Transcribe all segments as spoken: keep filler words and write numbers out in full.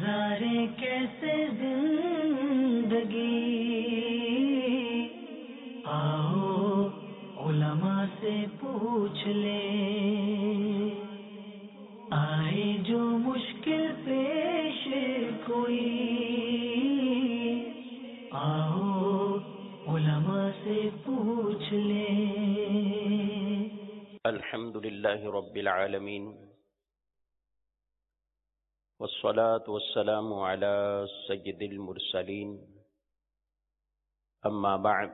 گزارے کیسے زندگی، آؤ علماء سے پوچھ لیں، آئے جو مشکل پیش کوئی، آؤ علماء سے پوچھ لیں۔ الحمد للہ رب العالمین، والصلاة والسلام على سید المرسلین، اما بعد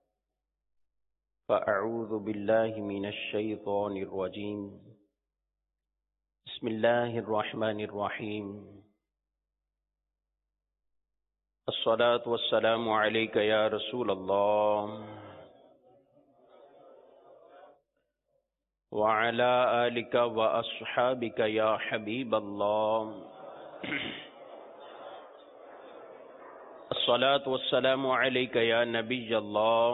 فاعوذ باللہ من الشیطان الرجیم، بسم اللہ الرحمن الرحیم، الصلاة والسلام علیک یا رسول اللہ وعلى آلك وأصحابك يا حبيب الله، الصلاة والسلام عليك يا نبي الله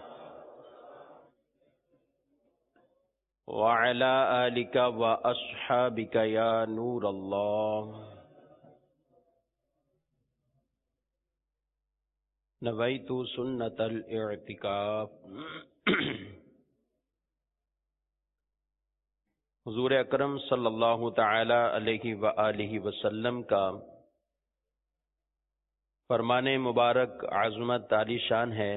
وعلى آلك وأصحابك يا نور الله۔ نويت سنة الاعتكاف۔ حضور اکرم صلی اللہ تعالی علیہ وآلہ وسلم کا فرمان مبارک عظمت عالی شان ہے،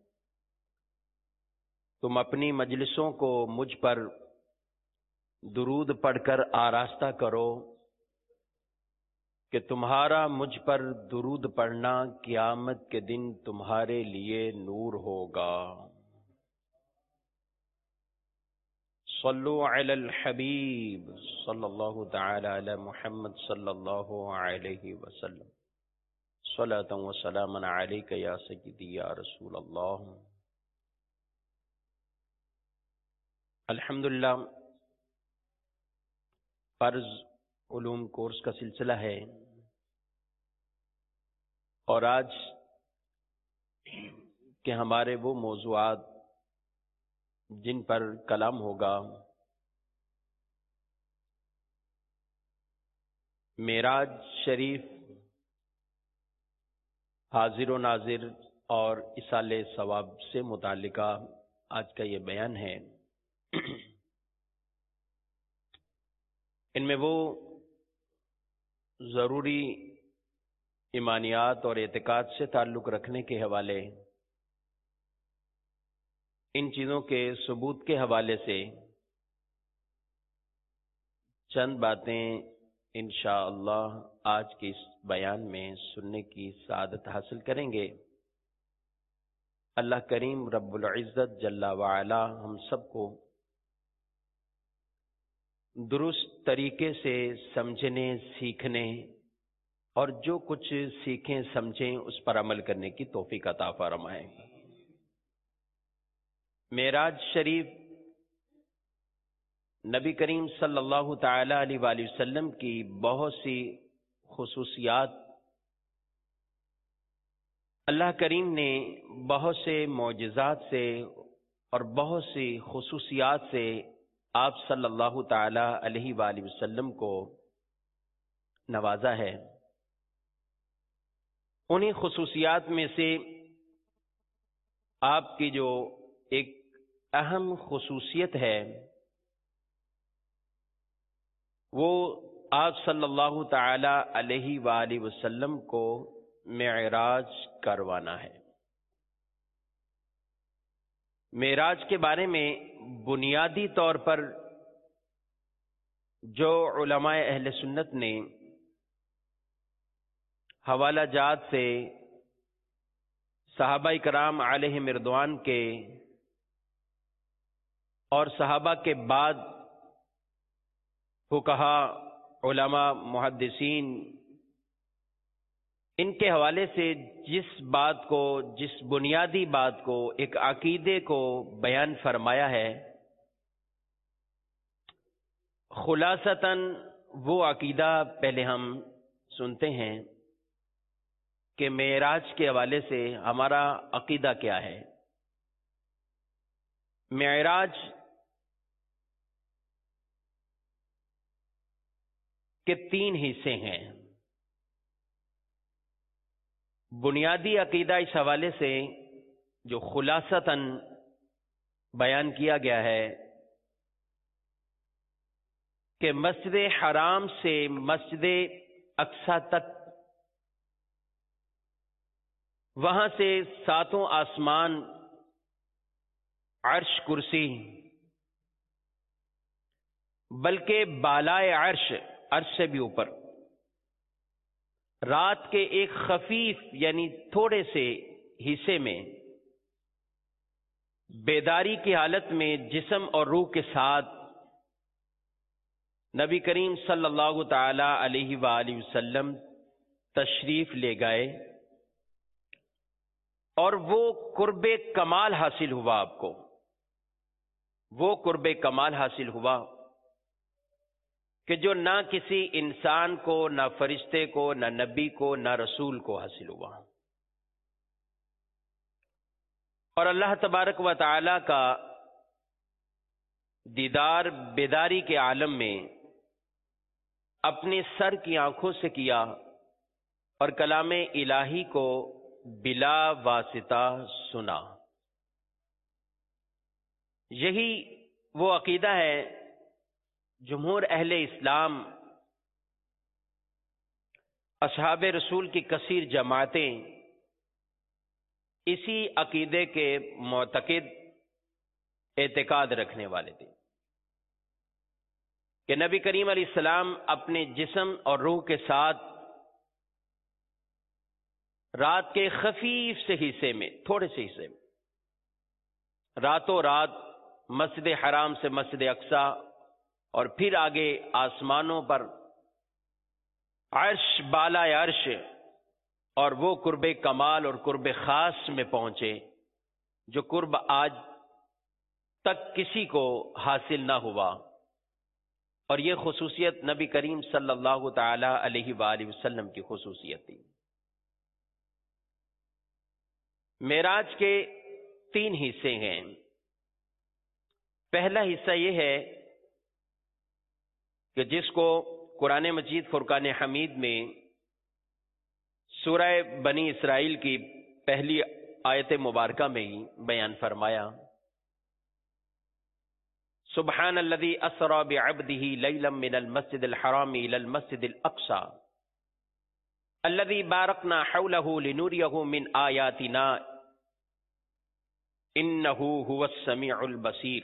تم اپنی مجلسوں کو مجھ پر درود پڑھ کر آراستہ کرو کہ تمہارا مجھ پر درود پڑھنا قیامت کے دن تمہارے لیے نور ہوگا۔ صلو علی الحبیب صلی اللہ تعالی علی محمد صلی اللہ علیہ وسلم، صلاۃ و سلاما علیک یا سیدی یا رسول اللہ۔ الحمدللہ فرض علوم کورس کا سلسلہ ہے، اور آج کے ہمارے وہ موضوعات جن پر کلام ہوگا معراج شریف، حاضر و ناظر اور ایصال ثواب سے متعلقہ آج کا یہ بیان ہے۔ ان میں وہ ضروری ایمانیات اور اعتقاد سے تعلق رکھنے کے حوالے، ان چیزوں کے ثبوت کے حوالے سے چند باتیں انشاءاللہ آج کے اس بیان میں سننے کی سعادت حاصل کریں گے۔ اللہ کریم رب العزت جل وعلا ہم سب کو درست طریقے سے سمجھنے، سیکھنے اور جو کچھ سیکھیں سمجھیں اس پر عمل کرنے کی توفیق عطا فرمائے۔ معراج شریف نبی کریم صلی اللہ تعالی علیہ وآلہ وسلم کی بہت سی خصوصیات، اللہ کریم نے بہت سے معجزات سے اور بہت سی خصوصیات سے آپ صلی اللہ تعالی علیہ وآلہ وسلم کو نوازا ہے۔ انہی خصوصیات میں سے آپ کی جو ایک اہم خصوصیت ہے وہ آپ صلی اللہ تعالی علیہ وآلہ وسلم کو معراج کروانا ہے۔ معراج کے بارے میں بنیادی طور پر جو علماء اہل سنت نے حوالہ جات سے صحابہ کرام علیہم رضوان کے اور صحابہ کے بعد فقہا، علماء، محدثین، ان کے حوالے سے جس بات کو، جس بنیادی بات کو، ایک عقیدے کو بیان فرمایا ہے، خلاصتاً وہ عقیدہ پہلے ہم سنتے ہیں کہ معراج کے حوالے سے ہمارا عقیدہ کیا ہے۔ معراج کے تین حصے ہیں۔ بنیادی عقیدہ اس حوالے سے جو خلاصتاً بیان کیا گیا ہے کہ مسجد حرام سے مسجد اقصی تک، وہاں سے ساتوں آسمان، عرش، کرسی، بلکہ بالائے عرش، عرش سے بھی اوپر، رات کے ایک خفیف یعنی تھوڑے سے حصے میں بیداری کی حالت میں جسم اور روح کے ساتھ نبی کریم صلی اللہ تعالی علیہ وآلہ وسلم تشریف لے گئے، اور وہ قرب کمال حاصل ہوا آپ کو، وہ قرب کمال حاصل ہوا کہ جو نہ کسی انسان کو، نہ فرشتے کو، نہ نبی کو، نہ رسول کو حاصل ہوا۔ اور اللہ تبارک و تعالی کا دیدار بیداری کے عالم میں اپنے سر کی آنکھوں سے کیا، اور کلام الہی کو بلا واسطہ سنا۔ یہی وہ عقیدہ ہے جمہور اہل اسلام، اصحاب رسول کی کثیر جماعتیں اسی عقیدے کے معتقد، اعتقاد رکھنے والے تھے کہ نبی کریم علیہ السلام اپنے جسم اور روح کے ساتھ رات کے خفیف سے حصے میں، تھوڑے سے حصے میں، راتوں رات مسجد حرام سے مسجد اقصی، اور پھر آگے آسمانوں پر عرش، بالا عرش، اور وہ قرب کمال اور قرب خاص میں پہنچے جو قرب آج تک کسی کو حاصل نہ ہوا۔ اور یہ خصوصیت نبی کریم صلی اللہ تعالی علیہ وآلہ وسلم کی خصوصیت تھی۔ معراج کے تین حصے ہیں۔ پہلا حصہ یہ ہے کہ جس کو قرآن مجید فرقان حمید میں سورہ بنی اسرائیل کی پہلی آیت مبارکہ میں ہی بیان فرمایا، سبحان الذی اسری بعبدہ لیلا من المسجد الحرام الی المسجد الاقصی الذی بارکنا حولہ لنریہ من آیاتنا انہ هو السمیع البصیر۔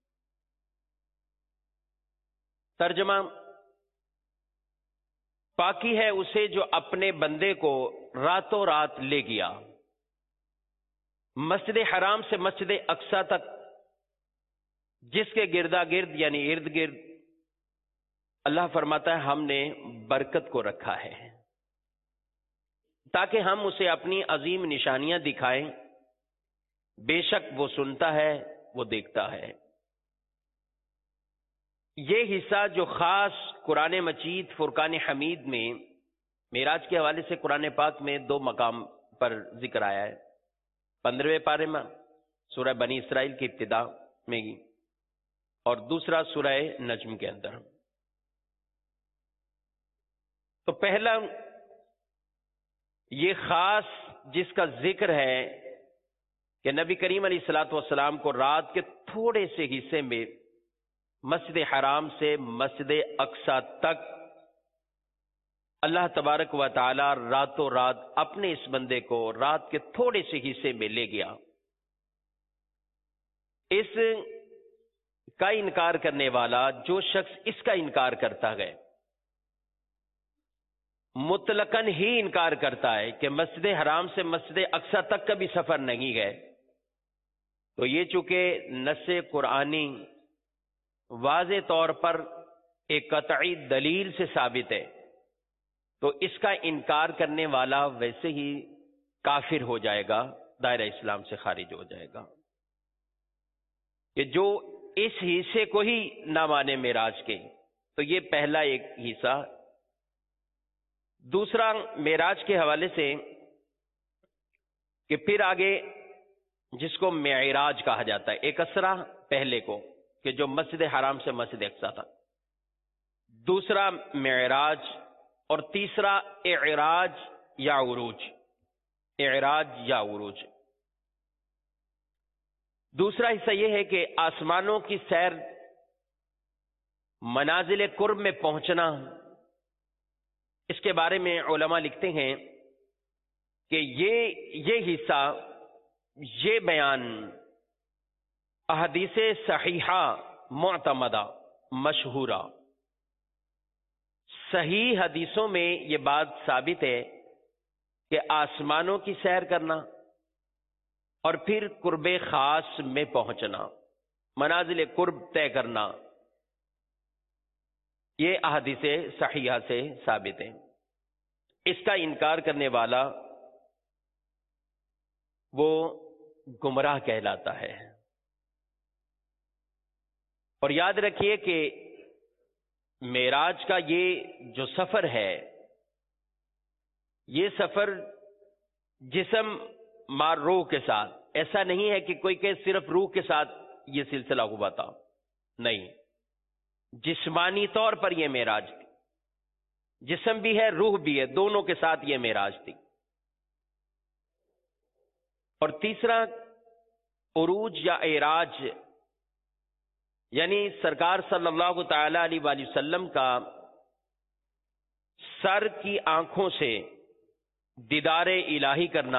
ترجمہ، پاکی ہے اسے جو اپنے بندے کو راتوں رات لے گیا مسجد حرام سے مسجد اقصی تک، جس کے گردا گرد یعنی ارد گرد اللہ فرماتا ہے ہم نے برکت کو رکھا ہے تاکہ ہم اسے اپنی عظیم نشانیاں دکھائیں۔ بے شک وہ سنتا ہے، وہ دیکھتا ہے۔ یہ حصہ جو خاص قرآن مجید فرقان حمید میں معراج کے حوالے سے قرآن پاک میں دو مقام پر ذکر آیا ہے، پندرہویں پارے میں سورہ بنی اسرائیل کی ابتدا میں ہی، اور دوسرا سورہ نجم کے اندر۔ تو پہلا یہ خاص جس کا ذکر ہے کہ نبی کریم علیہ الصلوۃ والسلام کو رات کے تھوڑے سے حصے میں مسجد حرام سے مسجد اقصی تک اللہ تبارک و تعالی راتوں رات اپنے اس بندے کو رات کے تھوڑے سے حصے میں لے گیا۔ اس کا انکار کرنے والا جو شخص اس کا انکار کرتا ہے مطلقاً ہی انکار کرتا ہے کہ مسجد حرام سے مسجد اقصی تک کا بھی سفر نہیں ہے، تو یہ چونکہ نص قرآنی واضح طور پر ایک قطعی دلیل سے ثابت ہے، تو اس کا انکار کرنے والا ویسے ہی کافر ہو جائے گا، دائرہ اسلام سے خارج ہو جائے گا، کہ جو اس حصے کو ہی نہ مانے معراج کے۔ تو یہ پہلا ایک حصہ۔ دوسرا معراج کے حوالے سے کہ پھر آگے جس کو معراج کہا جاتا ہے، ایک اسرا پہلے کو کہ جو مسجد حرام سے مسجد اقصی تھا، دوسرا معراج، اور تیسرا اعراج یا عروج۔ اعراج یا عروج۔ دوسرا حصہ یہ ہے کہ آسمانوں کی سیر، منازل قرب میں پہنچنا، اس کے بارے میں علماء لکھتے ہیں کہ یہ یہ حصہ، یہ بیان احادیث صحیحہ معتمدہ مشہورہ صحیح حدیثوں میں یہ بات ثابت ہے کہ آسمانوں کی سیر کرنا اور پھر قرب خاص میں پہنچنا، منازل قرب طے کرنا، یہ احادیث صحیحہ سے ثابت ہے۔ اس کا انکار کرنے والا وہ گمراہ کہلاتا ہے۔ اور یاد رکھیے کہ معراج کا یہ جو سفر ہے، یہ سفر جسم مار روح کے ساتھ، ایسا نہیں ہے کہ کوئی کہ صرف روح کے ساتھ یہ سلسلہ ہوا تھا، نہیں، جسمانی طور پر یہ معراج تھی، جسم بھی ہے روح بھی ہے، دونوں کے ساتھ یہ معراج تھی۔ اور تیسرا عروج یا اعراج، یعنی سرکار صلی اللہ تعالی علیہ وآلہ وسلم کا سر کی آنکھوں سے دیدار الہی کرنا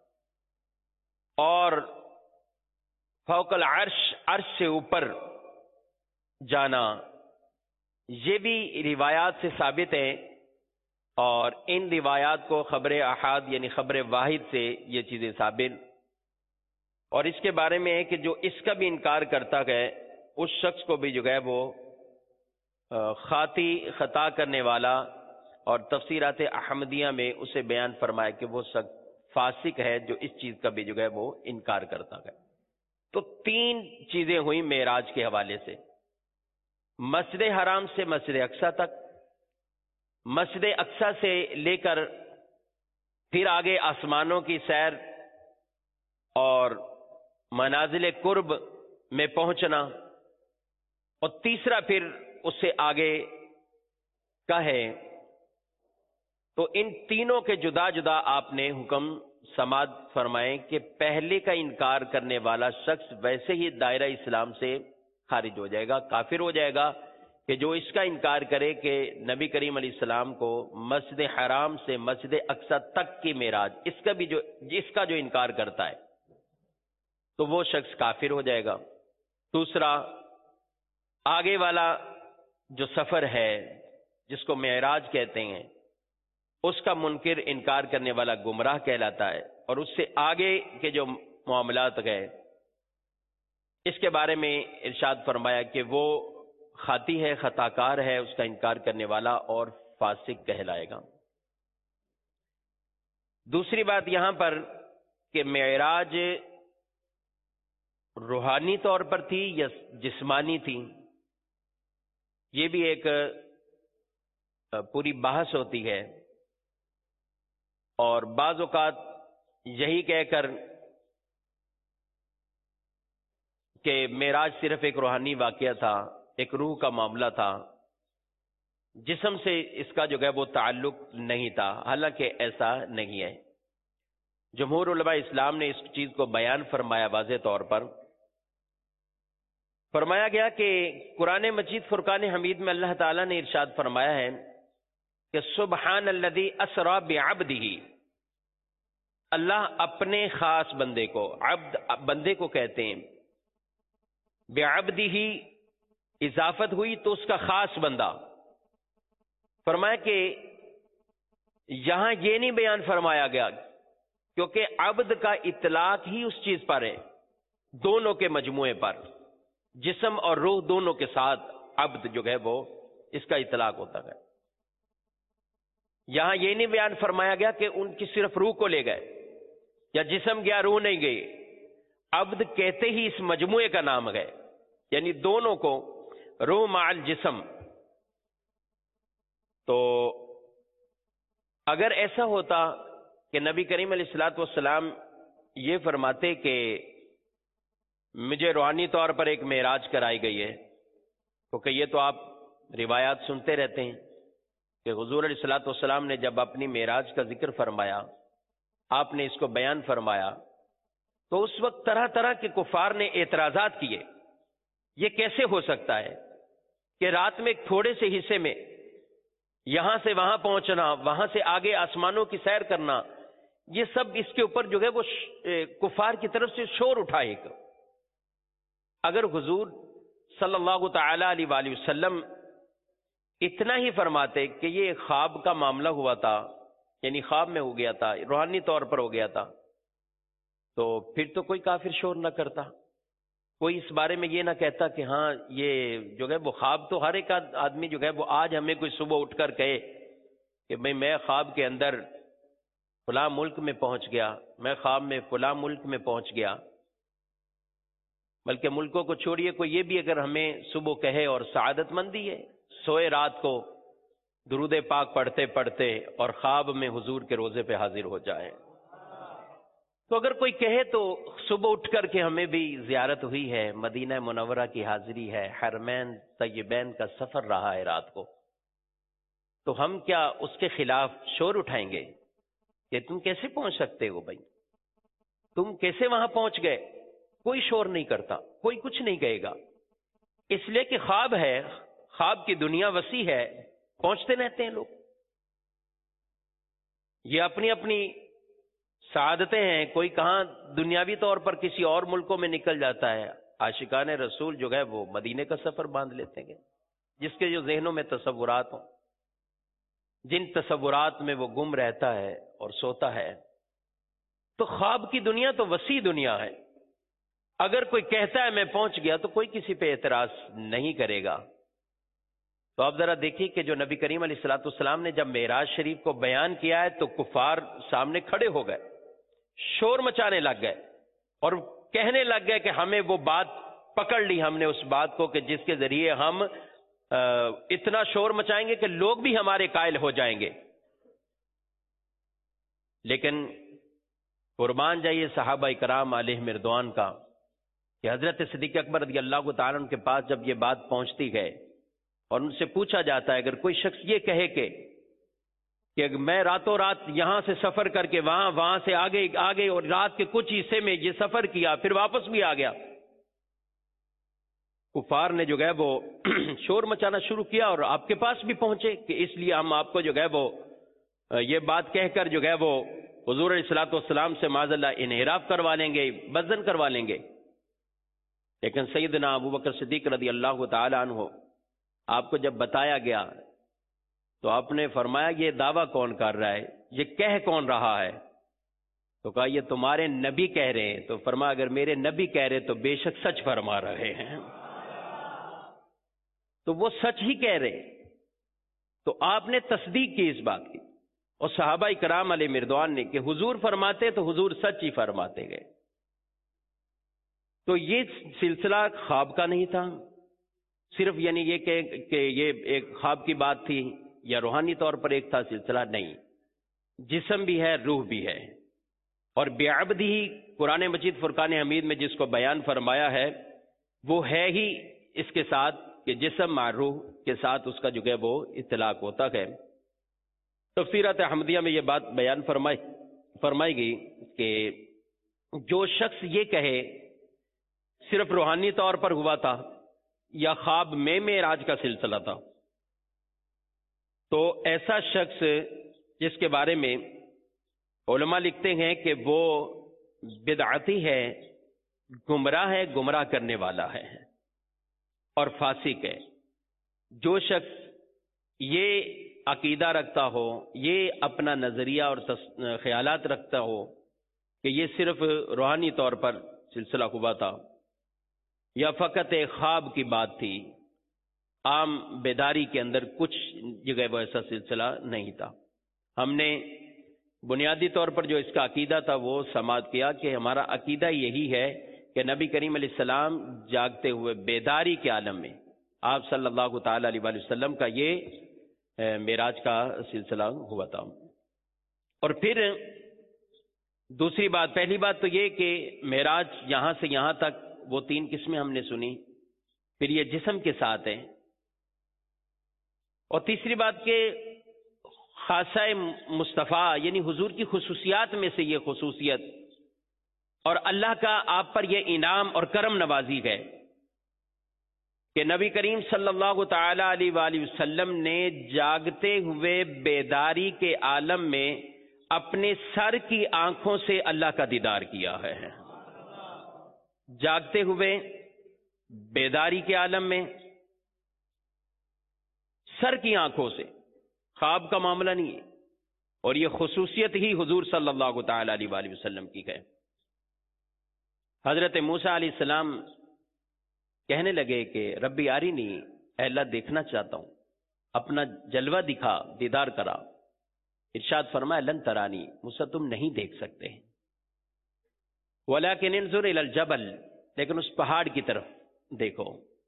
اور فوق العرش، عرش سے اوپر جانا، یہ بھی روایات سے ثابت ہے، اور ان روایات کو خبر احاد یعنی خبر واحد سے یہ چیزیں ثابت۔ اور اس کے بارے میں ہے کہ جو اس کا بھی انکار کرتا گئے، اس شخص کو بھی جو ہے وہ خاطی خطا کرنے والا، اور تفسیرات احمدیہ میں اسے بیان فرمایا کہ وہ شخص فاسق ہے جو اس چیز کا بھی جو ہے وہ انکار کرتا گیا۔ تو تین چیزیں ہوئی معراج کے حوالے سے، مسجد حرام سے مسجد اقصی تک، مسجد اقصی سے لے کر پھر آگے آسمانوں کی سیر اور منازل قرب میں پہنچنا، اور تیسرا پھر اس سے آگے کا ہے۔ تو ان تینوں کے جدا جدا آپ نے حکم سماعت فرمائے کہ پہلے کا انکار کرنے والا شخص ویسے ہی دائرہ اسلام سے خارج ہو جائے گا، کافر ہو جائے گا، کہ جو اس کا انکار کرے کہ نبی کریم علیہ السلام کو مسجد حرام سے مسجد اقصی تک کی معراج، اس کا بھی جو جس کا جو انکار کرتا ہے تو وہ شخص کافر ہو جائے گا۔ دوسرا، آگے والا جو سفر ہے جس کو معراج کہتے ہیں، اس کا منکر انکار کرنے والا گمراہ کہلاتا ہے، اور اس سے آگے کے جو معاملات گئے اس کے بارے میں ارشاد فرمایا کہ وہ خاطی ہے، خطا کار ہے، اس کا انکار کرنے والا اور فاسق کہلائے گا۔ دوسری بات یہاں پر کہ معراج روحانی طور پر تھی یا جسمانی تھی، یہ بھی ایک پوری بحث ہوتی ہے، اور بعض اوقات یہی کہہ کر کہ معراج صرف ایک روحانی واقعہ تھا، ایک روح کا معاملہ تھا، جسم سے اس کا جو ہے وہ تعلق نہیں تھا، حالانکہ ایسا نہیں ہے۔ جمہور علماء اسلام نے اس چیز کو بیان فرمایا واضح طور پر، فرمایا گیا کہ قرآن مجید فرقان حمید میں اللہ تعالیٰ نے ارشاد فرمایا ہے کہ سبحان الذی اسری بعبدہ، اللہ اپنے خاص بندے کو، عبد بندے کو کہتے ہیں، بعبدہ اضافت ہوئی تو اس کا خاص بندہ۔ فرمایا کہ یہاں یہ نہیں بیان فرمایا گیا کیونکہ عبد کا اطلاق ہی اس چیز پر ہے، دونوں کے مجموعے پر، جسم اور روح دونوں کے ساتھ عبد جو ہے وہ اس کا اطلاق ہوتا ہے۔ یہاں یہ نہیں بیان فرمایا گیا کہ ان کی صرف روح کو لے گئے یا جسم گیا روح نہیں گئی، عبد کہتے ہی اس مجموعے کا نام گئے، یعنی دونوں کو، روح مع الجسم۔ تو اگر ایسا ہوتا کہ نبی کریم علیہ الصلوۃ والسلام یہ فرماتے کہ مجھے روحانی طور پر ایک معراج کرائی گئی ہے، کیونکہ یہ تو آپ روایات سنتے رہتے ہیں کہ حضور علیہ الصلوۃ والسلام نے جب اپنی معراج کا ذکر فرمایا، آپ نے اس کو بیان فرمایا تو اس وقت طرح طرح کے کفار نے اعتراضات کیے. یہ کیسے ہو سکتا ہے کہ رات میں ایک تھوڑے سے حصے میں یہاں سے وہاں پہنچنا، وہاں سے آگے آسمانوں کی سیر کرنا، یہ سب اس کے اوپر جو ہے وہ کفار کی طرف سے شور اٹھا. ایک اگر حضور صلی اللہ تعالی علیہ وآلہ وسلم اتنا ہی فرماتے کہ یہ خواب کا معاملہ ہوا تھا، یعنی خواب میں ہو گیا تھا، روحانی طور پر ہو گیا تھا، تو پھر تو کوئی کافر شور نہ کرتا، کوئی اس بارے میں یہ نہ کہتا کہ ہاں یہ جو ہے وہ خواب. تو ہر ایک آدمی جو ہے وہ آج ہمیں کوئی صبح اٹھ کر کہے کہ بھئی میں خواب کے اندر فلاں ملک میں پہنچ گیا، میں خواب میں فلاں ملک میں پہنچ گیا، بلکہ ملکوں کو چھوڑیے، کوئی یہ بھی اگر ہمیں صبح کہے اور سعادت مندی ہے، سوئے رات کو درود پاک پڑھتے پڑھتے اور خواب میں حضور کے روضے پہ حاضر ہو جائے. تو اگر کوئی کہے تو صبح اٹھ کر کے ہمیں بھی زیارت ہوئی ہے، مدینہ منورہ کی حاضری ہے، حرمین طیبین کا سفر رہا ہے رات کو، تو ہم کیا اس کے خلاف شور اٹھائیں گے کہ تم کیسے پہنچ سکتے ہو بھائی، تم کیسے وہاں پہنچ گئے؟ کوئی شور نہیں کرتا، کوئی کچھ نہیں کہے گا، اس لیے کہ خواب ہے، خواب کی دنیا وسیع ہے، پہنچتے رہتے ہیں لوگ. یہ اپنی اپنی سعادتیں ہیں، کوئی کہاں دنیاوی طور پر کسی اور ملکوں میں نکل جاتا ہے. عاشقان رسول جو ہے وہ مدینے کا سفر باندھ لیتے ہیں، جس کے جو ذہنوں میں تصورات ہوں، جن تصورات میں وہ گم رہتا ہے اور سوتا ہے. تو خواب کی دنیا تو وسیع دنیا ہے. اگر کوئی کہتا ہے میں پہنچ گیا تو کوئی کسی پہ اعتراض نہیں کرے گا. تو آپ ذرا دیکھیے کہ جو نبی کریم علیہ الصلوۃ والسلام نے جب معراج شریف کو بیان کیا ہے تو کفار سامنے کھڑے ہو گئے، شور مچانے لگ گئے اور کہنے لگ گئے کہ ہمیں وہ بات پکڑ لی، ہم نے اس بات کو کہ جس کے ذریعے ہم اتنا شور مچائیں گے کہ لوگ بھی ہمارے قائل ہو جائیں گے. لیکن قربان جائیے صحابہ کرام علیہم رضوان کا کہ حضرت صدیق اکبر رضی اللہ تعالیٰ عنہ کے پاس جب یہ بات پہنچتی ہے اور ان سے پوچھا جاتا ہے، اگر کوئی شخص یہ کہے کہ کہ میں راتوں رات یہاں سے سفر کر کے وہاں وہاں سے آگے آگے اور رات کے کچھ حصے میں یہ سفر کیا پھر واپس بھی آ گیا، کفار نے جو ہے وہ شور مچانا شروع کیا اور آپ کے پاس بھی پہنچے کہ اس لیے ہم آپ کو جو ہے وہ یہ بات کہہ کر جو ہے وہ حضور علیہ الصلوۃ والسلام سے معاذ اللہ انحراف کروا لیں گے، بدزن کروا لیں گے. لیکن سیدنا ابو بکر صدیق رضی اللہ تعالی عنہ آپ کو جب بتایا گیا تو آپ نے فرمایا یہ دعویٰ کون کر رہا ہے، یہ کہہ کون رہا ہے؟ تو کہا یہ تمہارے نبی کہہ رہے ہیں. تو فرمایا اگر میرے نبی کہہ رہے تو بے شک سچ فرما رہے ہیں. تو وہ سچ ہی کہہ رہے. تو آپ نے تصدیق کی اس بات کی اور صحابہ کرام علیہ مردوان نے کہ حضور فرماتے تو حضور سچ ہی فرماتے گئے. تو یہ سلسلہ خواب کا نہیں تھا صرف، یعنی یہ کہ, کہ یہ ایک خواب کی بات تھی یا روحانی طور پر ایک تھا سلسلہ، نہیں، جسم بھی ہے روح بھی ہے. اور بعبدہ قرآن مجید فرقان حمید میں جس کو بیان فرمایا ہے وہ ہے ہی اس کے ساتھ کہ جسم مع روح کے ساتھ اس کا جو ہے وہ اطلاق ہوتا ہے. تفسیرات احمدیہ میں یہ بات بیان فرمائی فرمائی گئی کہ جو شخص یہ کہے صرف روحانی طور پر ہوا تھا یا خواب میں معراج کا سلسلہ تھا، تو ایسا شخص جس کے بارے میں علماء لکھتے ہیں کہ وہ بدعتی ہے، گمراہ ہے، گمراہ کرنے والا ہے اور فاسق ہے. جو شخص یہ عقیدہ رکھتا ہو، یہ اپنا نظریہ اور خیالات رکھتا ہو کہ یہ صرف روحانی طور پر سلسلہ ہوا تھا یا فقط ایک خواب کی بات تھی، عام بیداری کے اندر کچھ جگہ وہ ایسا سلسلہ نہیں تھا. ہم نے بنیادی طور پر جو اس کا عقیدہ تھا وہ سماعت کیا کہ ہمارا عقیدہ یہی ہے کہ نبی کریم علیہ السلام جاگتے ہوئے بیداری کے عالم میں آپ صلی اللہ تعالی علیہ وآلہ وسلم کا یہ معراج کا سلسلہ ہوا تھا. اور پھر دوسری بات، پہلی بات تو یہ کہ معراج یہاں سے یہاں تک وہ تین قسمیں ہم نے سنی، پھر یہ جسم کے ساتھ ہے. اور تیسری بات کہ خاصہ مصطفیٰ یعنی حضور کی خصوصیات میں سے یہ خصوصیت اور اللہ کا آپ پر یہ انعام اور کرم نوازی ہے کہ نبی کریم صلی اللہ تعالی علیہ وآلہ وسلم نے جاگتے ہوئے بیداری کے عالم میں اپنے سر کی آنکھوں سے اللہ کا دیدار کیا ہے. جاگتے ہوئے بیداری کے عالم میں سر کی آنکھوں سے، خواب کا معاملہ نہیں ہے، اور یہ خصوصیت ہی حضور صلی اللہ تعالی علیہ وآلہ وسلم کی ہے. حضرت موسیٰ علیہ السلام کہنے لگے کہ ربی آرینی، اے اللہ دیکھنا چاہتا ہوں، اپنا جلوہ دکھا، دیدار کرا. ارشاد فرمایا لن ترانی، موسیٰ تم نہیں دیکھ سکتے، ولیکن انظر الی الجبل، لیکن اس پہاڑ کی طرف دیکھو.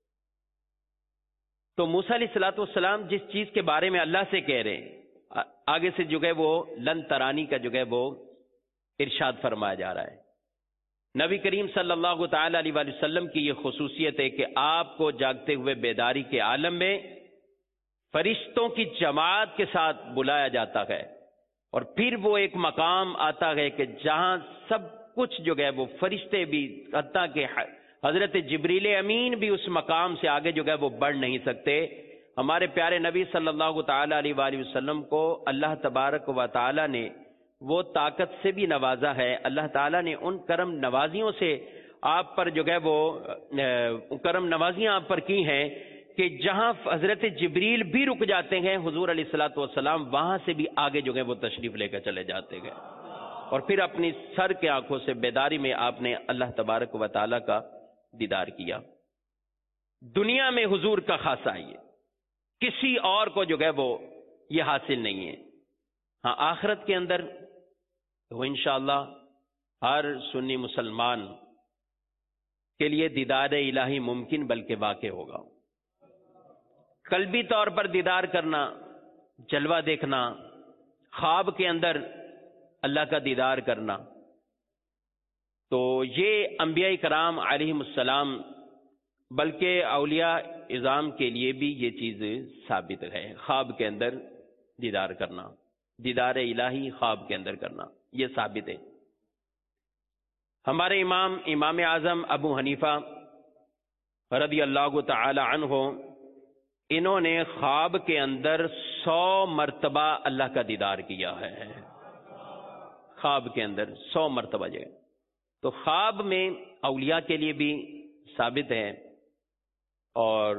تو موسیٰ علیہ الصلوۃ والسلام جس چیز کے بارے میں اللہ سے کہہ رہے ہیں، آگے سے جو ہے وہ لن ترانی کا جو ہے وہ ارشاد فرمایا جا رہا ہے. نبی کریم صلی اللہ تعالی علیہ وآلہ وسلم کی یہ خصوصیت ہے کہ آپ کو جاگتے ہوئے بیداری کے عالم میں فرشتوں کی جماعت کے ساتھ بلایا جاتا ہے، اور پھر وہ ایک مقام آتا ہے کہ جہاں سب کچھ جو ہے وہ فرشتے بھی، حتیٰ کہ حضرت جبریل امین بھی اس مقام سے آگے جو ہے وہ بڑھ نہیں سکتے. ہمارے پیارے نبی صلی اللہ تعالی علیہ وآلہ وسلم کو اللہ تبارک و تعالی نے وہ طاقت سے بھی نوازا ہے. اللہ تعالیٰ نے ان کرم نوازیوں سے آپ پر جو ہے وہ کرم نوازیاں آپ پر کی ہیں کہ جہاں حضرت جبریل بھی رک جاتے ہیں، حضور علیہ الصلوۃ والسلام وہاں سے بھی آگے جو ہے وہ تشریف لے کر چلے جاتے ہیں، اور پھر اپنی سر کے آنکھوں سے بیداری میں آپ نے اللہ تبارک و تعالیٰ کا دیدار کیا. دنیا میں حضور کا خاصہ ہے، کسی اور کو جو ہے وہ یہ حاصل نہیں ہے. ہاں آخرت کے اندر وہ انشاءاللہ ہر سنی مسلمان کے لیے دیدار الہی ممکن بلکہ واقع ہوگا. قلبی طور پر دیدار کرنا، جلوہ دیکھنا، خواب کے اندر اللہ کا دیدار کرنا، تو یہ انبیاء کرام علیہم السلام بلکہ اولیاء اعظام کے لیے بھی یہ چیز ثابت ہے. خواب کے اندر دیدار کرنا، دیدار الہی خواب کے اندر کرنا، یہ ثابت ہے. ہمارے امام امام اعظم ابو حنیفہ رضی اللہ تعالی عنہ، انہوں نے خواب کے اندر سو مرتبہ اللہ کا دیدار کیا ہے. خواب کے اندر سو مرتبہ جو ہے، تو خواب میں اولیاء کے لیے بھی ثابت ہے، اور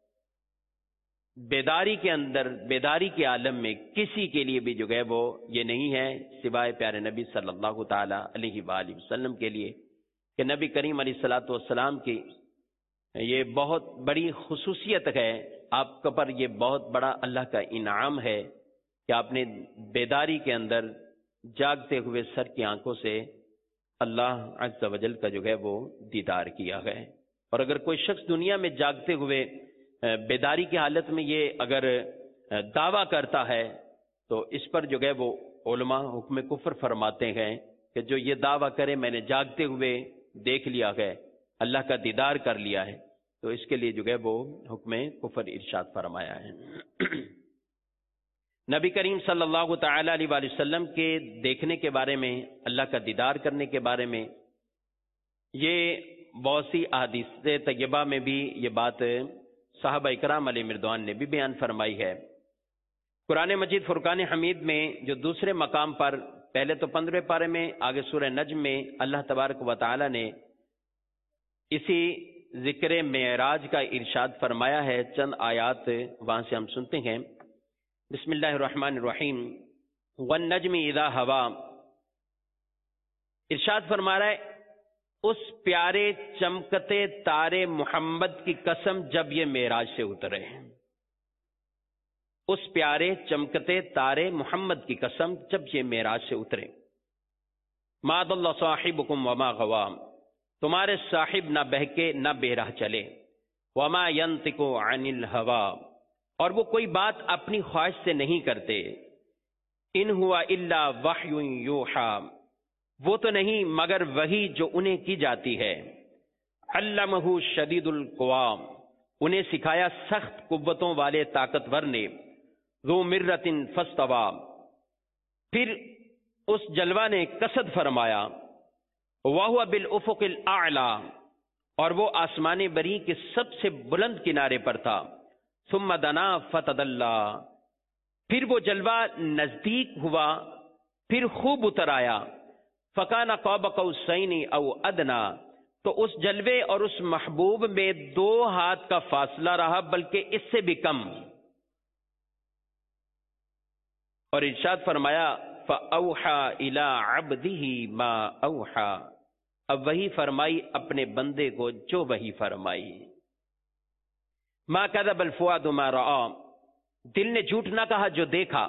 بیداری کے اندر، بیداری کے عالم میں کسی کے لیے بھی جو ہے وہ یہ نہیں ہے سوائے پیارے نبی صلی اللہ تعالی علیہ وآلہ وسلم کے لیے کہ نبی کریم علیہ الصلوۃ والسلام کی یہ بہت بڑی خصوصیت ہے. آپ کے پر یہ بہت بڑا اللہ کا انعام ہے کہ آپ نے بیداری کے اندر جاگتے ہوئے سر کی آنکھوں سے اللہ عز و جل کا جو ہے وہ دیدار کیا ہے. اور اگر کوئی شخص دنیا میں جاگتے ہوئے بیداری کی حالت میں یہ اگر دعویٰ کرتا ہے تو اس پر جو ہے وہ علماء حکم کفر فرماتے ہیں کہ جو یہ دعویٰ کرے میں نے جاگتے ہوئے دیکھ لیا ہے، اللہ کا دیدار کر لیا ہے، تو اس کے لیے جو ہے وہ حکم کفر ارشاد فرمایا ہے. نبی کریم صلی اللہ تعالی علیہ وآلہ وسلم کے دیکھنے کے بارے میں، اللہ کا دیدار کرنے کے بارے میں، یہ بہت سی احادیث طیبہ میں بھی یہ بات صحابہ اکرام علیہ مردوان نے بھی بیان فرمائی ہے. قرآن مجید فرقان حمید میں جو دوسرے مقام پر، پہلے تو پندرہویں پارے میں، آگے سورہ نجم میں اللہ تبارک و تعالی نے اسی ذکر معراج کا ارشاد فرمایا ہے. چند آیات وہاں سے ہم سنتے ہیں. بسم اللہ الرحمن الرحیم. والنجم اذا ہوا، ارشاد فرما رہا ہے اس پیارے چمکتے تارے محمد کی قسم جب یہ معراج سے اترے ہیں. اس پیارے چمکتے تارے محمد کی قسم جب یہ معراج سے اترے. ما ضل صاحبکم وما غوا، تمہارے صاحب نہ بہکے نہ بے راہ چلے. وما ينطق عن الهوى، اور وہ کوئی بات اپنی خواہش سے نہیں کرتے. ان ہوا الا وحی یوحا، وہ تو نہیں مگر وہی جو انہیں کی جاتی ہے. علمہ شدید القوا، انہیں سکھایا سخت قوتوں والے طاقتور نے. ذو مرۃ فاستوى، پھر اس جلوہ نے قصد فرمایا، وَهُوَ بِالْأُفُقِ الْأَعْلَى، اور وہ آسمان بری کے سب سے بلند کنارے پر تھا، ثم دنا فتدلى، پھر وہ جلوہ نزدیک ہوا، پھر خوب اتر آیا، فَكَانَ قَابَ قَوْسَيْنِ أَوْ أَدْنَى، تو اس جلوے اور اس محبوب میں دو ہاتھ کا فاصلہ رہا، بلکہ اس سے بھی کم، اور ارشاد فرمایا فَأَوْحَى إِلَىٰ عَبْدِهِ مَا أَوْحَى، اب وہی فرمائی اپنے بندے کو جو وہی فرمائی، مَا كَذَبَ الْفُؤَادُ مَا رَأَىٰ، دل نے جھوٹ نہ کہا جو دیکھا،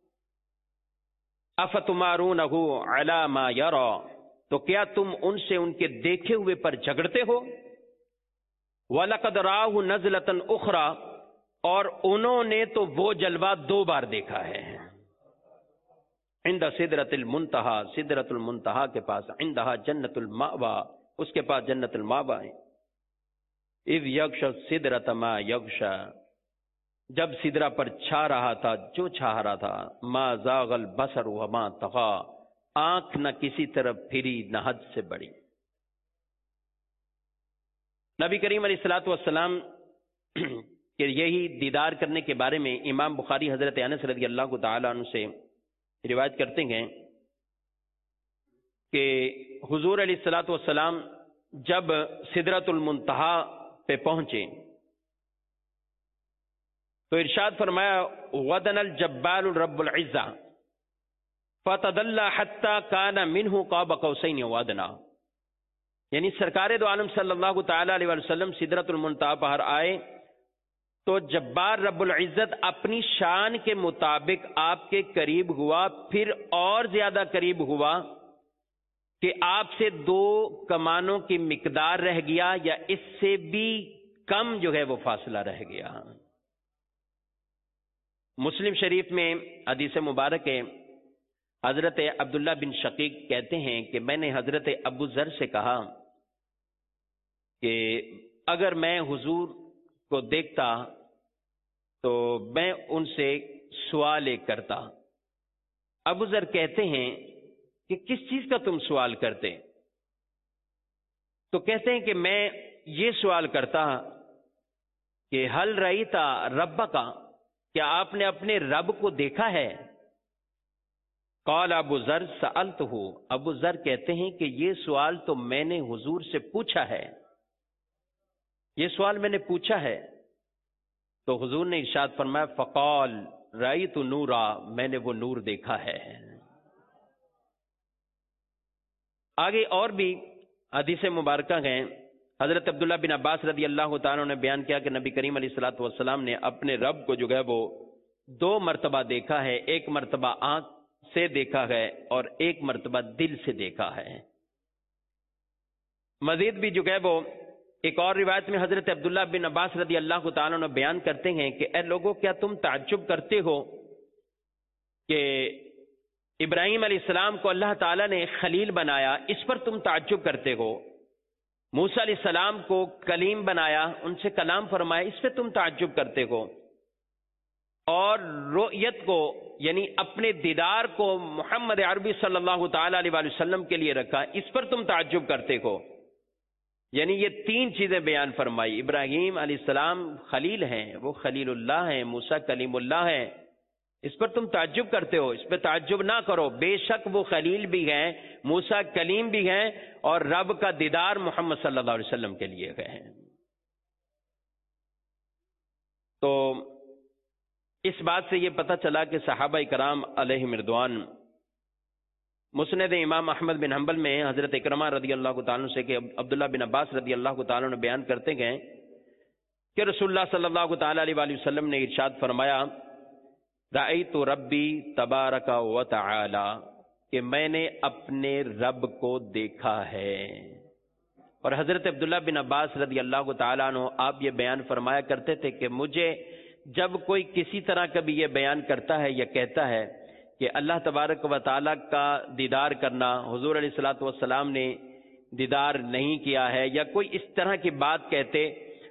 أَفَتُمَارُونَهُ عَلَىٰ مَا يَرَىٰ، تو کیا تم ان سے ان کے دیکھے ہوئے پر جھگڑتے ہو، وَلَقَدْ رَآهُ نَزْلَةً أُخْرَىٰ، اور انہوں نے تو وہ جلوہ دو بار دیکھا ہے، عند سدرۃ المنتہا، سدرۃ المنتہا کے پاس، عندہا جنت المأویٰ، اس کے پاس جنت المأویٰ ہے، اذ یغشی السدرۃ ما یغشی، جب سدرہ پر چھا رہا تھا جو چھا رہا تھا، ما زاغ البصر وما طغی، آنکھ نہ کسی طرف پھری نہ حد سے بڑی۔ نبی کریم علیہ الصلوۃ والسلام کہ یہی دیدار کرنے کے بارے میں امام بخاری حضرت انس رضی اللہ تعالی عنہ سے روایت کرتے ہیں کہ حضور علیہ الصلوۃ والسلام جب سدرۃ المنتہا پہ پہنچے تو ارشاد فرمایا وَدَنَ الْجَبَّالُ رَبُّ الْعِزَّةِ فَتَدَلَّى حَتَّى كَانَ مِنْهُ قَابَ قَوْسَيْنِ وَأَدْنَىٰ، یعنی سرکار دو عالم صلی اللہ تعالی علیہ وسلم سدرۃ المنتہا پر آئے تو جبار رب العزت اپنی شان کے مطابق آپ کے قریب ہوا، پھر اور زیادہ قریب ہوا کہ آپ سے دو کمانوں کی مقدار رہ گیا یا اس سے بھی کم جو ہے وہ فاصلہ رہ گیا۔ مسلم شریف میں حدیث مبارک ہے، حضرت عبداللہ بن شقیق کہتے ہیں کہ میں نے حضرت ابو ذر سے کہا کہ اگر میں حضور کو دیکھتا تو میں ان سے سوال ایک کرتا۔ ابو ذر کہتے ہیں کہ کس چیز کا تم سوال کرتے؟ تو کہتے ہیں کہ میں یہ سوال کرتا کہ حل رأیتا رب کا، کیا آپ نے اپنے رب کو دیکھا ہے؟ قال ابو ذر سألتہ، ابو ذر کہتے ہیں کہ یہ سوال تو میں نے حضور سے پوچھا ہے، یہ سوال میں نے پوچھا ہے۔ تو حضور نے ارشاد فرمایا فقال رأیت نورا، میں نے وہ نور دیکھا ہے۔ آگے اور بھی حدیث مبارکہ ہیں، حضرت عبداللہ بن عباس رضی اللہ تعالیٰ نے بیان کیا کہ نبی کریم علیہ الصلوۃ والسلام نے اپنے رب کو جو ہے وہ دو مرتبہ دیکھا ہے، ایک مرتبہ آنکھ سے دیکھا ہے اور ایک مرتبہ دل سے دیکھا ہے۔ مزید بھی جو ہے وہ ایک اور روایت میں حضرت عبداللہ بن عباس رضی اللہ تعالیٰ عنہ بیان کرتے ہیں کہ اے لوگوں، کیا تم تعجب کرتے ہو کہ ابراہیم علیہ السلام کو اللہ تعالیٰ نے خلیل بنایا، اس پر تم تعجب کرتے ہو؟ موسیٰ علیہ السلام کو کلیم بنایا، ان سے کلام فرمایا، اس پہ تم تعجب کرتے ہو؟ اور رؤیت کو یعنی اپنے دیدار کو محمد عربی صلی اللہ تعالی علیہ وسلم کے لیے رکھا، اس پر تم تعجب کرتے ہو؟ یعنی یہ تین چیزیں بیان فرمائی، ابراہیم علیہ السلام خلیل ہیں، وہ خلیل اللہ ہیں، موسیٰ کلیم اللہ ہیں، اس پر تم تعجب کرتے ہو؟ اس پہ تعجب نہ کرو، بے شک وہ خلیل بھی ہیں، موسیٰ کلیم بھی ہیں، اور رب کا دیدار محمد صلی اللہ علیہ وسلم کے لیے گئے ہیں۔ تو اس بات سے یہ پتہ چلا کہ صحابہ کرام علیہم رضوان، مسند امام احمد بن حنبل میں حضرت اکرمہ رضی اللہ تعالیٰ سے کہ عبداللہ بن عباس رضی اللہ تعالیٰ نے بیان کرتے گئے کہ رسول اللہ صلی اللہ تعالیٰ علیہ وآلہ وسلم نے ارشاد فرمایا رأیت ربی تبارک و تعالی، کہ میں نے اپنے رب کو دیکھا ہے۔ اور حضرت عبداللہ بن عباس رضی اللہ تعالیٰ عنہ آپ یہ بیان فرمایا کرتے تھے کہ مجھے جب کوئی کسی طرح کبھی یہ بیان کرتا ہے یا کہتا ہے کہ اللہ تبارک و تعالیٰ کا دیدار کرنا، حضور علیہ الصلوۃ والسلام نے دیدار نہیں کیا ہے، یا کوئی اس طرح کی بات کہتے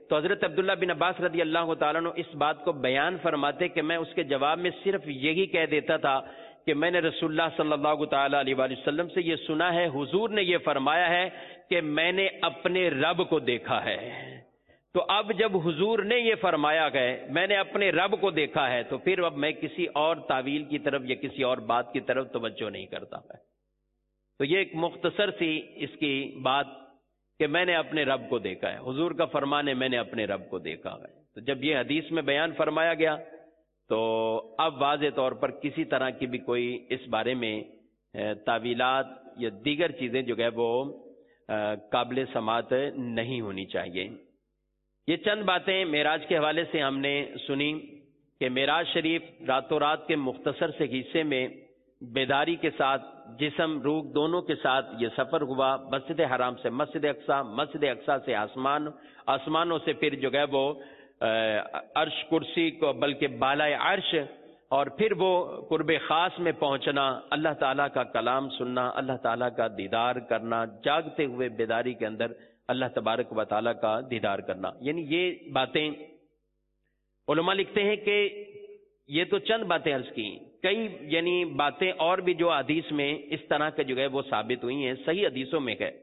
تو حضرت عبداللہ بن عباس رضی اللہ تعالیٰ عنہ اس بات کو بیان فرماتے کہ میں اس کے جواب میں صرف یہی کہہ دیتا تھا کہ میں نے رسول اللہ صلی اللہ تعالیٰ علیہ وآلہ وسلم سے یہ سنا ہے، حضور نے یہ فرمایا ہے کہ میں نے اپنے رب کو دیکھا ہے۔ تو اب جب حضور نے یہ فرمایا کہ میں نے اپنے رب کو دیکھا ہے، تو پھر اب میں کسی اور تعویل کی طرف یا کسی اور بات کی طرف توجہ نہیں کرتا ہے۔ تو یہ ایک مختصر سی اس کی بات کہ میں نے اپنے رب کو دیکھا ہے، حضور کا فرمان ہے میں نے اپنے رب کو دیکھا ہے۔ تو جب یہ حدیث میں بیان فرمایا گیا تو اب واضح طور پر کسی طرح کی بھی کوئی اس بارے میں تعویلات یا دیگر چیزیں جو ہے وہ قابل سماعت نہیں ہونی چاہیے۔ یہ چند باتیں معراج کے حوالے سے ہم نے سنی کہ معراج شریف راتوں رات کے مختصر سے حصے میں بیداری کے ساتھ جسم روح دونوں کے ساتھ یہ سفر ہوا، مسجد حرام سے مسجد اقصی، مسجد اقصی سے آسمان، آسمانوں سے پھر جو ہے وہ عرش کرسی کو بلکہ بالائے عرش، اور پھر وہ قرب خاص میں پہنچنا، اللہ تعالیٰ کا کلام سننا، اللہ تعالیٰ کا دیدار کرنا، جاگتے ہوئے بیداری کے اندر اللہ تبارک و تعالیٰ کا دیدار کرنا۔ یعنی یہ باتیں علماء لکھتے ہیں کہ یہ تو چند باتیں عرض کی، کئی یعنی باتیں اور بھی جو حدیث میں اس طرح کے جو ہے وہ ثابت ہوئی ہیں، صحیح حدیثوں میں ہے۔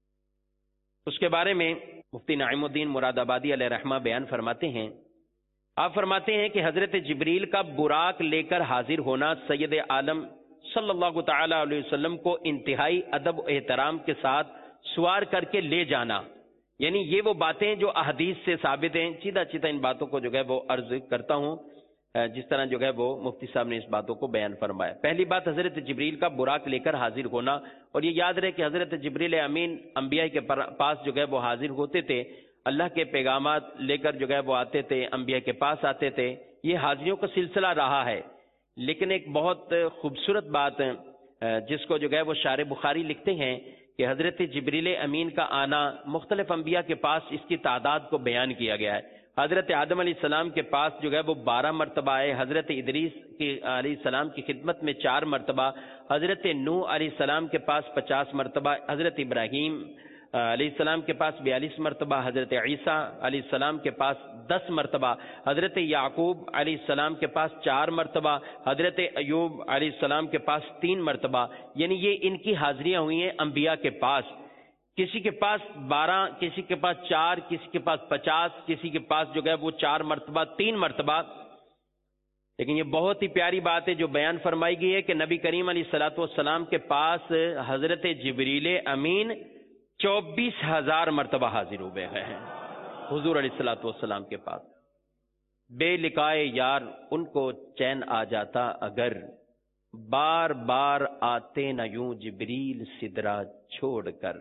اس کے بارے میں مفتی نعیم الدین مراد آبادی علیہ رحمہ بیان فرماتے ہیں، آپ فرماتے ہیں کہ حضرت جبریل کا براق لے کر حاضر ہونا سید عالم صلی اللہ تعالی علیہ وسلم کو انتہائی ادب و احترام کے ساتھ سوار کر کے لے جانا، یعنی یہ وہ باتیں جو احادیث سے ثابت ہیں۔ سیدھا سیدھا ان باتوں کو جو ہے وہ عرض کرتا ہوں جس طرح جو ہے وہ مفتی صاحب نے اس باتوں کو بیان فرمایا۔ پہلی بات حضرت جبریل کا براق لے کر حاضر ہونا، اور یہ یاد رہے کہ حضرت جبریل امین انبیاء کے پاس جو ہے وہ حاضر ہوتے تھے، اللہ کے پیغامات لے کر جو ہے وہ آتے تھے، انبیاء کے پاس آتے تھے، یہ حاضریوں کا سلسلہ رہا ہے۔ لیکن ایک بہت خوبصورت بات جس کو جو ہے وہ شارح بخاری لکھتے ہیں کہ حضرت جبریل امین کا آنا مختلف انبیاء کے پاس اس کی تعداد کو بیان کیا گیا ہے۔ حضرت آدم علیہ السلام کے پاس جو ہے وہ بارہ مرتبہ آئے، حضرت ادریس کی علیہ السلام کی خدمت میں چار مرتبہ، حضرت نوح علیہ السلام کے پاس پچاس مرتبہ، حضرت ابراہیم علیہ السلام کے پاس بیالیس مرتبہ، حضرت عیسیٰ علیہ السلام کے پاس دس مرتبہ، حضرت یعقوب علیہ السلام کے پاس چار مرتبہ، حضرت ایوب علیہ السلام کے پاس تین مرتبہ، یعنی یہ ان کی حاضریاں ہوئی ہیں انبیاء کے پاس۔ کسی کے پاس بارہ، کسی کے پاس چار، کسی کے پاس پچاس، کسی کے پاس جو ہے وہ چار مرتبہ، تین مرتبہ۔ لیکن یہ بہت ہی پیاری بات ہے جو بیان فرمائی گئی ہے کہ نبی کریم علیہ الصلوۃ والسلام کے پاس حضرت جبریل امین چوبیس ہزار مرتبہ حاضر ہوئے ہیں حضور علیہ الصلوۃ والسلام کے پاس۔ بے لقائے یار ان کو چین آ جاتا اگر، بار بار آتے نہ یوں جبریل سدرا چھوڑ کر،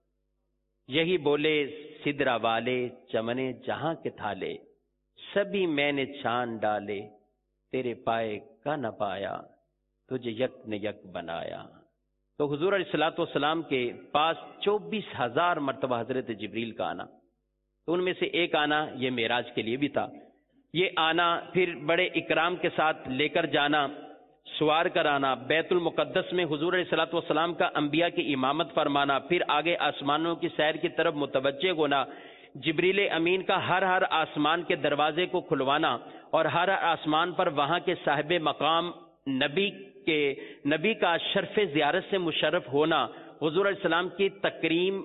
یہی بولے سدرا والے چمنے جہاں کے تھالے، سبھی میں نے چھان ڈالے تیرے پائے کا نہ پایا، تجھے یک نے یک بنایا۔ تو حضور علیہ الصلوۃ والسلام کے پاس چوبیس ہزار مرتبہ حضرت جبریل کا آنا، تو ان میں سے ایک آنا یہ معراج کے لیے بھی تھا۔ یہ آنا پھر بڑے اکرام کے ساتھ لے کر جانا، سوار کرانا، بیت المقدس میں حضور علیہ الصلوۃ والسلام کا انبیاء کی امامت فرمانا، پھر آگے آسمانوں کی سیر کی طرف متوجہ ہونا، جبریل امین کا ہر ہر آسمان کے دروازے کو کھلوانا، اور ہر ہر آسمان پر وہاں کے صاحب مقام نبی کے نبی کا شرف زیارت سے مشرف ہونا، حضور علیہ السلام کی تکریم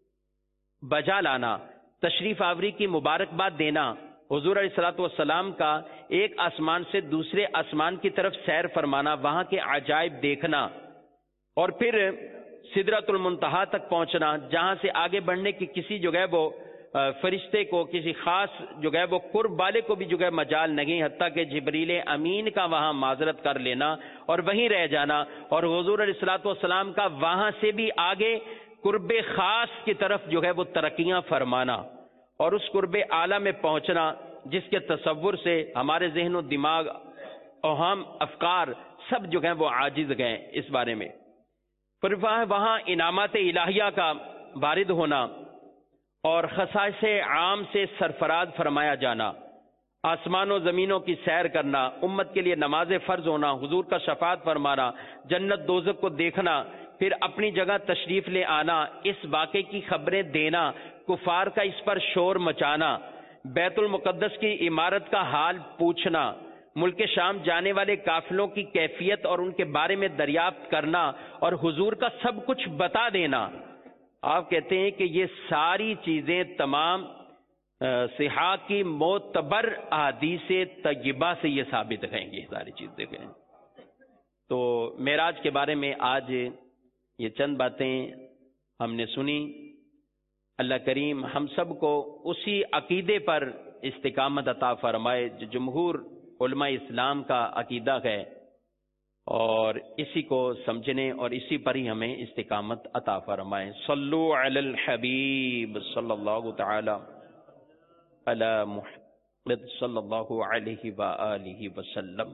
بجا لانا، تشریف آوری کی مبارکباد دینا، حضور علیہ الصلوۃ والسلام کا ایک آسمان سے دوسرے آسمان کی طرف سیر فرمانا، وہاں کے عجائب دیکھنا، اور پھر سدرۃ المنتہا تک پہنچنا، جہاں سے آگے بڑھنے کی کسی جو ہے وہ فرشتے کو، کسی خاص جو ہے وہ قرب والے کو بھی جو ہے مجال نہیں، حتیٰ کہ جبریل امین کا وہاں معذرت کر لینا اور وہیں رہ جانا، اور حضور علیہ الصلوۃ والسلام کا وہاں سے بھی آگے قرب خاص کی طرف جو ہے وہ ترقیاں فرمانا، اور اس قرب اعلیٰ میں پہنچنا جس کے تصور سے ہمارے ذہن و دماغ، اوہام، افکار سب جو ہیں وہ عاجز گئے اس بارے میں۔ پھر وہاں انعامات الہیہ کا وارد ہونا اور خصائص عام سے سرفراز فرمایا جانا، آسمان و زمینوں کی سیر کرنا، امت کے لیے نماز فرض ہونا، حضور کا شفاعت فرمانا، جنت دوزخ کو دیکھنا، پھر اپنی جگہ تشریف لے آنا، اس واقعے کی خبریں دینا، کفار کا اس پر شور مچانا، بیت المقدس کی عمارت کا حال پوچھنا، ملک شام جانے والے قافلوں کی کیفیت اور ان کے بارے میں دریافت کرنا اور حضور کا سب کچھ بتا دینا. آپ کہتے ہیں کہ یہ ساری چیزیں تمام صحاح کی معتبر احادیث طیبہ سے یہ ثابت ہیں. یہ ساری چیزیں ہیں. تو معراج کے بارے میں آج یہ چند باتیں ہم نے سنی. اللہ کریم ہم سب کو اسی عقیدے پر استقامت عطا فرمائے جو جمہور علماء اسلام کا عقیدہ ہے، اور اسی کو سمجھنے اور اسی پر ہی ہمیں استقامت عطا فرمائے. صلو علی الحبیب صلی اللہ تعالی علی محمد صلی اللہ علیہ وآلہ وسلم.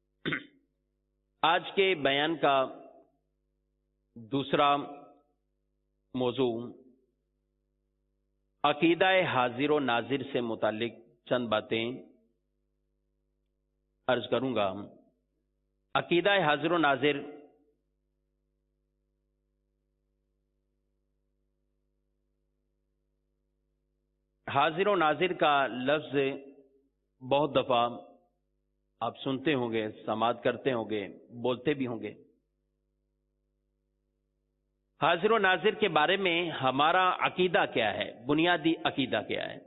آج کے بیان کا دوسرا موضوع عقیدہ حاضر و ناظر سے متعلق چند باتیں عرض کروں گا. عقیدہ حاضر و ناظر حاضر و ناظر کا لفظ بہت دفعہ آپ سنتے ہوں گے، سماعت کرتے ہوں گے، بولتے بھی ہوں گے. حاضر و ناظر کے بارے میں ہمارا عقیدہ کیا ہے، بنیادی عقیدہ کیا ہے؟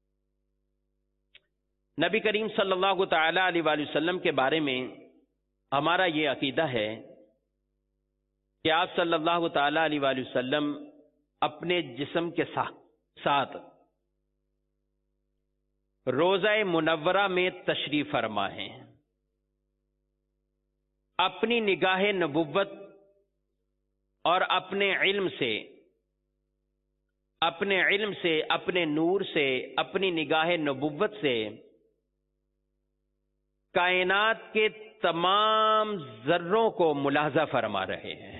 نبی کریم صلی اللہ تعالی علیہ وآلہ وسلم کے بارے میں ہمارا یہ عقیدہ ہے کہ آپ صلی اللہ تعالی علیہ وآلہ وسلم اپنے جسم کے ساتھ روضہ منورہ میں تشریف فرما ہیں. اپنی نگاہ نبوت اور اپنے علم سے اپنے علم سے اپنے نور سے اپنی نگاہ نبوت سے کائنات کے تمام ذروں کو ملاحظہ فرما رہے ہیں.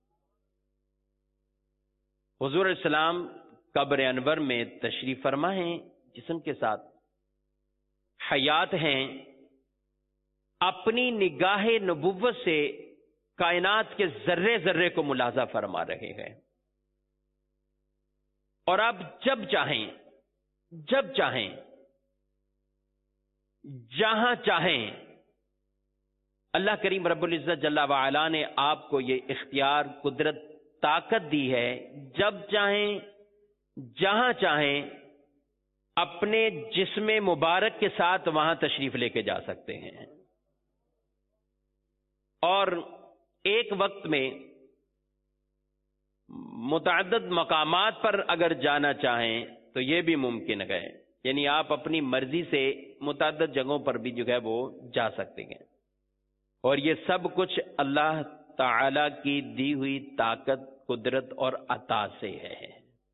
حضور علیہ السلام قبر انور میں تشریف فرما ہیں، جسم کے ساتھ حیات ہیں. اپنی نگاہ نبوت سے کائنات کے ذرے ذرے کو ملاحظہ فرما رہے ہیں. اور آپ جب چاہیں جب چاہیں جہاں چاہیں اللہ کریم رب العزت جل وعلا نے آپ کو یہ اختیار، قدرت، طاقت دی ہے. جب چاہیں جہاں چاہیں اپنے جسم مبارک کے ساتھ وہاں تشریف لے کے جا سکتے ہیں. اور ایک وقت میں متعدد مقامات پر اگر جانا چاہیں تو یہ بھی ممکن ہے. یعنی آپ اپنی مرضی سے متعدد جگہوں پر بھی جو ہے وہ جا سکتے ہیں. اور یہ سب کچھ اللہ تعالی کی دی ہوئی طاقت، قدرت اور عطا سے ہے.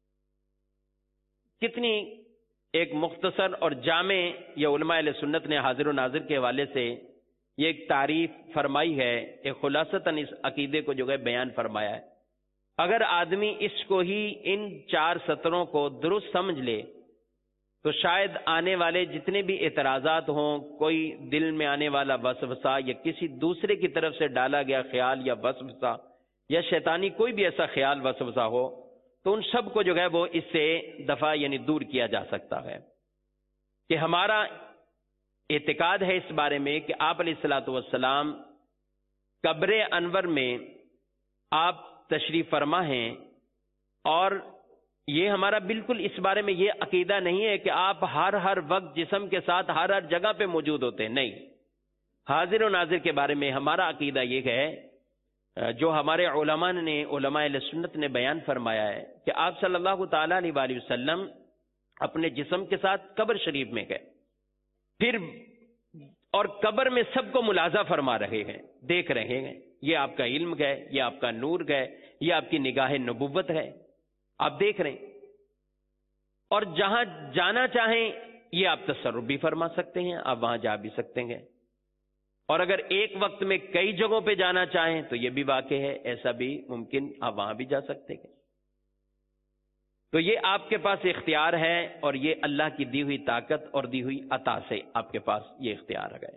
کتنی ایک مختصر اور جامع یہ علماء اہل سنت نے حاضر و ناظر کے حوالے سے یہ ایک تعریف فرمائی ہے، ایک خلاصتاً اس عقیدے کو جو ہے بیان فرمایا ہے. اگر آدمی اس کو ہی ان چار سطروں کو درست سمجھ لے تو شاید آنے والے جتنے بھی اعتراضات ہوں، کوئی دل میں آنے والا وسوسہ یا کسی دوسرے کی طرف سے ڈالا گیا خیال یا وسوسہ یا شیطانی کوئی بھی ایسا خیال وسوسہ ہو، تو ان سب کو جو ہے وہ اس سے دفع یعنی دور کیا جا سکتا ہے. کہ ہمارا اعتقاد ہے اس بارے میں کہ آپ علیہ الصلوۃ والسلام قبر انور میں آپ تشریف فرما ہیں، اور یہ ہمارا بالکل اس بارے میں یہ عقیدہ نہیں ہے کہ آپ ہر ہر وقت جسم کے ساتھ ہر ہر جگہ پہ موجود ہوتے ہیں. نہیں، حاضر و ناظر کے بارے میں ہمارا عقیدہ یہ ہے جو ہمارے علماء نے علماء اہل سنت نے بیان فرمایا ہے کہ آپ صلی اللہ تعالی علیہ وآلہ وسلم اپنے جسم کے ساتھ قبر شریف میں گئے، پھر اور قبر میں سب کو ملاحظہ فرما رہے ہیں، دیکھ رہے ہیں. یہ آپ کا علم ہے، یہ آپ کا نور ہے، یہ آپ کی نگاہ نبوت ہے، آپ دیکھ رہے ہیں. اور جہاں جانا چاہیں یہ آپ تصرف بھی فرما سکتے ہیں، آپ وہاں جا بھی سکتے ہیں. اور اگر ایک وقت میں کئی جگہوں پہ جانا چاہیں تو یہ بھی واقع ہے، ایسا بھی ممکن، آپ وہاں بھی جا سکتے ہیں. تو یہ آپ کے پاس اختیار ہے، اور یہ اللہ کی دی ہوئی طاقت اور دی ہوئی عطا سے آپ کے پاس یہ اختیار ہے.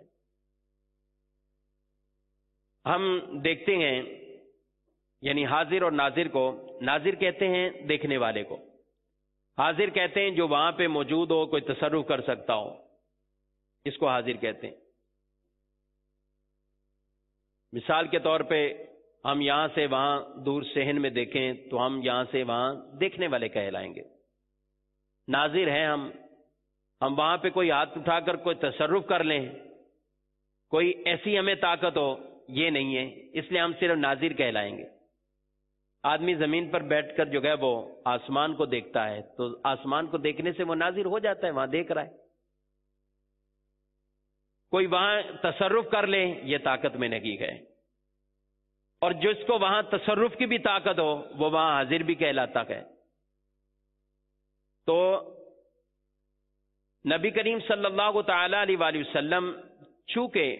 ہم دیکھتے ہیں یعنی حاضر اور ناظر کو، ناظر کہتے ہیں دیکھنے والے کو، حاضر کہتے ہیں جو وہاں پہ موجود ہو، کوئی تصرف کر سکتا ہو، اس کو حاضر کہتے ہیں۔ مثال کے طور پہ ہم یہاں سے وہاں دور صحن میں دیکھیں تو ہم یہاں سے وہاں دیکھنے والے کہلائیں گے۔ ناظر ہیں ہم ہم وہاں پہ کوئی ہاتھ اٹھا کر کوئی تصرف کر لیں، کوئی ایسی ہمیں طاقت ہو، یہ نہیں ہے، اس لیے ہم صرف ناظر کہلائیں گے۔ آدمی زمین پر بیٹھ کر جو ہے وہ آسمان کو دیکھتا ہے تو آسمان کو دیکھنے سے وہ ناظر ہو جاتا ہے، وہاں دیکھ رہا ہے۔ کوئی وہاں تصرف کر لے، یہ طاقت میں نہیں ہے، اور جس کو وہاں تصرف کی بھی طاقت ہو وہ وہاں حاضر بھی کہلاتا ہے۔ تو نبی کریم صلی اللہ تعالی علیہ وآلہ وسلم چونکہ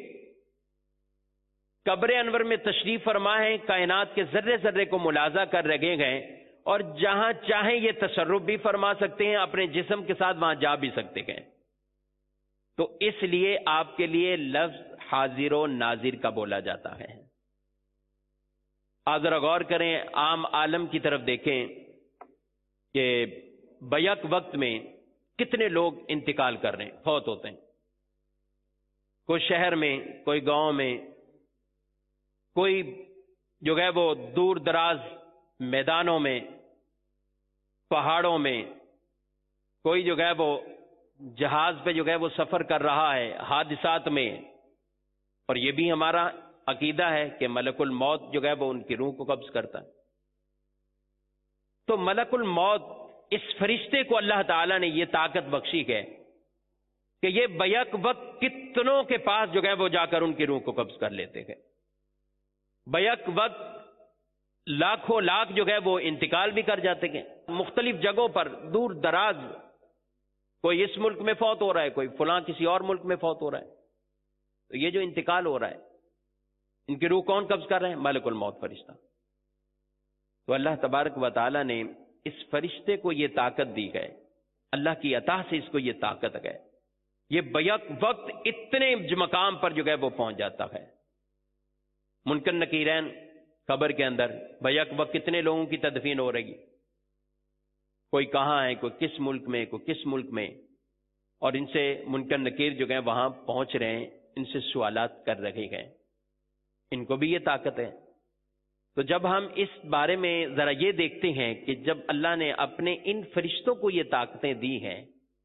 قبر انور میں تشریف فرما ہے، کائنات کے ذرے ذرے کو ملاحظہ کر رکھے گئے، اور جہاں چاہیں یہ تصرف بھی فرما سکتے ہیں، اپنے جسم کے ساتھ وہاں جا بھی سکتے ہیں۔ تو اس لیے آپ کے لیے لفظ حاضر و ناظر کا بولا جاتا ہے۔ آپ ذرا غور کریں، عام عالم کی طرف دیکھیں کہ بیک وقت میں کتنے لوگ انتقال کر رہے ہیں، فوت ہوتے ہیں، کوئی شہر میں، کوئی گاؤں میں، کوئی جو ہے وہ دور دراز میدانوں میں، پہاڑوں میں، کوئی جو ہے وہ جہاز پہ جو ہے وہ سفر کر رہا ہے، حادثات میں۔ اور یہ بھی ہمارا عقیدہ ہے کہ ملک الموت جو ہے وہ ان کی روح کو قبض کرتا ہے۔ تو ملک الموت، اس فرشتے کو اللہ تعالیٰ نے یہ طاقت بخشی ہے کہ یہ بیک وقت کتنوں کے پاس جو ہے وہ جا کر ان کی روح کو قبض کر لیتے ہیں۔ بیک وقت لاکھوں لاکھ جو ہے وہ انتقال بھی کر جاتے ہیں مختلف جگہوں پر، دور دراز، کوئی اس ملک میں فوت ہو رہا ہے، کوئی فلاں کسی اور ملک میں فوت ہو رہا ہے۔ تو یہ جو انتقال ہو رہا ہے، ان کی روح کون قبض کر رہے ہیں؟ ملک الموت، فرشتہ۔ تو اللہ تبارک و تعالی نے اس فرشتے کو یہ طاقت دی ہے، اللہ کی عطا سے اس کو یہ طاقت ہے، یہ بیک وقت اتنے مقام پر جو ہے وہ پہنچ جاتا ہے۔ منکر نکیرین قبر کے اندر بیک وقت کتنے لوگوں کی تدفین ہو رہی، کوئی کہاں ہے، کوئی کس ملک میں، کوئی کس ملک میں، اور ان سے منکر نکیر جو ہے وہاں پہنچ رہے ہیں، ان سے سوالات کر رہے ہیں، ان کو بھی یہ طاقت ہے۔ تو جب ہم اس بارے میں ذرا یہ دیکھتے ہیں کہ جب اللہ نے اپنے ان فرشتوں کو یہ طاقتیں دی ہیں،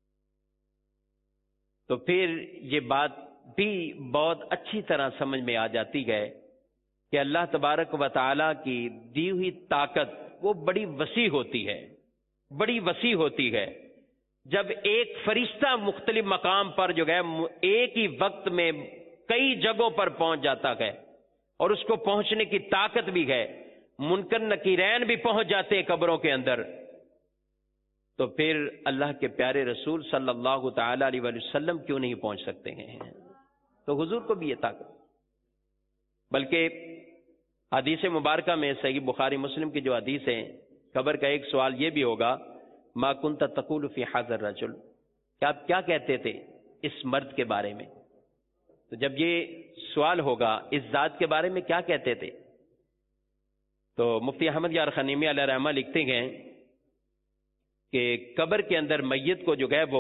تو پھر یہ بات بھی بہت اچھی طرح سمجھ میں آ جاتی ہے کہ اللہ تبارک و تعالی کی دی ہوئی طاقت وہ بڑی وسیع ہوتی ہے، بڑی وسیع ہوتی ہے۔ جب ایک فرشتہ مختلف مقام پر جو ہے ایک ہی وقت میں کئی جگہوں پر پہنچ جاتا ہے، اور اس کو پہنچنے کی طاقت بھی ہے، منکر نکیرین بھی پہنچ جاتے ہیں قبروں کے اندر، تو پھر اللہ کے پیارے رسول صلی اللہ تعالی علیہ وسلم کیوں نہیں پہنچ سکتے ہیں؟ تو حضور کو بھی یہ طاقت۔ بلکہ حدیث مبارکہ میں صحیح بخاری مسلم کی جو حدیث ہے، قبر کا ایک سوال یہ بھی ہوگا، ما کنت تقول فی ھذا الرجل، کہ آپ کیا کہتے تھے اس مرد کے بارے میں؟ تو جب یہ سوال ہوگا اس ذات کے بارے میں کیا کہتے تھے، تو مفتی احمد یار خنیمی علیہ رحمہ لکھتے ہیں کہ قبر کے اندر میت کو جو ہے وہ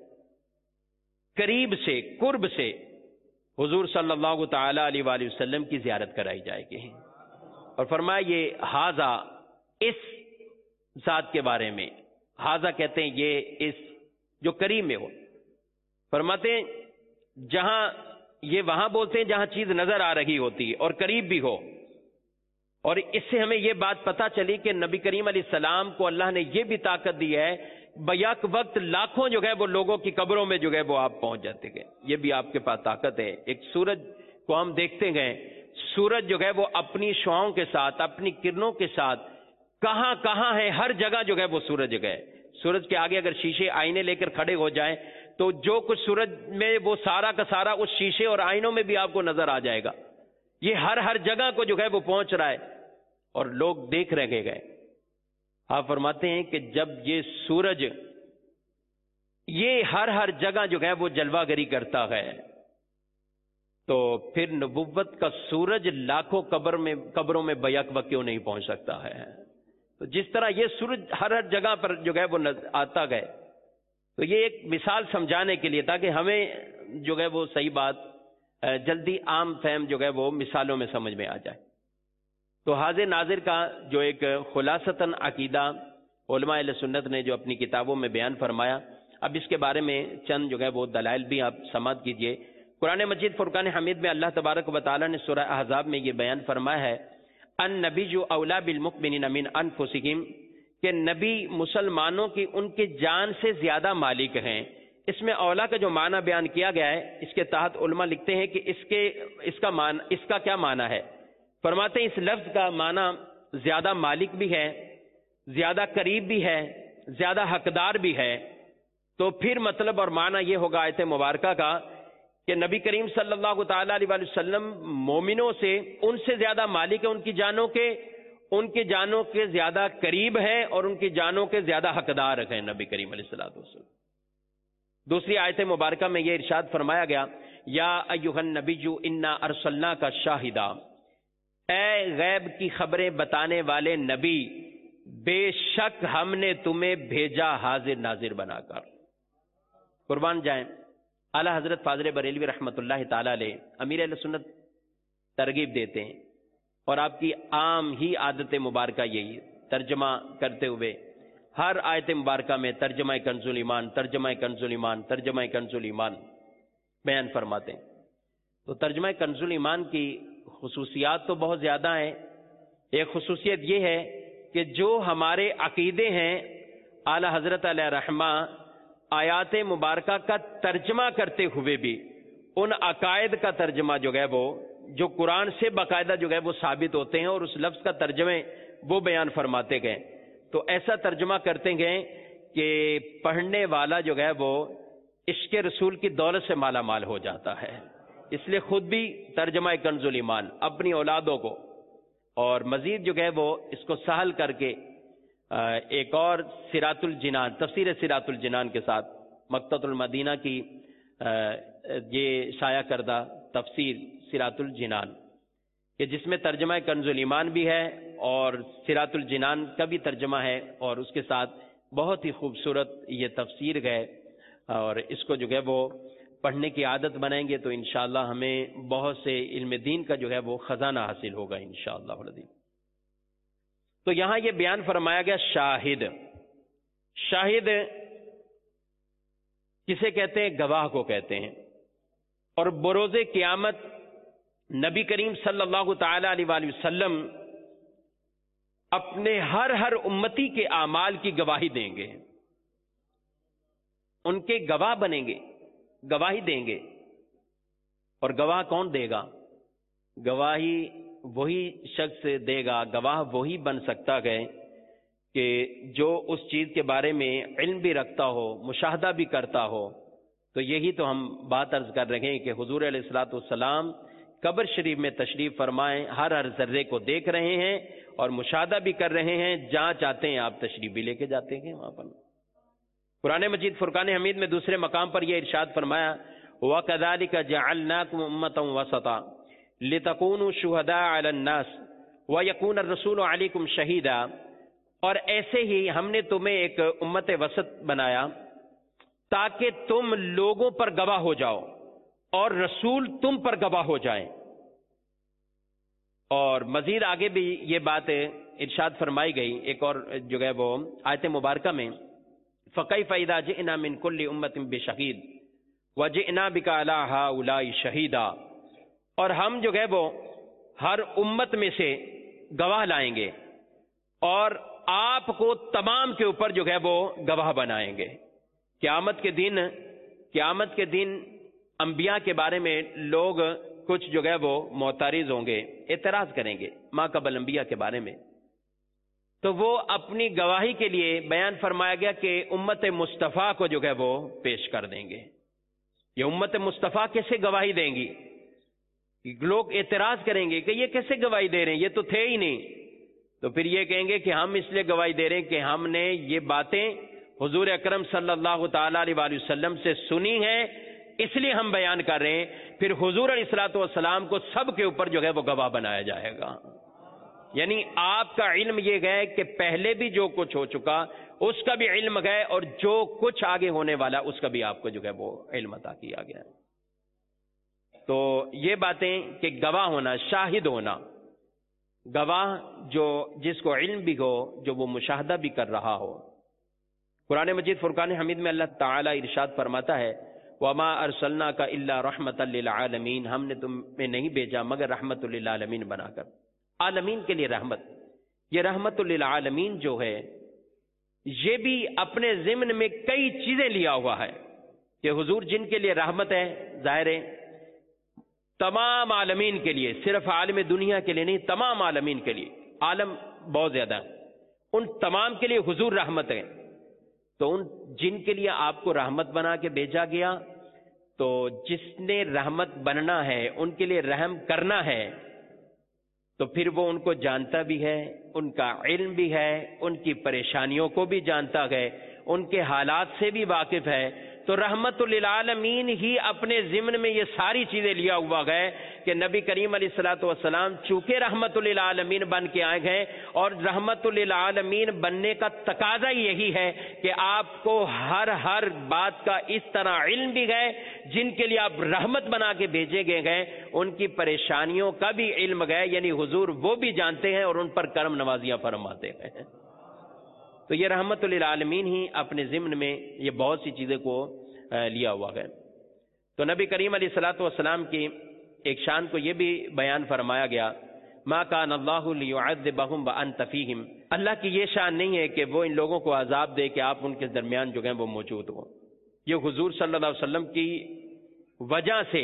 قریب سے، قرب سے حضور صلی اللہ تعالی علیہ وآلہ وسلم کی زیارت کرائی جائے گی، اور فرمایا یہ حاذا، اس ذات کے بارے میں، حاذا کہتے ہیں یہ اس جو قریب میں ہو، فرماتے ہیں جہاں یہ وہاں بولتے ہیں جہاں چیز نظر آ رہی ہوتی ہے اور قریب بھی ہو۔ اور اس سے ہمیں یہ بات پتہ چلی کہ نبی کریم علیہ السلام کو اللہ نے یہ بھی طاقت دی ہے، بیک وقت لاکھوں جو ہے وہ لوگوں کی قبروں میں جو ہے وہ آپ پہنچ جاتے ہیں، یہ بھی آپ کے پاس طاقت ہے۔ ایک سورج کو ہم دیکھتے ہیں، سورج جو ہے وہ اپنی شعاؤں کے ساتھ، اپنی کرنوں کے ساتھ کہاں کہاں ہے، ہر جگہ جو ہے وہ سورج ہے۔ سورج کے آگے اگر شیشے آئینے لے کر کھڑے ہو جائیں تو جو کچھ سورج میں وہ سارا کا سارا اس شیشے اور آئینوں میں بھی آپ کو نظر آ جائے گا۔ یہ ہر ہر جگہ کو جو ہے وہ پہنچ رہا ہے اور لوگ دیکھ رہے گئے۔ آپ فرماتے ہیں کہ جب یہ سورج یہ ہر ہر جگہ جو ہے وہ جلوہ گری کرتا ہے، تو پھر نبوت کا سورج لاکھوں قبر میں قبروں میں بیک وقت کیوں نہیں پہنچ سکتا ہے؟ تو جس طرح یہ سورج ہر ہر جگہ پر جو ہے وہ آتا گئے، تو یہ ایک مثال سمجھانے کے لیے تاکہ ہمیں جو ہے وہ صحیح بات جلدی عام فہم جو ہے وہ مثالوں میں سمجھ میں آ جائے۔ تو حاضر ناظر کا جو ایک خلاصتاً عقیدہ علماء اہل سنت نے جو اپنی کتابوں میں بیان فرمایا، اب اس کے بارے میں چند جو ہے وہ دلائل بھی آپ سماعت کیجئے۔ قرآن مجید فرقان حمید میں اللہ تبارک و تعالیٰ نے سورہ احزاب میں یہ بیان فرمایا ہے، النبی جو اولا بالمؤمنین من انفسہم، کہ نبی مسلمانوں کی ان کی جان سے زیادہ مالک ہیں۔ اس میں اولا کا جو معنی بیان کیا گیا ہے، اس کے تحت علماء لکھتے ہیں کہ اس کے اس کا معنی اس کا کیا معنی ہے؟ فرماتے ہیں اس لفظ کا معنی زیادہ مالک بھی ہے، زیادہ قریب بھی ہے، زیادہ حقدار بھی ہے۔ تو پھر مطلب اور معنی یہ ہوگا آیت مبارکہ کا کہ نبی کریم صلی اللہ تعالی علیہ وسلم مومنوں سے ان سے زیادہ مالک ہے، ان کی جانوں کے ان کی جانوں کے زیادہ قریب ہے اور ان کی جانوں کے زیادہ حقدار ہیں نبی کریم علیہ الصلوۃ والسلام۔ دوسری آیت مبارکہ میں یہ ارشاد فرمایا گیا، یا ایھا النبی انا ارسلناک شاہدا، اے غیب کی خبریں بتانے والے نبی، بے شک ہم نے تمہیں بھیجا حاضر ناظر بنا کر۔ قربان جائیں، اعلیٰ حضرت فاضل بریلوی رحمۃ اللہ تعالی علیہ امیر اہل سنت ترغیب دیتے ہیں، اور آپ کی عام ہی عادت مبارکہ یہی ترجمہ کرتے ہوئے ہر آیت مبارکہ میں ترجمہ کنز الایمان، ترجمہ کنز الایمان، ترجمہ کنز الایمان بیان فرماتے ہیں۔ تو ترجمہ کنز الایمان کی خصوصیات تو بہت زیادہ ہیں۔ ایک خصوصیت یہ ہے کہ جو ہمارے عقیدے ہیں، اعلیٰ حضرت علیہ رحمہ آیات مبارکہ کا ترجمہ کرتے ہوئے بھی ان عقائد کا ترجمہ جو ہے وہ جو قرآن سے باقاعدہ جو ہے وہ ثابت ہوتے ہیں، اور اس لفظ کا ترجمے وہ بیان فرماتے گئے۔ تو ایسا ترجمہ کرتے گئے کہ پڑھنے والا جو ہے وہ عشق رسول کی دولت سے مالا مال ہو جاتا ہے۔ اس لیے خود بھی ترجمہ کنز الایمان اپنی اولادوں کو، اور مزید جو ہے وہ اس کو سہل کر کے ایک اور سراۃ الجنان، تفسیر سراۃ الجنان کے ساتھ مکتبۃ المدینہ کی یہ شائع کردہ تفسیر سراۃ الجنان، کہ جس میں ترجمہ کنز الایمان بھی ہے اور سراۃ الجنان کا بھی ترجمہ ہے، اور اس کے ساتھ بہت ہی خوبصورت یہ تفسیر گئے، اور اس کو جو ہے وہ پڑھنے کی عادت بنائیں گے تو انشاءاللہ ہمیں بہت سے علم دین کا جو ہے وہ خزانہ حاصل ہوگا انشاءاللہ العظیم۔ تو یہاں یہ بیان فرمایا گیا شاہد۔ شاہد کسے کہتے ہیں؟ گواہ کو کہتے ہیں۔ اور بروز قیامت نبی کریم صلی اللہ تعالی علیہ وآلہ وسلم اپنے ہر ہر امتی کے اعمال کی گواہی دیں گے، ان کے گواہ بنیں گے، گواہی دیں گے۔ اور گواہ کون دے گا؟ گواہی وہی شخص دے گا، گواہ وہی بن سکتا ہے کہ جو اس چیز کے بارے میں علم بھی رکھتا ہو، مشاہدہ بھی کرتا ہو۔ تو یہی تو ہم بات عرض کر رہے ہیں کہ حضور علیہ الصلوۃ والسلام قبر شریف میں تشریف فرمائیں، ہر ہر ذرے کو دیکھ رہے ہیں اور مشاہدہ بھی کر رہے ہیں، جہاں چاہتے ہیں آپ تشریف بھی لے کے جاتے ہیں وہاں پر۔ قرآن مجید فرقان حمید میں دوسرے مقام پر یہ ارشاد فرمایا، وَكَذَلِكَ جَعَلْنَاكُمْ أُمَّةً وَسَطًا لِتَكُونُوا شُهَدَاءَ عَلَى النَّاسِ وَيَكُونَ الرَّسُولُ عَلَيْكُمْ شَهِيدًا، اور ایسے ہی ہم نے تمہیں ایک امت وسط بنایا تاکہ تم لوگوں پر گواہ ہو جاؤ اور رسول تم پر گواہ ہو جائیں۔ اور مزید آگے بھی یہ بات ارشاد فرمائی گئی ایک اور جو ہے وہ آیت مبارکہ میں، فَكَيْفَ إِذَا جِئْنَا مِنْ كُلِّ أُمَّةٍ بِشَهِيدٍ وَجِئْنَا بِكَ عَلَى هَؤُلَاءِ شَهِيدًا، اور ہم جو ہے وہ ہر امت میں سے گواہ لائیں گے اور آپ کو تمام کے اوپر جو ہے وہ گواہ بنائیں گے۔ قیامت کے دن قیامت کے دن انبیاء کے بارے میں لوگ کچھ جو ہے وہ معترض ہوں گے، اعتراض کریں گے ما قبل انبیاء کے بارے میں، تو وہ اپنی گواہی کے لیے بیان فرمایا گیا کہ امت مصطفیٰ کو جو ہے وہ پیش کر دیں گے۔ یہ امت مصطفیٰ کیسے گواہی دیں گی؟ لوگ اعتراض کریں گے کہ یہ کیسے گواہی دے رہے ہیں، یہ تو تھے ہی نہیں۔ تو پھر یہ کہیں گے کہ ہم اس لیے گواہی دے رہے ہیں کہ ہم نے یہ باتیں حضور اکرم صلی اللہ تعالی علیہ وآلہ وسلم سے سنی ہیں، اس لیے ہم بیان کر رہے ہیں۔ پھر حضور علیہ الصلوۃ والسلام کو سب کے اوپر جو ہے وہ گواہ بنایا جائے گا۔ یعنی آپ کا علم یہ گئے کہ پہلے بھی جو کچھ ہو چکا اس کا بھی علم گئے، اور جو کچھ آگے ہونے والا اس کا بھی آپ کو جو ہے وہ علم عطا کیا گیا ہے۔ تو یہ باتیں کہ گواہ ہونا، شاہد ہونا، گواہ جو جس کو علم بھی ہو، جو وہ مشاہدہ بھی کر رہا ہو۔ قرآن مجید فرقان حمید میں اللہ تعالی ارشاد فرماتا ہے وَمَا أَرْسَلْنَاكَ إِلَّا رَحْمَةً لِّلْعَالَمِينَ، ہم نے تمہیں نہیں بھیجا مگر رحمت للعالمین بنا کر، عالمین کے لیے رحمت۔ یہ رحمت للعالمین جو ہے یہ بھی اپنے ضمن میں کئی چیزیں لیا ہوا ہے کہ حضور جن کے لیے رحمت ہے، ظاہر ہے تمام عالمین کے لیے، صرف عالم دنیا کے لیے نہیں، تمام عالمین کے لیے، عالم بہت زیادہ ہے، ان تمام کے لیے حضور رحمت ہے۔ تو ان جن کے لیے آپ کو رحمت بنا کے بھیجا گیا، تو جس نے رحمت بننا ہے ان کے لیے رحم کرنا ہے، تو پھر وہ ان کو جانتا بھی ہے، ان کا علم بھی ہے، ان کی پریشانیوں کو بھی جانتا ہے، ان کے حالات سے بھی واقف ہے۔ تو رحمت للعالمین ہی اپنے ضمن میں یہ ساری چیزیں لیا ہوا گئے کہ نبی کریم علیہ الصلوۃ والسلام چونکہ رحمت للعالمین بن کے آئے ہیں، اور رحمت للعالمین بننے کا تقاضا یہی ہے کہ آپ کو ہر ہر بات کا اس طرح علم بھی ہے، جن کے لیے آپ رحمت بنا کے بھیجے گئے ہیں ان کی پریشانیوں کا بھی علم ہے، یعنی حضور وہ بھی جانتے ہیں اور ان پر کرم نوازیاں فرماتے ہیں۔ تو یہ رحمت للعالمین ہی اپنے ضمن میں یہ بہت سی چیزیں کو لیا ہوا ہے۔ تو نبی کریم علیہ الصلوۃ والسلام کی ایک شان کو یہ بھی بیان فرمایا گیا ما کان اللہ لیعذبہم وانت فیہم، اللہ کی یہ شان نہیں ہے کہ وہ ان لوگوں کو عذاب دے کہ آپ ان کے درمیان جو ہیں وہ موجود ہوں۔ یہ حضور صلی اللہ علیہ وسلم کی وجہ سے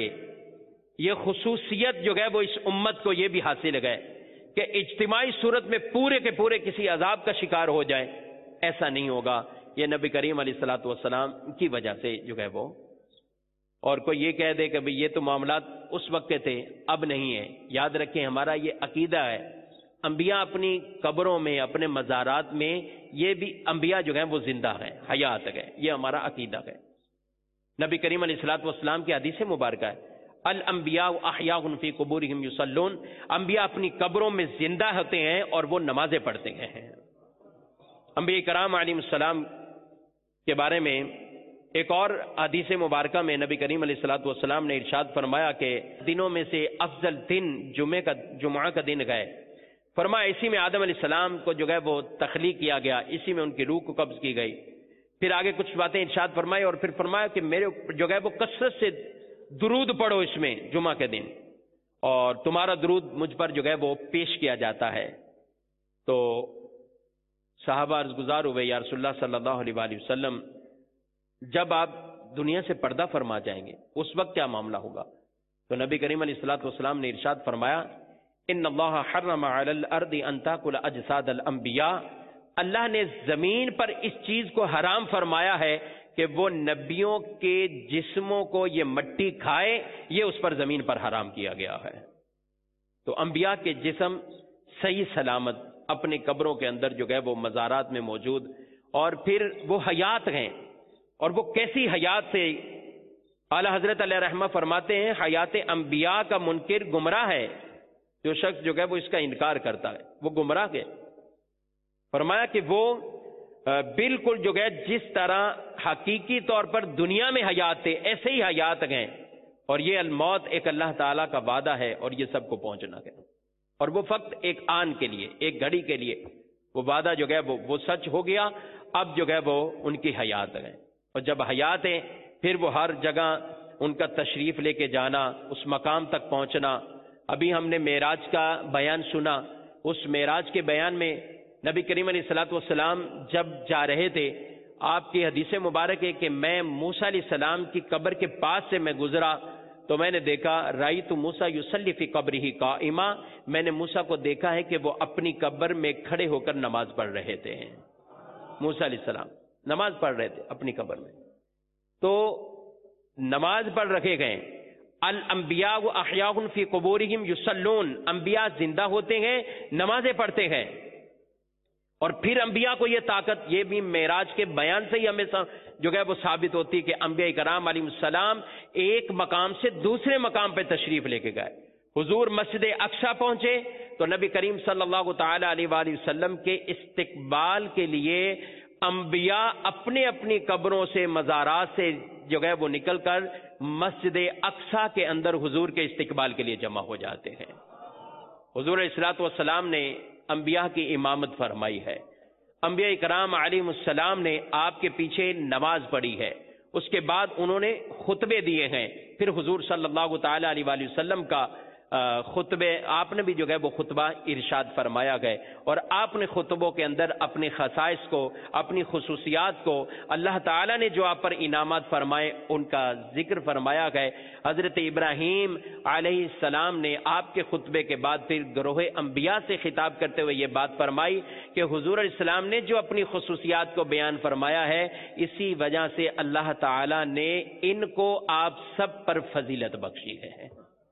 یہ خصوصیت جو ہے وہ اس امت کو یہ بھی حاصل ہے کہ اجتماعی صورت میں پورے کے پورے کسی عذاب کا شکار ہو جائے، ایسا نہیں ہوگا، یہ نبی کریم علیہ الصلوۃ والسلام کی وجہ سے جو ہے وہ۔ اور کوئی یہ کہہ دے کہ بھئی یہ تو معاملات اس وقت کے تھے، اب نہیں ہے، یاد رکھیں ہمارا یہ عقیدہ ہے، انبیاء اپنی قبروں میں، اپنے مزارات میں، یہ بھی انبیاء جو ہیں وہ زندہ ہیں، حیات ہیں، یہ ہمارا عقیدہ ہے۔ نبی کریم علیہ الصلوۃ والسلام کی حدیث مبارکہ ہے الانبیاء احیاء فی قبورہم یصلون، انبیاء اپنی قبروں میں زندہ ہوتے ہیں اور وہ نمازیں پڑھتے ہیں۔ انبیاء کرام علیہ السلام کے بارے میں ایک اور حدیث مبارکہ میں نبی کریم علیہ الصلوۃ والسلام نے ارشاد فرمایا کہ دنوں میں سے افضل دن جمعہ کا جمعہ کا دن گئے، فرمایا اسی میں آدم علیہ السلام کو جو ہے وہ تخلیق کیا گیا، اسی میں ان کی روح کو قبض کی گئی۔ پھر آگے کچھ باتیں ارشاد فرمائی اور پھر فرمایا کہ میرے جو ہے وہ کثرت سے درود پڑھو اس میں جمعہ کے دن، اور تمہارا درود مجھ پر جو ہے وہ پیش کیا جاتا ہے۔ تو صحابہ عرض گزار ہوئے یا رسول اللہ صلی اللہ علیہ وآلہ وسلم جب آپ دنیا سے پردہ فرما جائیں گے اس وقت کیا معاملہ ہوگا؟ تو نبی کریم علیہ الصلوۃ والسلام نے ارشاد فرمایا ان اللہ حرم علی الارض ان تاکل اجساد الانبیاء، اللہ نے زمین پر اس چیز کو حرام فرمایا ہے کہ وہ نبیوں کے جسموں کو یہ مٹی کھائے، یہ اس پر زمین پر حرام کیا گیا ہے۔ تو انبیاء کے جسم صحیح سلامت اپنی قبروں کے اندر جو ہے وہ مزارات میں موجود، اور پھر وہ حیات ہیں، اور وہ کیسی حیات سے اعلیٰ حضرت علیہ رحمہ فرماتے ہیں حیات انبیاء کا منکر گمراہ ہے، جو شخص جو ہے وہ اس کا انکار کرتا ہے وہ گمراہ ہے۔ فرمایا کہ وہ بالکل جو ہے جس طرح حقیقی طور پر دنیا میں حیات تھے ایسے ہی حیات ہیں، اور یہ الموت ایک اللہ تعالیٰ کا وعدہ ہے اور یہ سب کو پہنچنا ہے، اور وہ فقط ایک آن کے لیے، ایک گھڑی کے لیے وہ وعدہ جو ہے وہ وہ سچ ہو گیا، اب جو ہے وہ ان کی حیات ہے، اور جب حیات ہیں پھر وہ ہر جگہ ان کا تشریف لے کے جانا، اس مقام تک پہنچنا۔ ابھی ہم نے معراج کا بیان سنا، اس معراج کے بیان میں نبی کریم علیہ الصلوۃ والسلام جب جا رہے تھے، آپ کی حدیث مبارک ہے کہ میں موسیٰ علیہ السلام کی قبر کے پاس سے میں گزرا تو میں نے دیکھا رأیت موسیٰ یصلی فی قبرہ قائما، میں نے موسیٰ کو دیکھا ہے کہ وہ اپنی قبر میں کھڑے ہو کر نماز پڑھ رہے تھے۔ موسیٰ علیہ السلام نماز پڑھ رہے تھے اپنی قبر میں، تو نماز پڑھ رکھے گئے۔ الانبیاء احیاء فی قبورہم یصلون، انبیاء زندہ ہوتے ہیں، نمازیں پڑھتے ہیں، اور پھر انبیاء کو یہ طاقت، یہ بھی معراج کے بیان سے ہی ہمیں جو ہے وہ ثابت ہوتی ہے کہ انبیاء کرام علیہ السلام ایک مقام سے دوسرے مقام پہ تشریف لے کے گئے، حضور مسجد اقصی پہنچے تو نبی کریم صلی اللہ تعالی علیہ وآلہ وسلم کے استقبال کے لیے انبیاء اپنے اپنی قبروں سے مزارات سے جو ہے وہ نکل کر مسجد اقصی کے اندر حضور کے استقبال کے لیے جمع ہو جاتے ہیں۔ حضور علیہ الصلوۃ والسلام نے انبیاء کی امامت فرمائی ہے، انبیاء کرام علیہم السلام نے آپ کے پیچھے نماز پڑھی ہے، اس کے بعد انہوں نے خطبے دیے ہیں، پھر حضور صلی اللہ تعالی علیہ وآلہ وسلم کا خطبے آپ نے بھی جو ہے وہ خطبہ ارشاد فرمایا گئے، اور آپ نے خطبوں کے اندر اپنے خصائص کو، اپنی خصوصیات کو، اللہ تعالیٰ نے جو آپ پر انعامات فرمائے ان کا ذکر فرمایا گئے۔ حضرت ابراہیم علیہ السلام نے آپ کے خطبے کے بعد پھر گروہ انبیاء سے خطاب کرتے ہوئے یہ بات فرمائی کہ حضور علیہ السلام نے جو اپنی خصوصیات کو بیان فرمایا ہے، اسی وجہ سے اللہ تعالیٰ نے ان کو آپ سب پر فضیلت بخشی ہے۔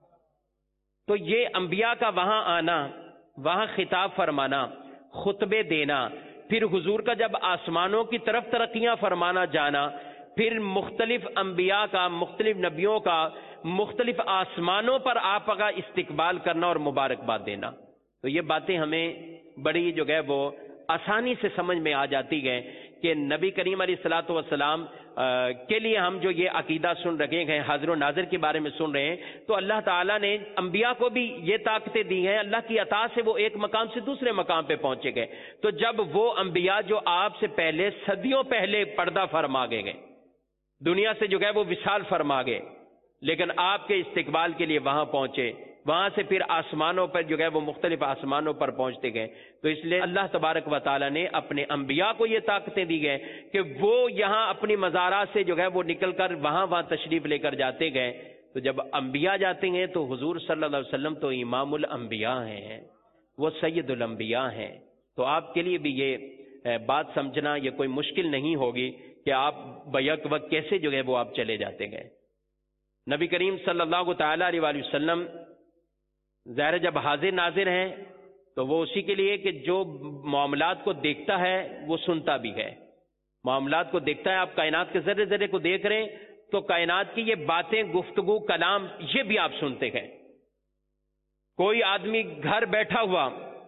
تو یہ انبیاء کا وہاں آنا، وہاں خطاب فرمانا، خطبے دینا، پھر حضور کا جب آسمانوں کی طرف ترقیاں فرمانا جانا، پھر مختلف انبیاء کا، مختلف نبیوں کا مختلف آسمانوں پر آپ کا استقبال کرنا اور مبارکباد دینا، تو یہ باتیں ہمیں بڑی جو ہے وہ آسانی سے سمجھ میں آ جاتی ہے کہ نبی کریم علیہ الصلوۃ والسلام کے لیے ہم جو یہ عقیدہ سن رکھے ہیں، حاضر و ناظر کے بارے میں سن رہے ہیں، تو اللہ تعالیٰ نے انبیاء کو بھی یہ طاقتیں دی ہیں، اللہ کی عطا سے وہ ایک مقام سے دوسرے مقام پہ پہنچے گئے۔ تو جب وہ انبیاء جو آپ سے پہلے صدیوں پہلے پردہ فرما گئے گئے، دنیا سے جو ہے وہ وصال فرما گئے، لیکن آپ کے استقبال کے لیے وہاں پہنچے، وہاں سے پھر آسمانوں پر جو ہے وہ مختلف آسمانوں پر پہنچتے گئے، تو اس لیے اللہ تبارک و تعالیٰ نے اپنے انبیاء کو یہ طاقتیں دی گئے کہ وہ یہاں اپنی مزارات سے جو ہے وہ نکل کر وہاں وہاں تشریف لے کر جاتے گئے۔ تو جب انبیاء جاتے ہیں تو حضور صلی اللہ علیہ وسلم تو امام الانبیاء ہیں، وہ سید الانبیاء ہیں، تو آپ کے لیے بھی یہ بات سمجھنا یہ کوئی مشکل نہیں ہوگی کہ آپ بیک وقت کیسے جو ہے وہ آپ چلے جاتے گئے۔ نبی کریم صلی اللہ تعالی علیہ وآلہ وسلم ظاہر جب حاضر ناظر ہیں تو وہ اسی کے لیے کہ جو معاملات کو دیکھتا ہے وہ سنتا بھی ہے، معاملات کو دیکھتا ہے، آپ کائنات کے ذرے ذرے کو دیکھ رہے ہیں تو کائنات کی یہ باتیں، گفتگو، کلام، یہ بھی آپ سنتے ہیں۔ کوئی آدمی گھر بیٹھا ہوا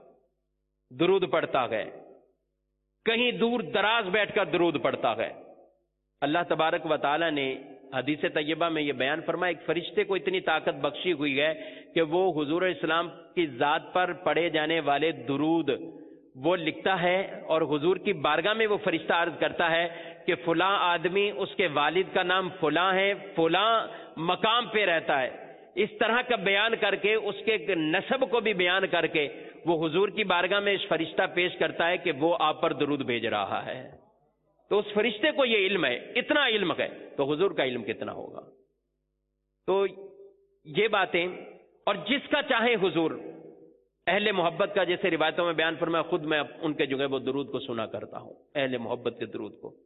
درود پڑھتا ہے، کہیں دور دراز بیٹھ کر درود پڑھتا ہے، اللہ تبارک و تعالی نے حدیث طیبہ میں یہ بیان فرمایا ایک فرشتے کو اتنی طاقت بخشی ہوئی ہے کہ وہ حضور علیہ السلام کی ذات پر پڑھے جانے والے درود وہ لکھتا ہے، اور حضور کی بارگاہ میں وہ فرشتہ عرض کرتا ہے کہ فلاں آدمی، اس کے والد کا نام فلاں ہے، فلاں مقام پہ رہتا ہے، اس طرح کا بیان کر کے، اس کے نسب کو بھی بیان کر کے وہ حضور کی بارگاہ میں اس فرشتہ پیش کرتا ہے کہ وہ آپ پر درود بھیج رہا ہے۔ تو اس فرشتے کو یہ علم ہے، اتنا علم ہے، تو حضور کا علم کتنا ہوگا؟ تو یہ باتیں، اور جس کا چاہے حضور اہل محبت کا، جیسے روایتوں میں بیان فرمایا، خود میں ان کے جو ہے وہ درود کو سنا کرتا ہوں، اہل محبت کے درود کو۔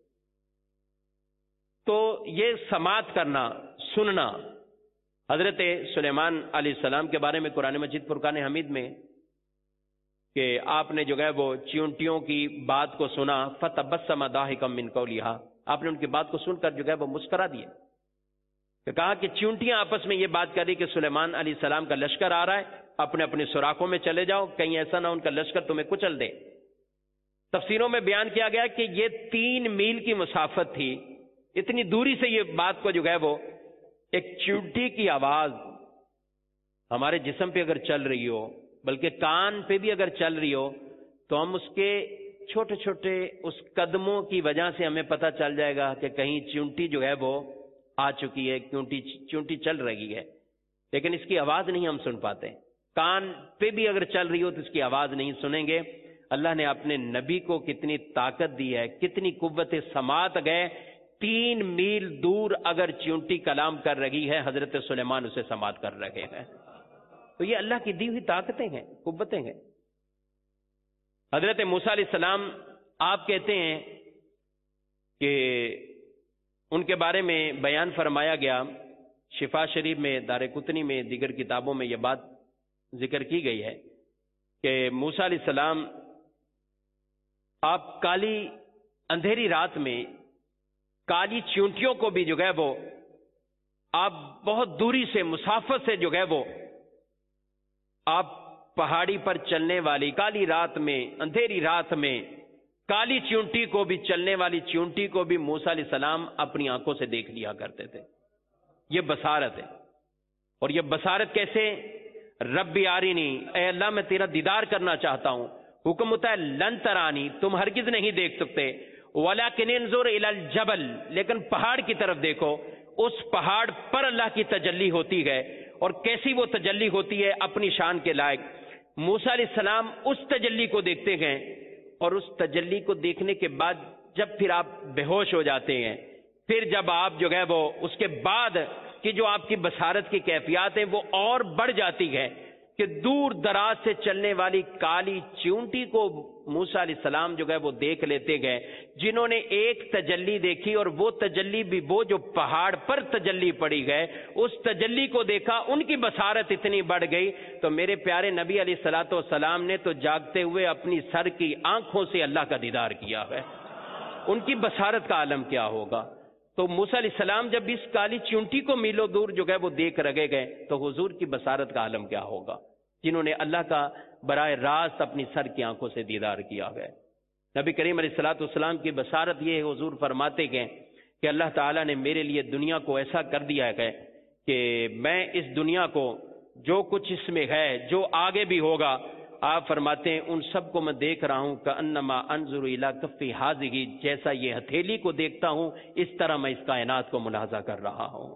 تو یہ سماعت کرنا، سننا، حضرت سلیمان علیہ السلام کے بارے میں قرآن مجید فرقان حمید میں کہ آپ نے جو ہے وہ چیونٹیوں کی بات کو سنا، فَتَبَسَّمَ ضَاحِكًا مِّن قَوْلِهَا، آپ نے ان کی بات کو سن کر جو ہے وہ مسکرا دیے، کہ کہا کہ چیونٹیاں آپس میں یہ بات کر رہی کہ سلیمان علیہ السلام کا لشکر آ رہا ہے، اپنے اپنے سوراخوں میں چلے جاؤ، کہیں ایسا نہ ان کا لشکر تمہیں کچل دے۔ تفسیروں میں بیان کیا گیا کہ یہ تین میل کی مسافت تھی، اتنی دوری سے یہ بات کو جو ہے وہ ایک چیونٹی کی آواز ہمارے جسم پہ اگر چل رہی ہو، بلکہ کان پہ بھی اگر چل رہی ہو، تو ہم اس کے چھوٹے چھوٹے اس قدموں کی وجہ سے ہمیں پتہ چل جائے گا کہ کہیں چیونٹی جو ہے وہ آ چکی ہے، چیونٹی چیونٹی چل رہی ہے، لیکن اس کی آواز نہیں ہم سن پاتے۔ کان پہ بھی اگر چل رہی ہو تو اس کی آواز نہیں سنیں گے۔ اللہ نے اپنے نبی کو کتنی طاقت دی ہے، کتنی قوت سماعت گئے، تین میل دور اگر چیونٹی کلام کر رہی ہے، حضرت سلیمان اسے سماعت کر رہے ہیں۔ تو یہ اللہ کی دی ہوئی طاقتیں ہیں، قوتیں ہیں۔ حضرت موسیٰ علیہ السلام، آپ کہتے ہیں کہ ان کے بارے میں بیان فرمایا گیا، شفا شریف میں، دار قطنی میں، دیگر کتابوں میں یہ بات ذکر کی گئی ہے کہ موسیٰ علیہ السلام آپ کالی اندھیری رات میں کالی چیونٹیوں کو بھی جو ہے وہ آپ بہت دوری سے، مسافت سے جو ہے وہ آپ پہاڑی پر چلنے والی کالی رات میں، اندھیری رات میں کالی چیونٹی کو بھی، چلنے والی چیونٹی کو بھی موسیٰ علیہ السلام اپنی آنکھوں سے دیکھ لیا کرتے تھے. یہ بصارت ہے. اور یہ بصارت کیسے؟ ربی آرینی، اے اللہ میں تیرا دیدار کرنا چاہتا ہوں. حکم ہوتا ہے لن ترانی، تم ہرگز نہیں دیکھ سکتے. ولیکن انظر الی الجبل، لیکن پہاڑ کی طرف دیکھو. اس پہاڑ پر اللہ کی تجلی ہوتی ہے، اور کیسی وہ تجلی ہوتی ہے اپنی شان کے لائق. موسیٰ علیہ السلام اس تجلی کو دیکھتے ہیں، اور اس تجلی کو دیکھنے کے بعد جب پھر آپ بے ہوش ہو جاتے ہیں، پھر جب آپ جو ہے وہ اس کے بعد کی جو آپ کی بصارت کی کیفیات ہیں وہ اور بڑھ جاتی ہے کہ دور دراز سے چلنے والی کالی چیونٹی کو موسیٰ علیہ السلام جو ہے وہ دیکھ لیتے گئے. جنہوں نے ایک تجلی دیکھی، اور وہ تجلی بھی وہ جو پہاڑ پر تجلی پڑی گئے، اس تجلی کو دیکھا، ان کی بصارت اتنی بڑھ گئی. تو میرے پیارے نبی علیہ الصلوۃ والسلام نے تو جاگتے ہوئے اپنی سر کی آنکھوں سے اللہ کا دیدار کیا ہے. ان کی بصارت کا عالم کیا ہوگا. تو موسیٰ علیہ السلام جب اس کالی چیونٹی کو میلوں دور جو ہے وہ دیکھ رگے گئے، تو حضور کی بصارت کا عالم کیا ہوگا، جنہوں نے اللہ کا براہ راست اپنی سر کی آنکھوں سے دیدار کیا ہے. نبی کریم علیہ الصلوۃ والسلام کی بصارت یہ ہے، حضور فرماتے گئے کہ اللہ تعالیٰ نے میرے لیے دنیا کو ایسا کر دیا ہے کہ میں اس دنیا کو جو کچھ اس میں ہے، جو آگے بھی ہوگا، آپ فرماتے ہیں ان سب کو میں دیکھ رہا ہوں کأنما انظر الی کف ہذہ، جیسا یہ ہتھیلی کو دیکھتا ہوں اس طرح میں اس کائنات کو ملاحظہ کر رہا ہوں.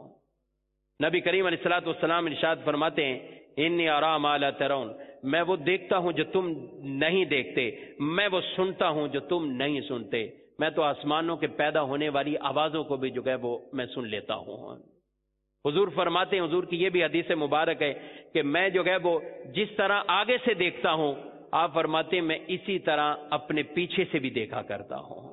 نبی کریم علیہ الصلوۃ والسلام ارشاد فرماتے ہیں انی ارا ما لا ترون، میں وہ دیکھتا ہوں جو تم نہیں دیکھتے، میں وہ سنتا ہوں جو تم نہیں سنتے. میں تو آسمانوں کے پیدا ہونے والی آوازوں کو بھی جو ہے وہ میں سن لیتا ہوں. حضور فرماتے ہیں، حضور کی یہ بھی حدیث مبارک ہے کہ میں جو ہے وہ جس طرح آگے سے دیکھتا ہوں، آپ فرماتے ہیں میں اسی طرح اپنے پیچھے سے بھی دیکھا کرتا ہوں.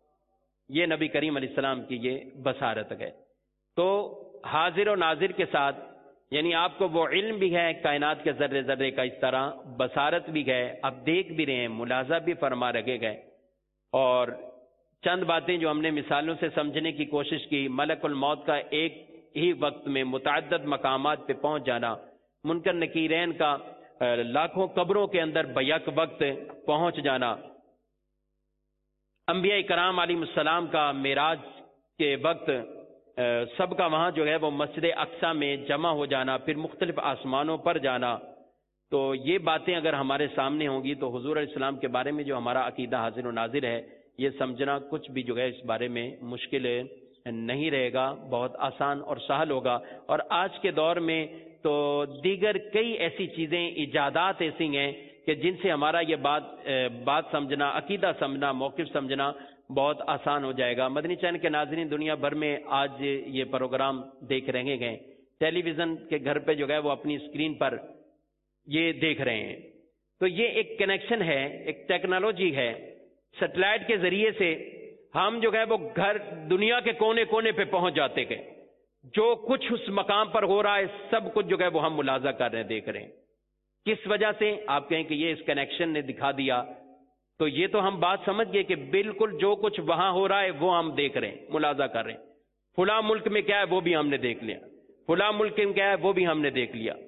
یہ نبی کریم علیہ السلام کی یہ بصارت ہے. تو حاضر و ناظر کے ساتھ یعنی آپ کو وہ علم بھی ہے کائنات کے ذرے ذرے کا، اس طرح بصارت بھی ہے، آپ دیکھ بھی رہے ہیں، ملاحظہ بھی فرما رکھے گئے. اور چند باتیں جو ہم نے مثالوں سے سمجھنے کی کوشش کی، ملک الموت کا ایک ہی وقت میں متعدد مقامات پہ پہنچ جانا، منکر نکیرین کا لاکھوں قبروں کے اندر بیک وقت پہنچ جانا، انبیاء کرام علیہ السلام کا معراج کے وقت سب کا وہاں جو ہے وہ مسجد اقصی میں جمع ہو جانا، پھر مختلف آسمانوں پر جانا. تو یہ باتیں اگر ہمارے سامنے ہوں گی تو حضور علیہ السلام کے بارے میں جو ہمارا عقیدہ حاضر و ناظر ہے، یہ سمجھنا کچھ بھی جو ہے اس بارے میں مشکل نہیں رہے گا، بہت آسان اور سہل ہوگا. اور آج کے دور میں تو دیگر کئی ایسی چیزیں، ایجادات ایسی ہیں کہ جن سے ہمارا یہ بات بات سمجھنا، عقیدہ سمجھنا، موقف سمجھنا بہت آسان ہو جائے گا. مدنی چینل کے ناظرین دنیا بھر میں آج یہ پروگرام دیکھ رہے گئے، ٹیلی ویژن کے گھر پہ جو ہے وہ اپنی اسکرین پر یہ دیکھ رہے ہیں. تو یہ ایک کنیکشن ہے، ایک ٹیکنالوجی ہے. سیٹلائٹ کے ذریعے سے ہم جو ہے وہ گھر دنیا کے کونے کونے پہ پہنچ جاتے گئے. جو کچھ اس مقام پر ہو رہا ہے سب کچھ جو ہے وہ ہم ملاحظہ کر رہے ہیں، دیکھ رہے ہیں. کس وجہ سے؟ آپ کہیں کہ یہ اس کنیکشن نے دکھا دیا. تو یہ تو ہم بات سمجھ گئے کہ بالکل جو کچھ وہاں ہو رہا ہے وہ ہم دیکھ رہے ہیں، ملاحظہ کر رہے ہیں. فلاں ملک میں کیا ہے وہ بھی ہم نے دیکھ لیا، فلاں ملک میں کیا ہے وہ بھی ہم نے دیکھ لیا.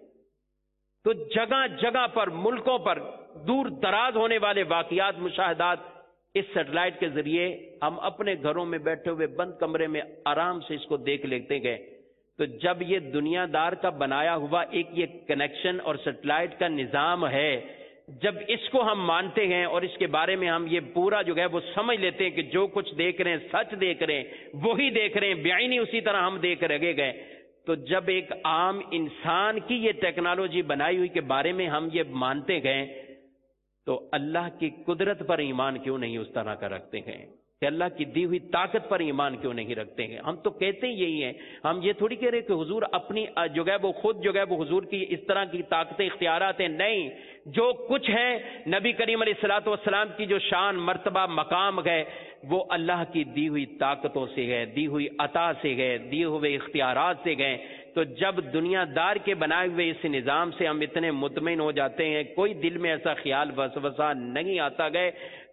تو جگہ جگہ پر، ملکوں پر دور دراز ہونے والے واقعات، مشاہدات اس سیٹلائٹ کے ذریعے ہم اپنے گھروں میں بیٹھے ہوئے بند کمرے میں آرام سے اس کو دیکھ لیتے گئے. تو جب یہ دنیا دار کا بنایا ہوا ایک یہ کنیکشن اور سیٹلائٹ کا نظام ہے، جب اس کو ہم مانتے ہیں اور اس کے بارے میں ہم یہ پورا جو ہے وہ سمجھ لیتے ہیں کہ جو کچھ دیکھ رہے ہیں سچ دیکھ رہے ہیں، وہی دیکھ رہے ہیں، بعینی اسی طرح ہم دیکھ رہے گئے. تو جب ایک عام انسان کی یہ ٹیکنالوجی بنائی ہوئی کے بارے میں ہم یہ مانتے گئے، تو اللہ کی قدرت پر ایمان کیوں نہیں اس طرح کا رکھتے ہیں کہ اللہ کی دی ہوئی طاقت پر ایمان کیوں نہیں رکھتے ہیں؟ ہم تو کہتے ہی یہی ہیں. ہم یہ تھوڑی کہہ رہے کہ حضور اپنی جو ہے وہ خود جو ہے وہ حضور کی اس طرح کی طاقتیں اختیارات ہیں. نہیں، جو کچھ ہے نبی کریم علیہ الصلوۃ والسلام کی جو شان، مرتبہ، مقام ہے وہ اللہ کی دی ہوئی طاقتوں سے ہے، دی ہوئی عطا سے ہے، دیے ہوئے اختیارات سے گئے. تو جب دنیا دار کے بنائے ہوئے اس نظام سے ہم اتنے مطمئن ہو جاتے ہیں، کوئی دل میں ایسا خیال وسوسہ نہیں آتا گئے،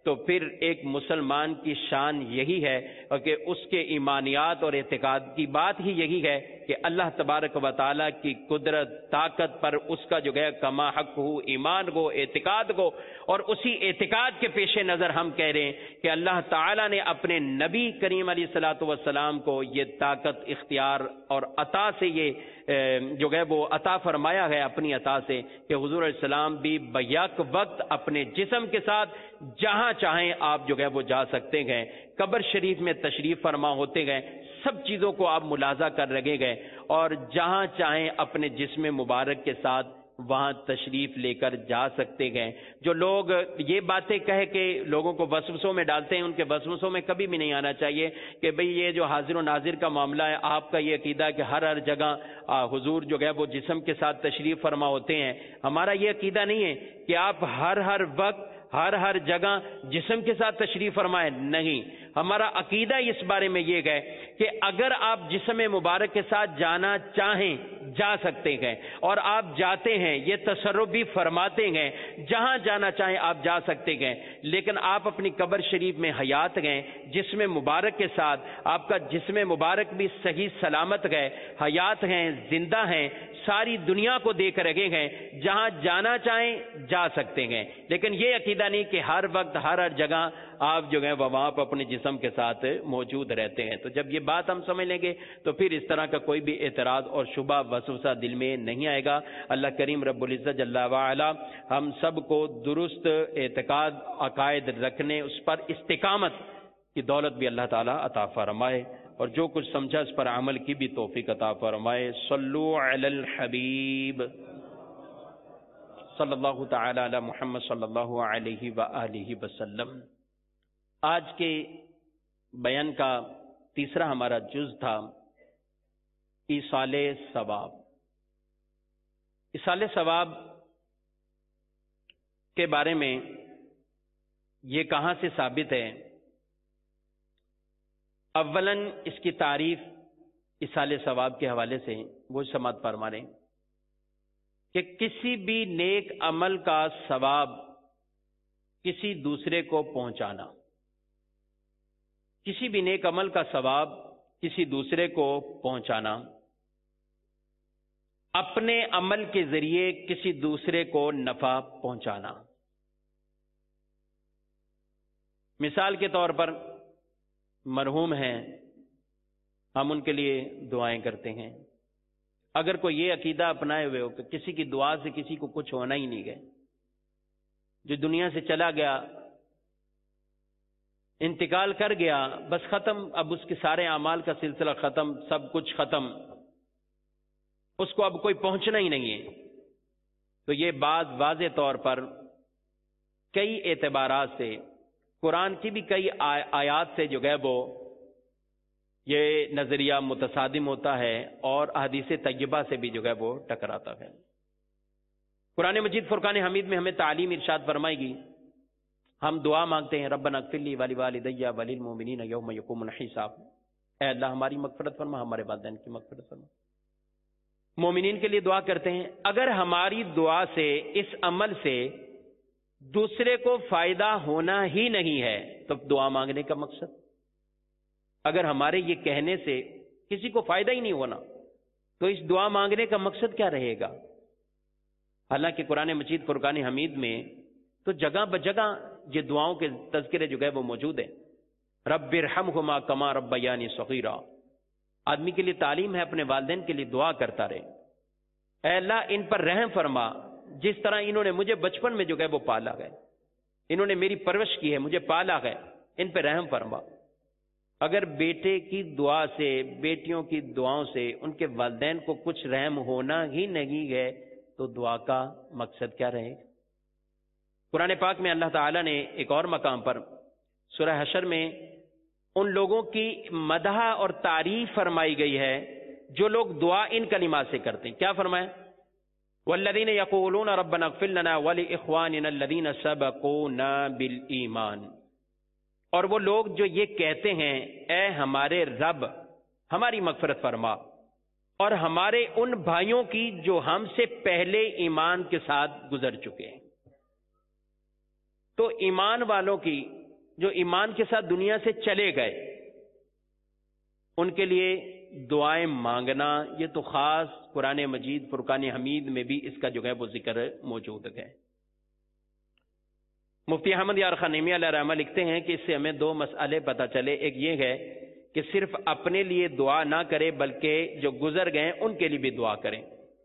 تو پھر ایک مسلمان کی شان یہی ہے کہ اس کے ایمانیات اور اعتقاد کی بات ہی یہی ہے کہ اللہ تبارک و تعالیٰ کی قدرت طاقت پر اس کا جو ہے کما حق ہو ایمان کو اعتقاد کو، اور اسی اعتقاد کے پیش نظر ہم کہہ رہے ہیں کہ اللہ تعالیٰ نے اپنے نبی کریم علیہ الصلوۃ والسلام کو یہ طاقت اختیار اور عطا سے یہ جو ہے وہ عطا فرمایا ہے اپنی عطا سے کہ حضور علیہ السلام بھی بیک وقت اپنے جسم کے ساتھ جہاں چاہیں آپ جو ہے وہ جا سکتے ہیں، قبر شریف میں تشریف فرما ہوتے گئے، سب چیزوں کو آپ ملاحظہ کر رکھے گئے، اور جہاں چاہیں اپنے جسم مبارک کے ساتھ وہاں تشریف لے کر جا سکتے گئے۔ جو لوگ یہ باتیں کہہ کے لوگوں کو وسوسوں میں ڈالتے ہیں، ان کے وسوسوں میں کبھی بھی نہیں آنا چاہیے کہ بھئی یہ جو حاضر و ناظر کا معاملہ ہے، آپ کا یہ عقیدہ ہے کہ ہر ہر جگہ حضور جو ہے وہ جسم کے ساتھ تشریف فرما ہوتے ہیں۔ ہمارا یہ عقیدہ نہیں ہے کہ آپ ہر ہر وقت ہر ہر جگہ جسم کے ساتھ تشریف فرمائے، نہیں، ہمارا عقیدہ اس بارے میں یہ ہے کہ اگر آپ جسم مبارک کے ساتھ جانا چاہیں جا سکتے ہیں، اور آپ جاتے ہیں، یہ تصرف بھی فرماتے ہیں، جہاں جانا چاہیں آپ جا سکتے ہیں، لیکن آپ اپنی قبر شریف میں حیات گئے جسم مبارک کے ساتھ، آپ کا جسم مبارک بھی صحیح سلامت گئے، حیات ہیں، زندہ ہیں، ساری دنیا کو دیکھ رہے ہیں، جہاں جانا چاہیں جا سکتے ہیں، لیکن یہ عقیدہ نہیں کہ ہر وقت ہر ہر جگہ آپ جو ہے وہاں پر اپنے جسم کے ساتھ موجود رہتے ہیں۔ تو جب یہ بات ہم سمجھ لیں گے تو پھر اس طرح کا کوئی بھی اعتراض اور شبہ وسوسہ دل میں نہیں آئے گا۔ اللہ کریم رب العزت جل وعلا ہم سب کو درست اعتقاد عقائد رکھنے، اس پر استقامت کی دولت بھی اللہ تعالیٰ عطا فرمائے، اور جو کچھ سمجھا اس پر عمل کی بھی توفیق عطا فرمائے۔ صلو علی الحبیب صلی اللہ تعالی علی محمد صلی اللہ علیہ وآلہ وسلم۔ آج کے بیان کا تیسرا ہمارا جز تھا ایصال ثواب۔ ایصال ثواب کے بارے میں یہ کہاں سے ثابت ہے؟ اولاً اس کی تعریف ایصال ثواب کے حوالے سے وہ سماعت فرما رہے ہیں کہ کسی بھی نیک عمل کا ثواب کسی دوسرے کو پہنچانا، کسی بھی نیک عمل کا ثواب کسی دوسرے کو پہنچانا، اپنے عمل کے ذریعے کسی دوسرے کو نفع پہنچانا۔ مثال کے طور پر مرحوم ہیں، ہم ان کے لیے دعائیں کرتے ہیں۔ اگر کوئی یہ عقیدہ اپنائے ہوئے ہو کہ کسی کی دعا سے کسی کو کچھ ہونا ہی نہیں گئے، جو دنیا سے چلا گیا، انتقال کر گیا، بس ختم، اب اس کے سارے اعمال کا سلسلہ ختم، سب کچھ ختم، اس کو اب کوئی پہنچنا ہی نہیں ہے، تو یہ بات واضح طور پر کئی اعتبارات سے، قرآن کی بھی کئی آیات سے جو ہے وہ یہ نظریہ متصادم ہوتا ہے، اور احادیث طیبہ سے بھی جو ہے وہ ٹکراتا ہے۔ قرآن مجید فرقان حمید میں ہمیں تعلیم ارشاد فرمائے گی، ہم دعا مانگتے ہیں ربنا اغفر لی ولوالدی وللمؤمنین یوم یقوم الحساب، اے اللہ ہماری مغفرت فرما، ہمارے والدین کی مغفرت فرما۔ مومنین کے لیے دعا کرتے ہیں۔ اگر ہماری دعا سے، اس عمل سے دوسرے کو فائدہ ہونا ہی نہیں ہے تو دعا مانگنے کا مقصد، اگر ہمارے یہ کہنے سے کسی کو فائدہ ہی نہیں ہونا تو اس دعا مانگنے کا مقصد کیا رہے گا؟ حالانکہ قرآن مجید فرقان حمید میں تو جگہ بجگہ یہ دعاؤں کے تذکرے جو ہے وہ موجود ہیں۔ رب ارحمہما کما ربیانی صغیرا، آدمی کے لیے تعلیم ہے اپنے والدین کے لیے دعا کرتا رہے، اے اللہ ان پر رحم فرما، جس طرح انہوں نے مجھے بچپن میں جو ہے وہ پالا ہے، انہوں نے میری پرورش کی ہے، مجھے پالا ہے، ان پہ رحم فرما۔ اگر بیٹے کی دعا سے، بیٹیوں کی دعاؤں سے ان کے والدین کو کچھ رحم ہونا ہی نہیں ہے تو دعا کا مقصد کیا رہے گا؟ قرآن پاک میں اللہ تعالیٰ نے ایک اور مقام پر سورہ حشر میں ان لوگوں کی مدح اور تعریف فرمائی گئی ہے جو لوگ دعا ان کلمات سے کرتے ہیں۔ کیا فرمایا؟ والذین یقولون ربنا اغفر لنا ولاخواننا الذین سبقونا بالایمان، اور وہ لوگ جو یہ کہتے ہیں اے ہمارے رب ہماری مغفرت فرما، اور ہمارے ان بھائیوں کی جو ہم سے پہلے ایمان کے ساتھ گزر چکے ہیں۔ تو ایمان والوں کی جو ایمان کے ساتھ دنیا سے چلے گئے ان کے لیے دعائیں مانگنا، یہ تو خاص قرآن مجید فرقان حمید میں بھی اس کا جو ہے وہ ذکر موجود ہے۔ مفتی احمد یار خانیمی علیہ رحمہ لکھتے ہیں کہ اس سے ہمیں دو مسئلے پتہ چلے۔ ایک یہ ہے کہ صرف اپنے لیے دعا نہ کرے بلکہ جو گزر گئے ان کے لیے بھی دعا کریں،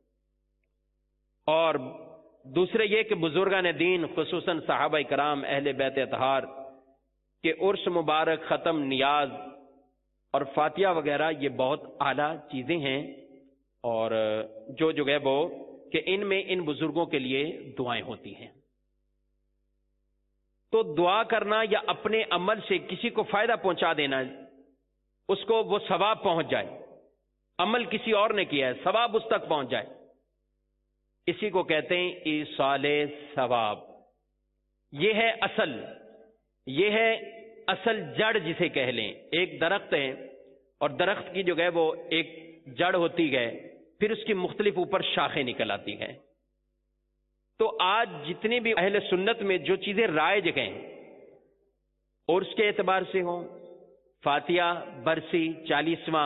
اور دوسرے یہ کہ بزرگان دین خصوصاً صحابہ کرام اہل بیت اطہار کہ عرس مبارک، ختم، نیاز اور فاتحہ وغیرہ یہ بہت اعلیٰ چیزیں ہیں، اور جو جو ہے وہ کہ ان میں ان بزرگوں کے لیے دعائیں ہوتی ہیں۔ تو دعا کرنا یا اپنے عمل سے کسی کو فائدہ پہنچا دینا، اس کو وہ ثواب پہنچ جائے، عمل کسی اور نے کیا ہے ثواب اس تک پہنچ جائے، اسی کو کہتے ہیں ایصال ثواب۔ یہ ہے اصل، یہ ہے اصل جڑ جسے کہہ لیں۔ ایک درخت ہے اور درخت کی جو ہے وہ ایک جڑ ہوتی ہے، پھر اس کی مختلف اوپر شاخیں نکل آتی ہیں۔ تو آج جتنے بھی اہل سنت میں جو چیزیں رائج ہیں اور اس کے اعتبار سے ہوں، فاتحہ، برسی، چالیسواں،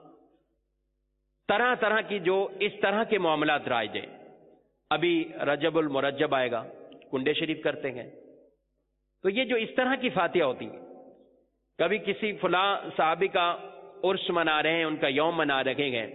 طرح طرح کی جو اس طرح کے معاملات رائج ہیں۔ ابھی رجب المرجب آئے گا، کنڈے شریف کرتے ہیں، تو یہ جو اس طرح کی فاتحہ ہوتی ہے، کبھی کسی فلاں صحابی کا عرس منا رہے ہیں، ان کا یوم منا رکھے گئے،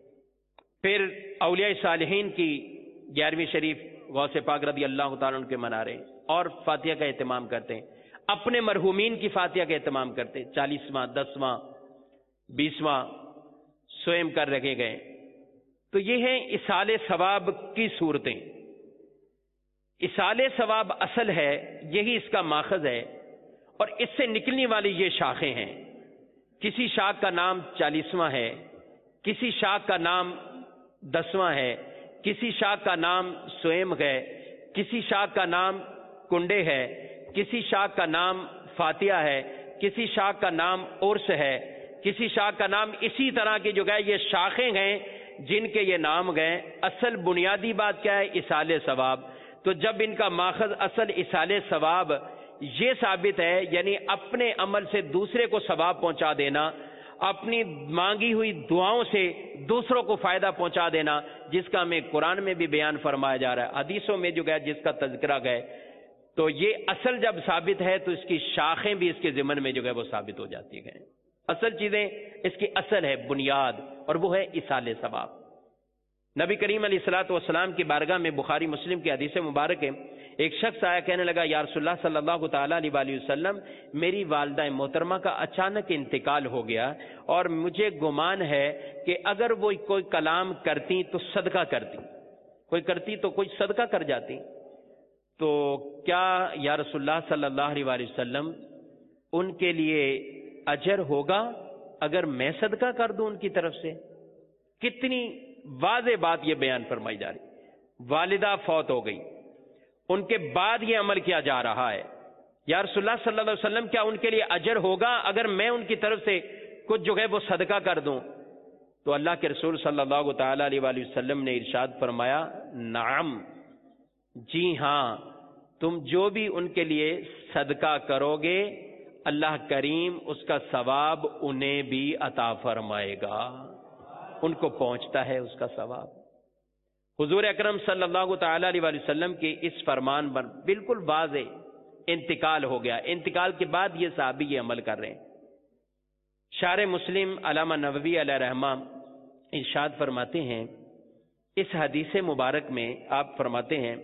پھر اولیاء صالحین کی گیارہویں شریف غوث پاک رضی اللہ تعالیٰ عنہ کے منا رہے ہیں اور فاتحہ کا اہتمام کرتے ہیں، اپنے مرحومین کی فاتحہ کا اہتمام کرتے ہیں، چالیسواں، دسواں، بیسواں سوئم کر رکھے گئے۔ تو یہ ہے ایصال ثواب کی صورتیں۔ ایصال ثواب اصل ہے، یہی اس کا ماخذ ہے، اور اس سے نکلنے والی یہ شاخیں ہیں۔ کسی شاخ کا نام چالیسواں ہے، کسی شاخ کا نام دسواں ہے، کسی شاخ کا نام سوئم ہے، کسی شاخ کا نام کنڈے ہے، کسی شاخ کا نام فاتحہ ہے، کسی شاخ کا نام عرس ہے، کسی شاخ کا نام، اسی طرح کی جو ہے یہ شاخیں ہیں جن کے یہ نام گئے۔ اصل بنیادی بات کیا ہے؟ ایصال ثواب۔ تو جب ان کا ماخذ اصل ایصال ثواب یہ ثابت ہے، یعنی اپنے عمل سے دوسرے کو ثواب پہنچا دینا، اپنی مانگی ہوئی دعاؤں سے دوسروں کو فائدہ پہنچا دینا، جس کا ہمیں قرآن میں بھی بیان فرمایا جا رہا ہے، حدیثوں میں جو ہے جس کا تذکرہ گئے، تو یہ اصل جب ثابت ہے تو اس کی شاخیں بھی اس کے ضمن میں جو ہے وہ ثابت ہو جاتی ہیں۔ اصل چیزیں اس کی اصل ہے، بنیاد، اور وہ ہے ایصال ثواب۔ نبی کریم علیہ الصلوۃ والسلام کی بارگاہ میں بخاری مسلم کی حدیث مبارک ہے، ایک شخص آیا، کہنے لگا یا رسول اللہ صلی اللہ تعالیٰ علیہ وآلہ وسلم، میری والدہ محترمہ کا اچانک انتقال ہو گیا اور مجھے گمان ہے کہ اگر وہ کوئی کلام کرتی تو صدقہ کرتی، کوئی کرتی تو کوئی صدقہ کر جاتی، تو کیا یا رسول اللہ صلی اللہ علیہ وآلہ وسلم ان کے لیے اجر ہوگا اگر میں صدقہ کر دوں ان کی طرف سے؟ کتنی واضح بات یہ بیان فرمائی جا رہی۔ والدہ فوت ہو گئی، ان کے بعد یہ عمل کیا جا رہا ہے، یا رسول اللہ صلی اللہ علیہ وسلم کیا ان کے لیے اجر ہوگا اگر میں ان کی طرف سے کچھ جو ہے وہ صدقہ کر دوں؟ تو اللہ کے رسول صلی اللہ تعالی علیہ وآلہ وسلم نے ارشاد فرمایا، نعم، جی ہاں، تم جو بھی ان کے لیے صدقہ کرو گے اللہ کریم اس کا ثواب انہیں بھی عطا فرمائے گا، ان کو پہنچتا ہے اس کا ثواب۔ حضور اکرم صلی اللہ تعالی علیہ وآلہ وسلم کے اس فرمان پر بالکل واضح انتقال ہو گیا، انتقال کے بعد یہ صحابی یہ عمل کر رہے ہیں۔ شارح مسلم علامہ نووی علیہ رحمہ ارشاد فرماتے ہیں، اس حدیث مبارک میں آپ فرماتے ہیں،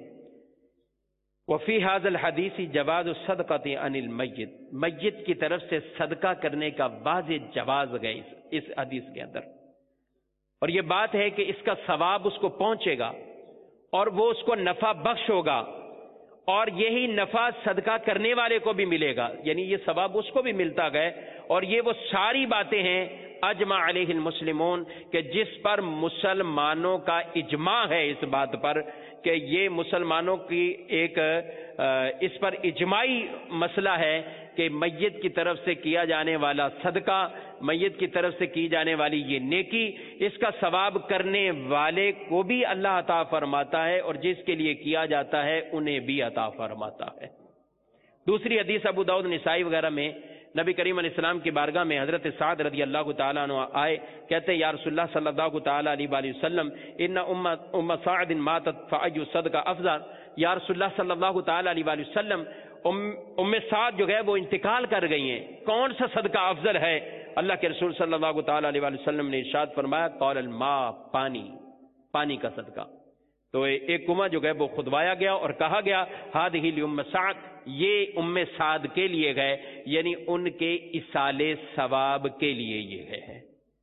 وفی هذا الحدیث جواز الصدقۃ عن المیت، میت کی طرف سے صدقہ کرنے کا واضح جواز ہے اس حدیث کے اندر، اور یہ بات ہے کہ اس کا ثواب اس کو پہنچے گا اور وہ اس کو نفع بخش ہوگا، اور یہی نفع صدقہ کرنے والے کو بھی ملے گا، یعنی یہ ثواب اس کو بھی ملتا گئے، اور یہ وہ ساری باتیں ہیں اجمع علیہ المسلمون کہ جس پر مسلمانوں کا اجماع ہے، اس بات پر کہ یہ مسلمانوں کی ایک اس پر اجماعی مسئلہ ہے کہ میت کی طرف سے کیا جانے والا صدقہ، میت کی طرف سے کی جانے والی یہ نیکی، اس کا ثواب کرنے والے کو بھی اللہ عطا فرماتا ہے، اور جس کے لیے کیا جاتا ہے انہیں بھی عطا فرماتا ہے۔ دوسری حدیث ابو داؤد نسائی وغیرہ میں نبی کریم علیہ السلام کی بارگاہ میں حضرت سعد رضی اللہ تعالیٰ عنہ آئے، کہتے ہیں یا رسول اللہ صلی اللہ تعالیٰ علیہ وآلہ وسلم ان ام ام سعد ماتت فأی صدقہ افضل، یا رسول اللہ صلی اللہ تعالیٰ علیہ وآلہ وسلم ام ام سعد جو ہے وہ انتقال کر گئی ہیں، کون سا صدقہ افضل ہے؟ اللہ کے رسول صلی اللہ تعالیٰ علیہ وآلہ وسلم نے ارشاد فرمایا قال الماء، پانی، پانی کا صدقہ۔ تو ایک کنواں جو ہے وہ کھدوایا گیا اور کہا گیا ہذہ لام سعد، یہ ام سعد کے لیے گئے، یعنی ان کے ایصال ثواب کے لیے یہ ہے۔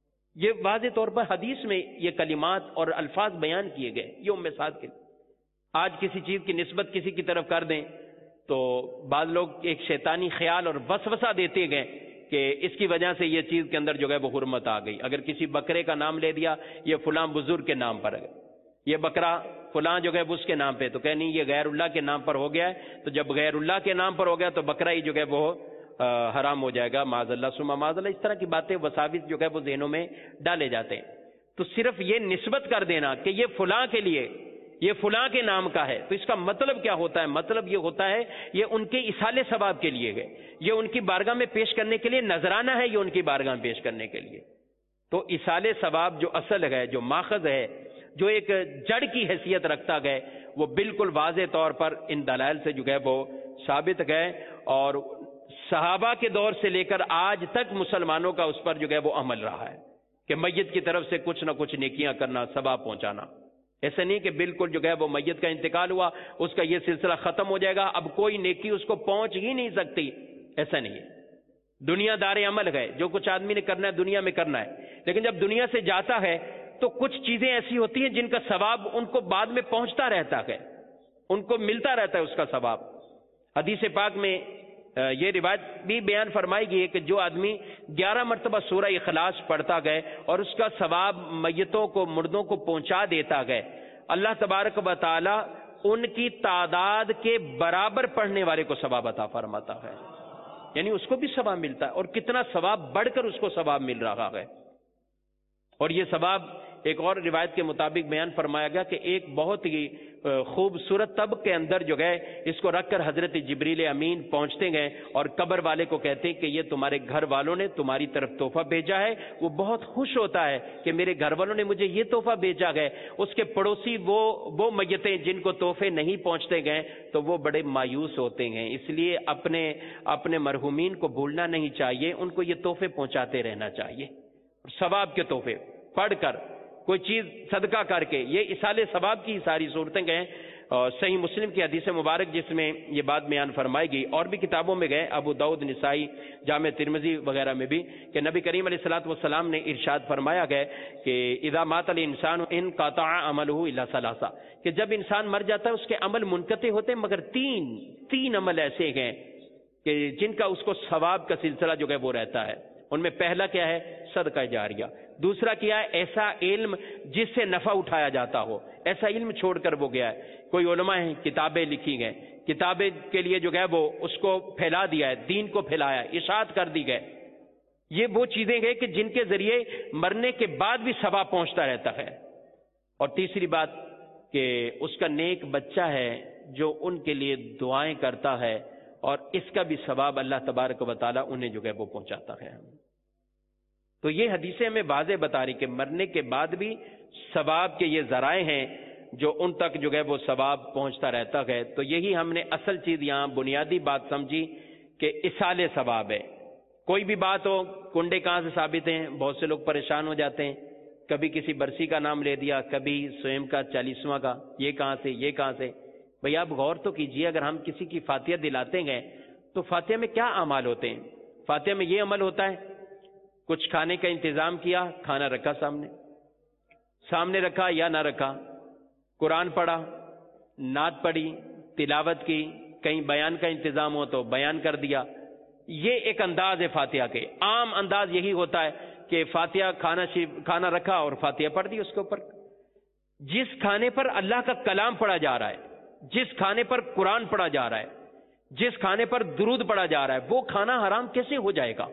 یہ واضح طور پر حدیث میں یہ کلمات اور الفاظ بیان کیے گئے، یہ ام سعد کے لیے۔ آج کسی چیز کی نسبت کسی کی طرف کر دیں تو بعض لوگ ایک شیطانی خیال اور وسوسہ دیتے گئے کہ اس کی وجہ سے یہ چیز کے اندر جو ہے وہ حرمت آ گئی۔ اگر کسی بکرے کا نام لے دیا یہ فلاں بزرگ کے نام پر ہے، یہ بکرا فلاں جو ہے اس کے نام پہ، تو کہ نہیں یہ غیر اللہ کے نام پر ہو گیا ہے، تو جب غیر اللہ کے نام پر ہو گیا تو بکرا ہی جو ہے وہ حرام ہو جائے گا، معاذ اللہ ثم معاذ اللہ۔ اس طرح کی باتیں وساوس جو ہے وہ ذہنوں میں ڈالے جاتے ہیں۔ تو صرف یہ نسبت کر دینا کہ یہ فلاں کے لیے، یہ فلاں کے نام کا ہے، تو اس کا مطلب کیا ہوتا ہے؟ مطلب یہ ہوتا ہے یہ ان کے ایصال ثواب کے لیے ہے، یہ ان کی بارگاہ میں پیش کرنے کے لیے نذرانہ ہے، یہ ان کی بارگاہ میں پیش کرنے کے لیے۔ تو ایصال ثواب جو اصل ہے، جو ماخذ ہے، جو ایک جڑ کی حیثیت رکھتا گئے، وہ بالکل واضح طور پر ان دلائل سے جو ہے وہ ثابت گئے، اور صحابہ کے دور سے لے کر آج تک مسلمانوں کا اس پر جو ہے وہ عمل رہا ہے کہ میت کی طرف سے کچھ نہ کچھ نیکیاں کرنا، ثواب پہنچانا۔ ایسا نہیں کہ بالکل جو ہے وہ میت کا انتقال ہوا اس کا یہ سلسلہ ختم ہو جائے گا، اب کوئی نیکی اس کو پہنچ ہی نہیں سکتی، ایسا نہیں ہے۔ دنیا دار عمل ہے، جو کچھ آدمی نے کرنا ہے دنیا میں کرنا ہے، لیکن جب دنیا سے جاتا ہے تو کچھ چیزیں ایسی ہوتی ہیں جن کا ثواب ان کو بعد میں پہنچتا رہتا ہے، ان کو ملتا رہتا ہے اس کا ثواب۔ حدیث پاک میں یہ روایت بھی بیان فرمائی گئی ہے کہ جو آدمی گیارہ مرتبہ سورہ اخلاص پڑھتا گئے اور اس کا ثواب میتوں کو، مردوں کو پہنچا دیتا گئے، اللہ تبارک و تعالی ان کی تعداد کے برابر پڑھنے والے کو ثواب عطا فرماتا ہے، یعنی اس کو بھی ثواب ملتا ہے، اور کتنا ثواب بڑھ کر اس کو ثواب مل رہا ہے۔ اور یہ ثواب ایک اور روایت کے مطابق بیان فرمایا گیا کہ ایک بہت ہی خوبصورت تب کے اندر جو گئے اس کو رکھ کر حضرت جبریل امین پہنچتے گئے اور قبر والے کو کہتے ہیں کہ یہ تمہارے گھر والوں نے تمہاری طرف تحفہ بھیجا ہے۔ وہ بہت خوش ہوتا ہے کہ میرے گھر والوں نے مجھے یہ تحفہ بھیجا ہے۔ اس کے پڑوسی وہ وہ میتیں جن کو تحفے نہیں پہنچتے گئے تو وہ بڑے مایوس ہوتے ہیں، اس لیے اپنے اپنے مرحومین کو بھولنا نہیں چاہیے، ان کو یہ تحفے پہنچاتے رہنا چاہیے، ثواب کے تحفے پڑھ کر، کوئی چیز صدقہ کر کے۔ یہ ایصال ثواب کی ساری صورتیں گئے۔ صحیح مسلم کی حدیث مبارک جس میں یہ بات بیان فرمائی گئی، اور بھی کتابوں میں گئے، ابو داؤد، نسائی، جامع ترمذی وغیرہ میں بھی، کہ نبی کریم علیہ الصلوۃ والسلام نے ارشاد فرمایا گیا کہ اذا مات الانسان انقطع عمله الا ثلاثه، کہ جب انسان مر جاتا ہے اس کے عمل منقطع ہوتے ہیں مگر تین تین عمل ایسے ہیں کہ جن کا اس کو ثواب کا سلسلہ جو ہے وہ رہتا ہے۔ ان میں پہلا کیا ہے؟ صدقہ جاریہ۔ دوسرا کیا ہے؟ ایسا علم جس سے نفع اٹھایا جاتا ہو، ایسا علم چھوڑ کر وہ گیا ہے۔ کوئی علماء ہیں کتابیں لکھی گئے، کتابیں کے لیے جو ہے وہ اس کو پھیلا دیا ہے، دین کو پھیلایا، اشاعت کر دی گئے۔ یہ وہ چیزیں ہیں کہ جن کے ذریعے مرنے کے بعد بھی ثواب پہنچتا رہتا ہے۔ اور تیسری بات کہ اس کا نیک بچہ ہے جو ان کے لیے دعائیں کرتا ہے، اور اس کا بھی ثواب اللہ تبارک و تعالیٰ انہیں جو ہے وہ پہنچاتا ہے۔ تو یہ حدیثیں ہمیں واضح بتا رہی کہ مرنے کے بعد بھی ثواب کے یہ ذرائع ہیں جو ان تک جو ہے وہ ثواب پہنچتا رہتا ہے۔ تو یہی ہم نے اصل چیز یہاں بنیادی بات سمجھی کہ ایصال ثواب ہے۔ کوئی بھی بات ہو، کنڈے کہاں سے ثابت ہیں، بہت سے لوگ پریشان ہو جاتے ہیں، کبھی کسی برسی کا نام لے دیا، کبھی سویم کا چالیسواں کا، یہ کہاں سے یہ کہاں سے۔ بھئی آپ غور تو کیجئے، اگر ہم کسی کی فاتحہ دلاتے گئے تو فاتحہ میں کیا اعمال ہوتے ہیں؟ فاتحہ میں یہ عمل ہوتا ہے کچھ کھانے کا انتظام کیا، کھانا رکھا سامنے سامنے رکھا یا نہ رکھا، قرآن پڑھا، نعت پڑھی، تلاوت کی، کہیں بیان کا انتظام ہو تو بیان کر دیا۔ یہ ایک انداز ہے فاتحہ کے۔ عام انداز یہی ہوتا ہے کہ فاتحہ کھانا کھانا رکھا اور فاتحہ پڑھ دی اس کے اوپر۔ جس کھانے پر اللہ کا کلام پڑھا جا رہا ہے، جس کھانے پر قرآن پڑھا جا رہا ہے، جس کھانے پر درود پڑھا جا رہا ہے، وہ کھانا حرام کیسے ہو جائے گا؟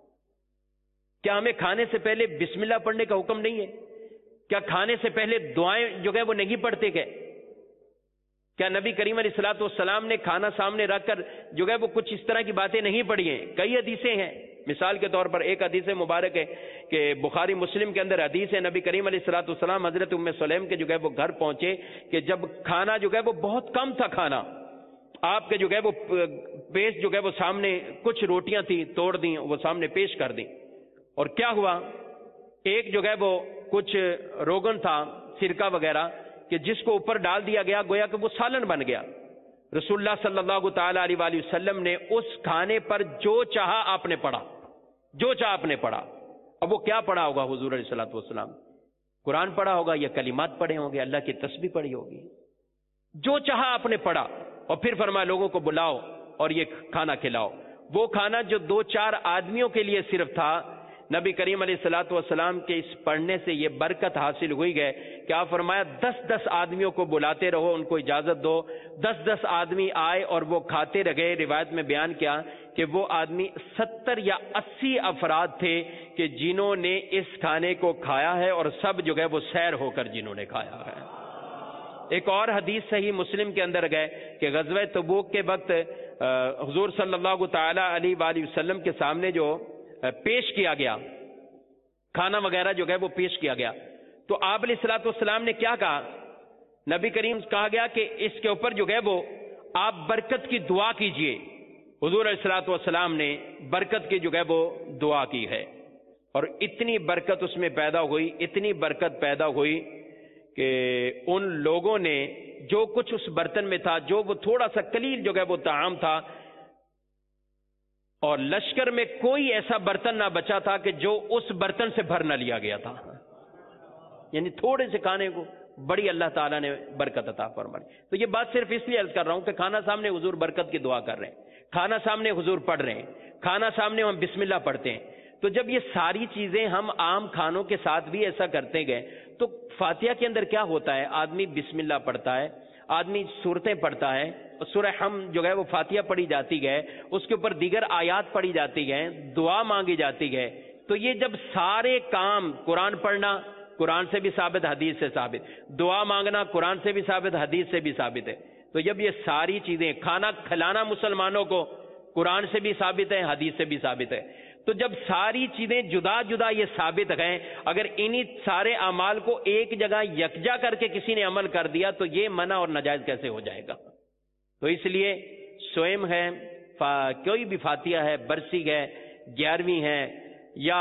کیا ہمیں کھانے سے پہلے بسم اللہ پڑھنے کا حکم نہیں ہے؟ کیا کھانے سے پہلے دعائیں جو ہے وہ نہیں پڑھتے گئے؟ کیا نبی کریم علیہ الصلوۃ والسلام نے کھانا سامنے رکھ کر جو ہے وہ کچھ اس طرح کی باتیں نہیں پڑھی ہیں؟ کئی حدیثیں ہیں. مثال کے طور پر ایک حدیث مبارک ہے کہ بخاری مسلم کے اندر حدیث ہے، نبی کریم علیہ الصلوۃ والسلام حضرت ام سلیم کے جو ہے وہ گھر پہنچے کہ جب کھانا جو ہے وہ بہت کم تھا، کھانا آپ کے جو ہے وہ پیش جو ہے وہ سامنے کچھ روٹیاں تھیں توڑ دیں، وہ سامنے پیش کر دیں. اور کیا ہوا، ایک جو ہے وہ کچھ روغن تھا، سرکہ وغیرہ، کہ جس کو اوپر ڈال دیا گیا، گویا کہ وہ سالن بن گیا. رسول اللہ صلی اللہ تعالی علیہ وآلہ وسلم نے اس کھانے پر جو چاہا آپ نے پڑھا، جو چاہا آپ نے پڑھا. اب وہ کیا پڑھا ہوگا حضور علیہ الصلوۃ والسلام؟ قرآن پڑھا ہوگا یا کلمات پڑھے ہوں گے، اللہ کی تسبیح پڑھی ہوگی. جو چاہا آپ نے پڑھا اور پھر فرمایا لوگوں کو بلاؤ اور یہ کھانا کھلاؤ. وہ کھانا جو دو چار آدمیوں کے لیے صرف تھا، نبی کریم علیہ الصلوۃ والسلام کے اس پڑھنے سے یہ برکت حاصل ہوئی گئے کہ آپ فرمایا دس دس آدمیوں کو بلاتے رہو، ان کو اجازت دو. دس دس آدمی آئے اور وہ کھاتے رہے. روایت میں بیان کیا کہ وہ آدمی ستر یا اسی افراد تھے کہ جنہوں نے اس کھانے کو کھایا ہے، اور سب جو ہے وہ سیر ہو کر جنہوں نے کھایا ہے. ایک اور حدیث صحیح مسلم کے اندر گئے کہ غزوہ تبوک کے وقت حضور صلی اللہ تعالی علیہ وآلہ وسلم کے سامنے جو پیش کیا گیا کھانا وغیرہ جو ہے وہ پیش کیا گیا، تو آپ علیہ الصلوۃ والسلام نے کیا کہا؟ نبی کریم کہا گیا کہ اس کے اوپر جو ہے وہ آپ برکت کی دعا کیجئے. حضور علیہ الصلوۃ والسلام نے برکت کی جو ہے وہ دعا کی ہے، اور اتنی برکت اس میں پیدا ہوئی، اتنی برکت پیدا ہوئی کہ ان لوگوں نے جو کچھ اس برتن میں تھا، جو وہ تھوڑا سا قلیل جو ہے وہ طعام تھا، اور لشکر میں کوئی ایسا برتن نہ بچا تھا کہ جو اس برتن سے بھر نہ لیا گیا تھا. یعنی تھوڑے سے کھانے کو بڑی اللہ تعالیٰ نے برکت عطا فرمائی. تو یہ بات صرف اس لیے عرض کر رہا ہوں کہ کھانا سامنے حضور برکت کی دعا کر رہے ہیں، کھانا سامنے حضور پڑھ رہے ہیں، کھانا سامنے ہم بسم اللہ پڑھتے ہیں. تو جب یہ ساری چیزیں ہم عام کھانوں کے ساتھ بھی ایسا کرتے گئے تو فاتحہ کے اندر کیا ہوتا ہے؟ آدمی بسم اللہ پڑھتا ہے، آدمی سورتیں پڑھتا ہے، سورہ حمد جو ہے وہ فاتحہ پڑھی جاتی گئے، اس کے اوپر دیگر آیات پڑھی جاتی گئے، دعا مانگی جاتی گئے. تو یہ جب سارے کام، قرآن پڑھنا قرآن سے بھی ثابت، حدیث سے ثابت، دعا مانگنا قرآن سے بھی ثابت، حدیث سے بھی ثابت ہے. تو جب یہ ساری چیزیں، کھانا کھلانا مسلمانوں کو قرآن سے بھی ثابت ہے، حدیث سے بھی ثابت ہے. تو جب ساری چیزیں جدا جدا یہ ثابت ہیں، اگر انہی سارے اعمال کو ایک جگہ یکجا کر کے کسی نے عمل کر دیا تو یہ منع اور ناجائز کیسے ہو جائے گا؟ تو اس لیے سوئم ہے، کوئی بھی فاتحہ ہے، برسی ہے، گیارہویں ہے، یا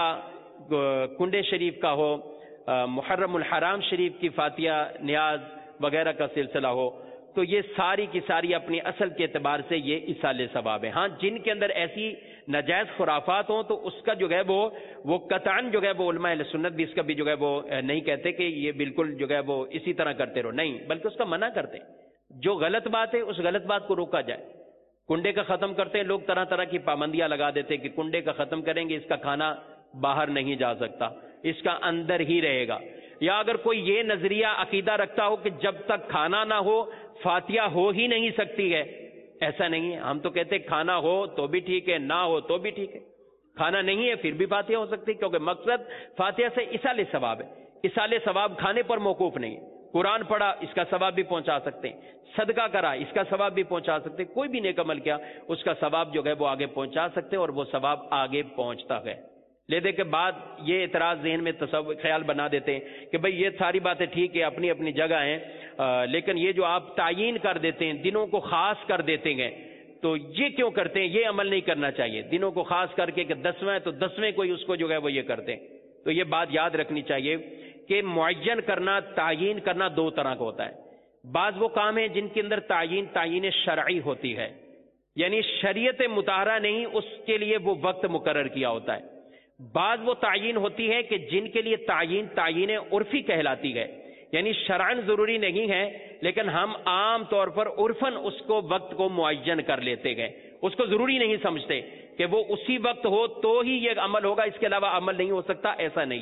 کنڈے شریف کا ہو، محرم الحرام شریف کی فاتحہ نیاز وغیرہ کا سلسلہ ہو، تو یہ ساری کی ساری اپنی اصل کے اعتبار سے یہ اصال ثواب ہے. ہاں جن کے اندر ایسی ناجائز خرافات ہوں تو اس کا جو ہے وہ وہ قطعاً جو ہے وہ علماء اہل سنت بھی اس کا بھی جو ہے وہ نہیں کہتے کہ یہ بالکل جو ہے وہ اسی طرح کرتے رہو، نہیں، بلکہ اس کا منع کرتے ہیں. جو غلط بات ہے اس غلط بات کو روکا جائے. کنڈے کا ختم کرتے ہیں لوگ، طرح طرح کی پابندیاں لگا دیتے کہ کنڈے کا ختم کریں گے، اس کا کھانا باہر نہیں جا سکتا، اس کا اندر ہی رہے گا. یا اگر کوئی یہ نظریہ عقیدہ رکھتا ہو کہ جب تک کھانا نہ ہو فاتحہ ہو ہی نہیں سکتی ہے، ایسا نہیں ہے. ہم تو کہتے کھانا ہو تو بھی ٹھیک ہے، نہ ہو تو بھی ٹھیک ہے. کھانا نہیں ہے پھر بھی فاتحہ ہو سکتی، کیونکہ مقصد فاتحہ سے اصال ثواب ہے. اصال ثواب کھانے پر موقوف نہیں ہے. قرآن پڑھا اس کا ثواب بھی پہنچا سکتے ہیں، صدقہ کرا اس کا ثواب بھی پہنچا سکتے ہیں، کوئی بھی نیک عمل کیا اس کا ثواب جو ہے وہ آگے پہنچا سکتے ہیں، اور وہ ثواب آگے پہنچتا ہے. لینے کے بعد یہ اعتراض ذہن میں تصور خیال بنا دیتے ہیں کہ بھئی یہ ساری باتیں ٹھیک ہے، اپنی اپنی جگہ ہیں، آ, لیکن یہ جو آپ تعیین کر دیتے ہیں، دنوں کو خاص کر دیتے ہیں، تو یہ کیوں کرتے ہیں؟ یہ عمل نہیں کرنا چاہیے. دنوں کو خاص کر کے کہ دسویں تو دسویں کوئی اس کو جو ہے وہ یہ کرتے ہیں. تو یہ بات یاد رکھنی چاہیے کہ معین کرنا، تعیین کرنا دو طرح کا ہوتا ہے. بعض وہ کام ہیں جن کے اندر تعیین تعیین شرعی ہوتی ہے، یعنی شریعت مطہرہ نہیں اس کے لیے وہ وقت مقرر کیا ہوتا ہے. بعض وہ تعیین ہوتی ہے کہ جن کے لیے تعیین تعیین عرفی کہلاتی ہے، یعنی شرعن ضروری نہیں ہے لیکن ہم عام طور پر عرفاً اس کو وقت کو معین کر لیتے گئے، اس کو ضروری نہیں سمجھتے کہ وہ اسی وقت ہو تو ہی یہ عمل ہوگا، اس کے علاوہ عمل نہیں ہو سکتا، ایسا نہیں ہے.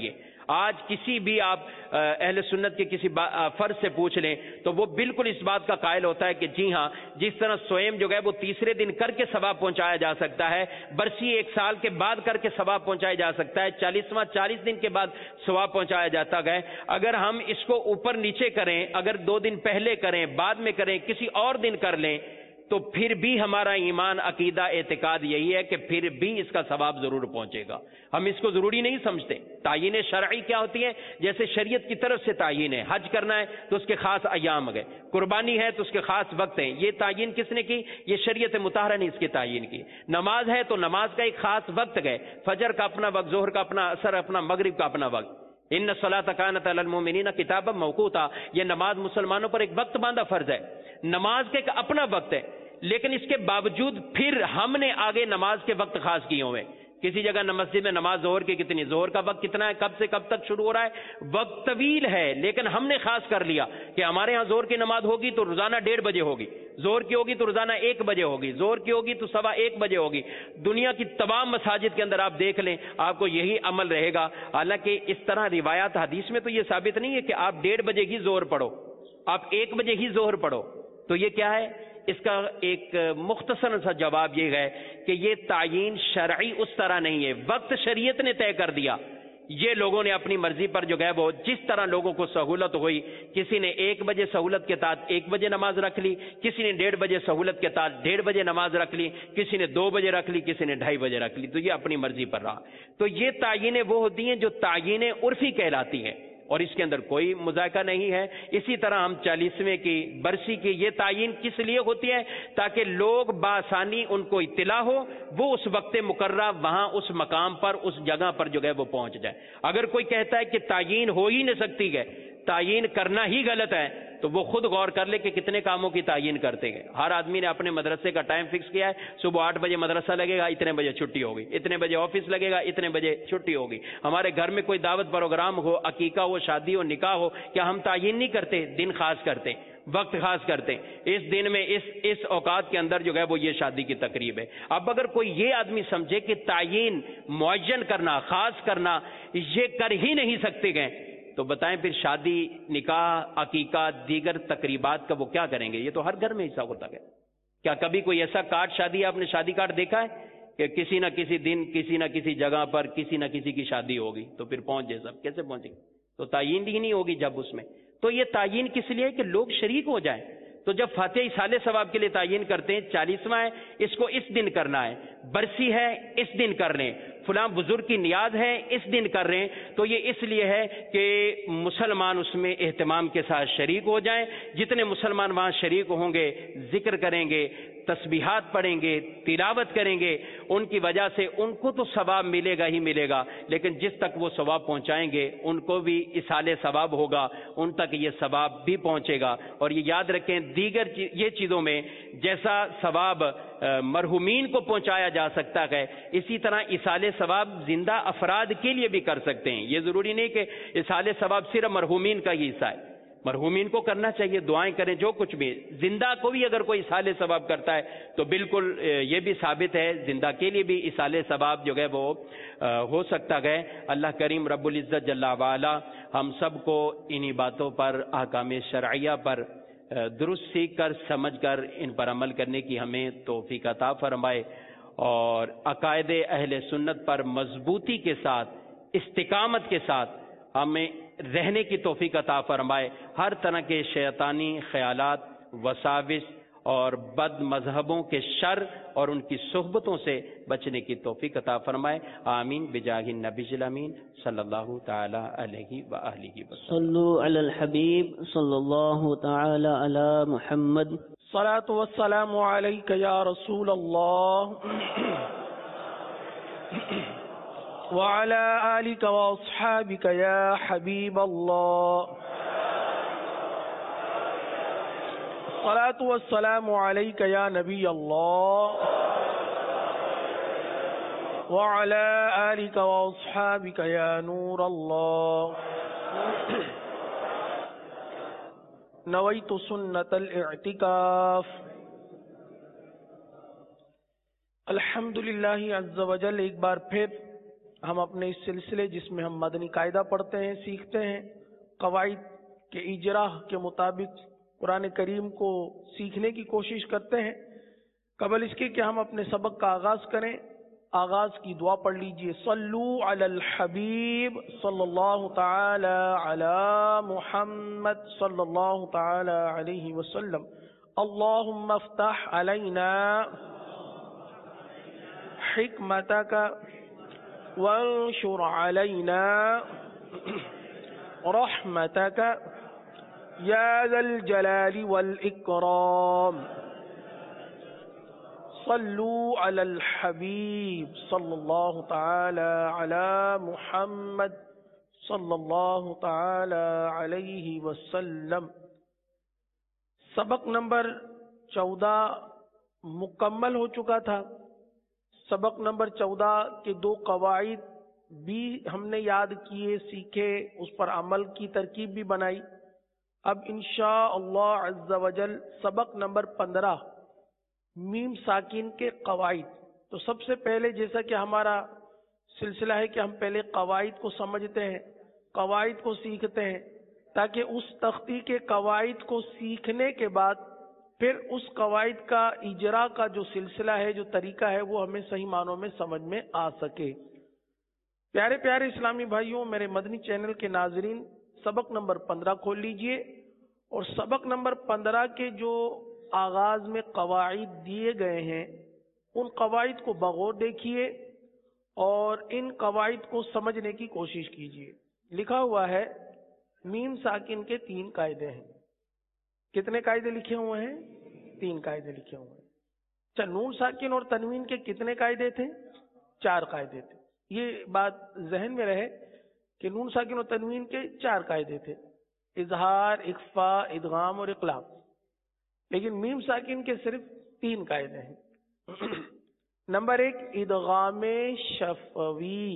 آج کسی بھی آپ اہل سنت کے کسی فرد سے پوچھ لیں تو وہ بالکل اس بات کا قائل ہوتا ہے کہ جی ہاں، جس طرح سویم جو ہے وہ تیسرے دن کر کے ثواب پہنچایا جا سکتا ہے، برسی ایک سال کے بعد کر کے ثواب پہنچایا جا سکتا ہے، چالیسواں چالیس دن کے بعد ثواب پہنچایا جاتا ہے۔ اگر ہم اس کو اوپر نیچے کریں، اگر دو دن پہلے کریں، بعد میں کریں، کسی اور دن کر لیں، تو پھر بھی ہمارا ایمان، عقیدہ، اعتقاد یہی ہے کہ پھر بھی اس کا ثواب ضرور پہنچے گا۔ ہم اس کو ضروری نہیں سمجھتے۔ تعیین شرعی کیا ہوتی ہے؟ جیسے شریعت کی طرف سے تعیین ہے، حج کرنا ہے تو اس کے خاص ایام گئے، قربانی ہے تو اس کے خاص وقت ہیں، یہ تعیین کس نے کی؟ یہ شریعت مطہرہ نے اس کی تعیین کی۔ نماز ہے تو نماز کا ایک خاص وقت گئے، فجر کا اپنا وقت، ظہر کا اپنا، عصر اپنا، مغرب کا اپنا وقت۔ ان الصلاۃ کانت علی المؤمنین کتابا موقوتا، یہ نماز مسلمانوں پر ایک وقت باندھا فرض ہے۔ نماز کا ایک اپنا وقت ہے، لیکن اس کے باوجود پھر ہم نے آگے نماز کے وقت خاص کیے ہوئے۔ کسی جگہ مسجد میں نماز ظہر کی کتنی، ظہر کا وقت کتنا ہے، کب سے کب تک شروع ہو رہا ہے، وقت طویل ہے، لیکن ہم نے خاص کر لیا کہ ہمارے ہاں ظہر کی نماز ہوگی تو روزانہ ڈیڑھ بجے ہوگی، ظہر کی ہوگی تو روزانہ ایک بجے ہوگی، ظہر کی ہوگی تو سوا ایک بجے ہوگی۔ دنیا کی تمام مساجد کے اندر آپ دیکھ لیں، آپ کو یہی عمل رہے گا۔ حالانکہ اس طرح روایات حدیث میں تو یہ ثابت نہیں ہے کہ آپ ڈیڑھ بجے ہی ظہر پڑھو، آپ ایک بجے ہی ظہر پڑھو۔ تو یہ کیا ہے؟ اس کا ایک مختصر سا جواب یہ ہے کہ یہ تعیین شرعی اس طرح نہیں ہے، وقت شریعت نے طے کر دیا، یہ لوگوں نے اپنی مرضی پر جو ہے وہ جس طرح لوگوں کو سہولت ہوئی، کسی نے ایک بجے سہولت کے تحت ایک بجے نماز رکھ لی، کسی نے ڈیڑھ بجے سہولت کے تحت ڈیڑھ بجے نماز رکھ لی، کسی نے دو بجے رکھ لی، کسی نے ڈھائی بجے رکھ لی، تو یہ اپنی مرضی پر رہا۔ تو یہ تعیینیں وہ ہوتی ہیں جو تعیینیں عرفی کہلاتی ہیں، اور اس کے اندر کوئی مذائقہ نہیں ہے۔ اسی طرح ہم چالیسویں کی برسی کی یہ تعیین کس لیے ہوتی ہے؟ تاکہ لوگ بآسانی ان کو اطلاع ہو، وہ اس وقت مقررہ وہاں اس مقام پر، اس جگہ پر جو ہے وہ پہنچ جائے۔ اگر کوئی کہتا ہے کہ تعیین ہو ہی نہیں سکتی ہے، تعیین کرنا ہی غلط ہے، تو وہ خود غور کر لے کہ کتنے کاموں کی تعیین کرتے ہیں۔ ہر آدمی نے اپنے مدرسے کا ٹائم فکس کیا ہے، صبح آٹھ بجے مدرسہ لگے گا، اتنے بجے چھٹی ہوگی، اتنے بجے آفس لگے گا، اتنے بجے چھٹی ہوگی۔ ہمارے گھر میں کوئی دعوت پروگرام ہو، عقیقہ ہو، شادی ہو، نکاح ہو، کیا ہم تعیین نہیں کرتے؟ دن خاص کرتے، وقت خاص کرتے، اس دن میں اس اس اوقات کے اندر جو ہے وہ یہ شادی کی تقریب ہے۔ اب اگر کوئی یہ آدمی سمجھے کہ تعیین، معین کرنا، خاص کرنا یہ کر ہی نہیں سکتے گئے، تو بتائیں پھر شادی، نکاح، عقیقہ، دیگر تقریبات کا وہ کیا کریں گے؟ یہ تو ہر گھر میں ایسا ہوتا ہے۔ کیا کبھی کوئی ایسا کارڈ شادی، آپ نے شادی کارڈ دیکھا ہے کہ کسی نہ کسی دن، کسی نہ کسی جگہ پر کسی نہ کسی کی شادی ہوگی تو پھر پہنچ جائے سب؟ کیسے پہنچے گا؟ تو تعیین ہی نہیں ہوگی جب اس میں۔ تو یہ تعیین کس لیے کہ لوگ شریک ہو جائیں۔ تو جب فاتح اصالہ ثواب کے لیے تعیین کرتے ہیں، چالیسواں ہے اس کو اس دن کرنا ہے، برسی ہے اس دن کر رہے ہیں، فلاں بزرگ کی نیاز ہے اس دن کر رہے ہیں، تو یہ اس لیے ہے کہ مسلمان اس میں اہتمام کے ساتھ شریک ہو جائیں۔ جتنے مسلمان وہاں شریک ہوں گے، ذکر کریں گے، تسبیحات پڑھیں گے، تلاوت کریں گے، ان کی وجہ سے ان کو تو ثواب ملے گا ہی ملے گا، لیکن جس تک وہ ثواب پہنچائیں گے ان کو بھی اصال ثواب ہوگا، ان تک یہ ثواب بھی پہنچے گا۔ اور یہ یاد رکھیں، دیگر یہ چیزوں میں جیسا ثواب مرحومین کو پہنچایا جا سکتا ہے، اسی طرح اصال ثواب زندہ افراد کے لیے بھی کر سکتے ہیں۔ یہ ضروری نہیں کہ اصال ثواب صرف مرحومین کا ہی حصہ ہے، مرحومین کو کرنا چاہیے، دعائیں کریں، جو کچھ بھی۔ زندہ کو بھی اگر کوئی اصال ثواب کرتا ہے تو بالکل یہ بھی ثابت ہے، زندہ کے لیے بھی اصال ثواب جو ہے وہ ہو سکتا ہے۔ اللہ کریم رب العزت جل وعلا ہم سب کو انہی باتوں پر، احکام شرعیہ پر درست سیکھ کر، سمجھ کر ان پر عمل کرنے کی ہمیں توفیق عطا فرمائے، اور عقائد اہل سنت پر مضبوطی کے ساتھ، استقامت کے ساتھ ہمیں رہنے کی توفیق عطا فرمائے، ہر طرح کے شیطانی خیالات، وساوس اور بد مذہبوں کے شر اور ان کی صحبتوں سے بچنے کی توفیق عطا فرمائے۔ آمین بجاہ النبی الامین صلی اللہ تعالی علیہ وآلہ وسلم۔ صلو علی الحبیب صلی اللہ تعالی علی محمد۔ الصلاۃ والسلام علیک یا رسول اللہ وعلی آلک واصحابک یا حبیب اللہ۔ الصلاۃ والسلام علیک یا نبی اللہ وعلی آلک واصحابک یا نور اللہ۔ نویت سنت الاعتکاف۔ الحمدللہ عز و جل، ایک بار پھر ہم اپنے اس سلسلے جس میں ہم مدنی قاعدہ پڑھتے ہیں، سیکھتے ہیں، قواعد کے اجرا کے مطابق قرآن کریم کو سیکھنے کی کوشش کرتے ہیں، قبل اس کے کہ ہم اپنے سبق کا آغاز کریں، آغاز کی دعا پڑھ لیجئے۔ صلو علی الحبیب صلی اللہ تعالی علی محمد صلی اللہ تعالی علیہ وسلم۔ اللہم افتح علینا حکمتک وانشر علینا رحمتک یا ذا الجلال والاکرام۔ صلو علی الحبیب صلی اللہ تعالی علی محمد صلی اللہ تعالی علیہ وسلم۔ سبق نمبر چودہ مکمل ہو چکا تھا۔ سبق نمبر چودہ کے دو قواعد بھی ہم نے یاد کیے، سیکھے، اس پر عمل کی ترکیب بھی بنائی۔ اب انشاءاللہ عز و جل سبق نمبر پندرہ میم ساکن کے قواعد۔ تو سب سے پہلے جیسا کہ ہمارا سلسلہ ہے کہ ہم پہلے قواعد کو سمجھتے ہیں، قواعد کو سیکھتے ہیں، تاکہ اس تختی کے قواعد کو سیکھنے کے بعد پھر اس قواعد کا اجرا کا جو سلسلہ ہے، جو طریقہ ہے، وہ ہمیں صحیح معنوں میں سمجھ میں آ سکے۔ پیارے پیارے اسلامی بھائیوں، میرے مدنی چینل کے ناظرین، سبق نمبر پندرہ کھول لیجئے اور سبق نمبر پندرہ کے جو آغاز میں قواعد دیے گئے ہیں ان قواعد کو بغور دیکھیے اور ان قواعد کو سمجھنے کی کوشش کیجیے۔ لکھا ہوا ہے میم ساکن کے تین قاعدے ہیں۔ کتنے قاعدے لکھے ہوئے ہیں؟ تین قاعدے لکھے ہوئے ہیں۔ اچھا، نون ساکن اور تنوین کے کتنے قاعدے تھے؟ چار قاعدے تھے۔ یہ بات ذہن میں رہے کہ نون ساکن اور تنوین کے چار قاعدے تھے، اظہار، اخفاء، ادغام اور اقلاب۔ لیکن میم ساکن کے صرف تین قاعدے ہیں۔ نمبر ایک ادغام شفوی۔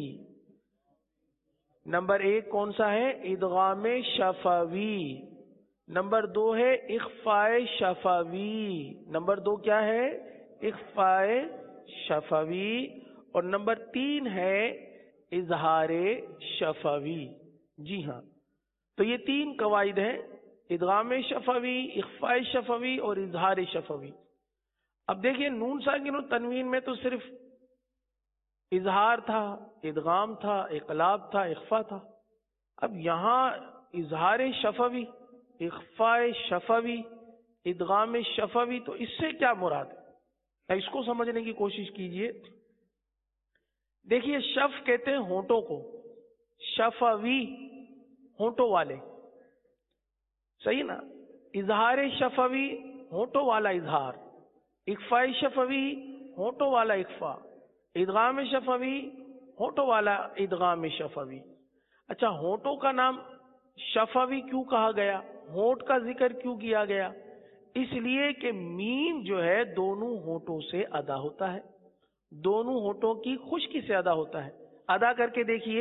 نمبر ایک کون سا ہے؟ ادغام شفوی۔ نمبر دو ہے اخفاء شفوی۔ نمبر دو کیا ہے؟ اخفاء شفوی۔ اور نمبر تین ہے اظہار شفوی۔ جی ہاں، تو یہ تین قواعد ہیں، ادغام شفوی، اخفاء شفوی اور اظہار شفوی۔ اب دیکھیے نون ساکن اور تنوین میں تو صرف اظہار تھا، ادغام تھا، اقلاب تھا، اخفاء تھا۔ اب یہاں اظہار شفوی، اخفاء شفوی، ادغام شفوی، تو اس سے کیا مراد ہے؟ اس کو سمجھنے کی کوشش کیجئے۔ دیکھیے شف کہتے ہیں ہونٹوں کو، شفوی ہونٹوں والے، صحیح نا؟ اظہار شفوی ہونٹوں والا اظہار، اخفاء شفوی ہونٹوں والا اخفاء، ادغام شفوی ہونٹوں والا ادغام شفوی۔ اچھا، ہونٹوں کا نام شفوی کیوں کہا گیا؟ ہونٹ کا ذکر کیوں کیا گیا؟ اس لیے کہ میم جو ہے دونوں ہونٹوں سے ادا ہوتا ہے، دونوں ہونٹوں کی خشکی سے ادا ہوتا ہے۔ ادا کر کے دیکھیے،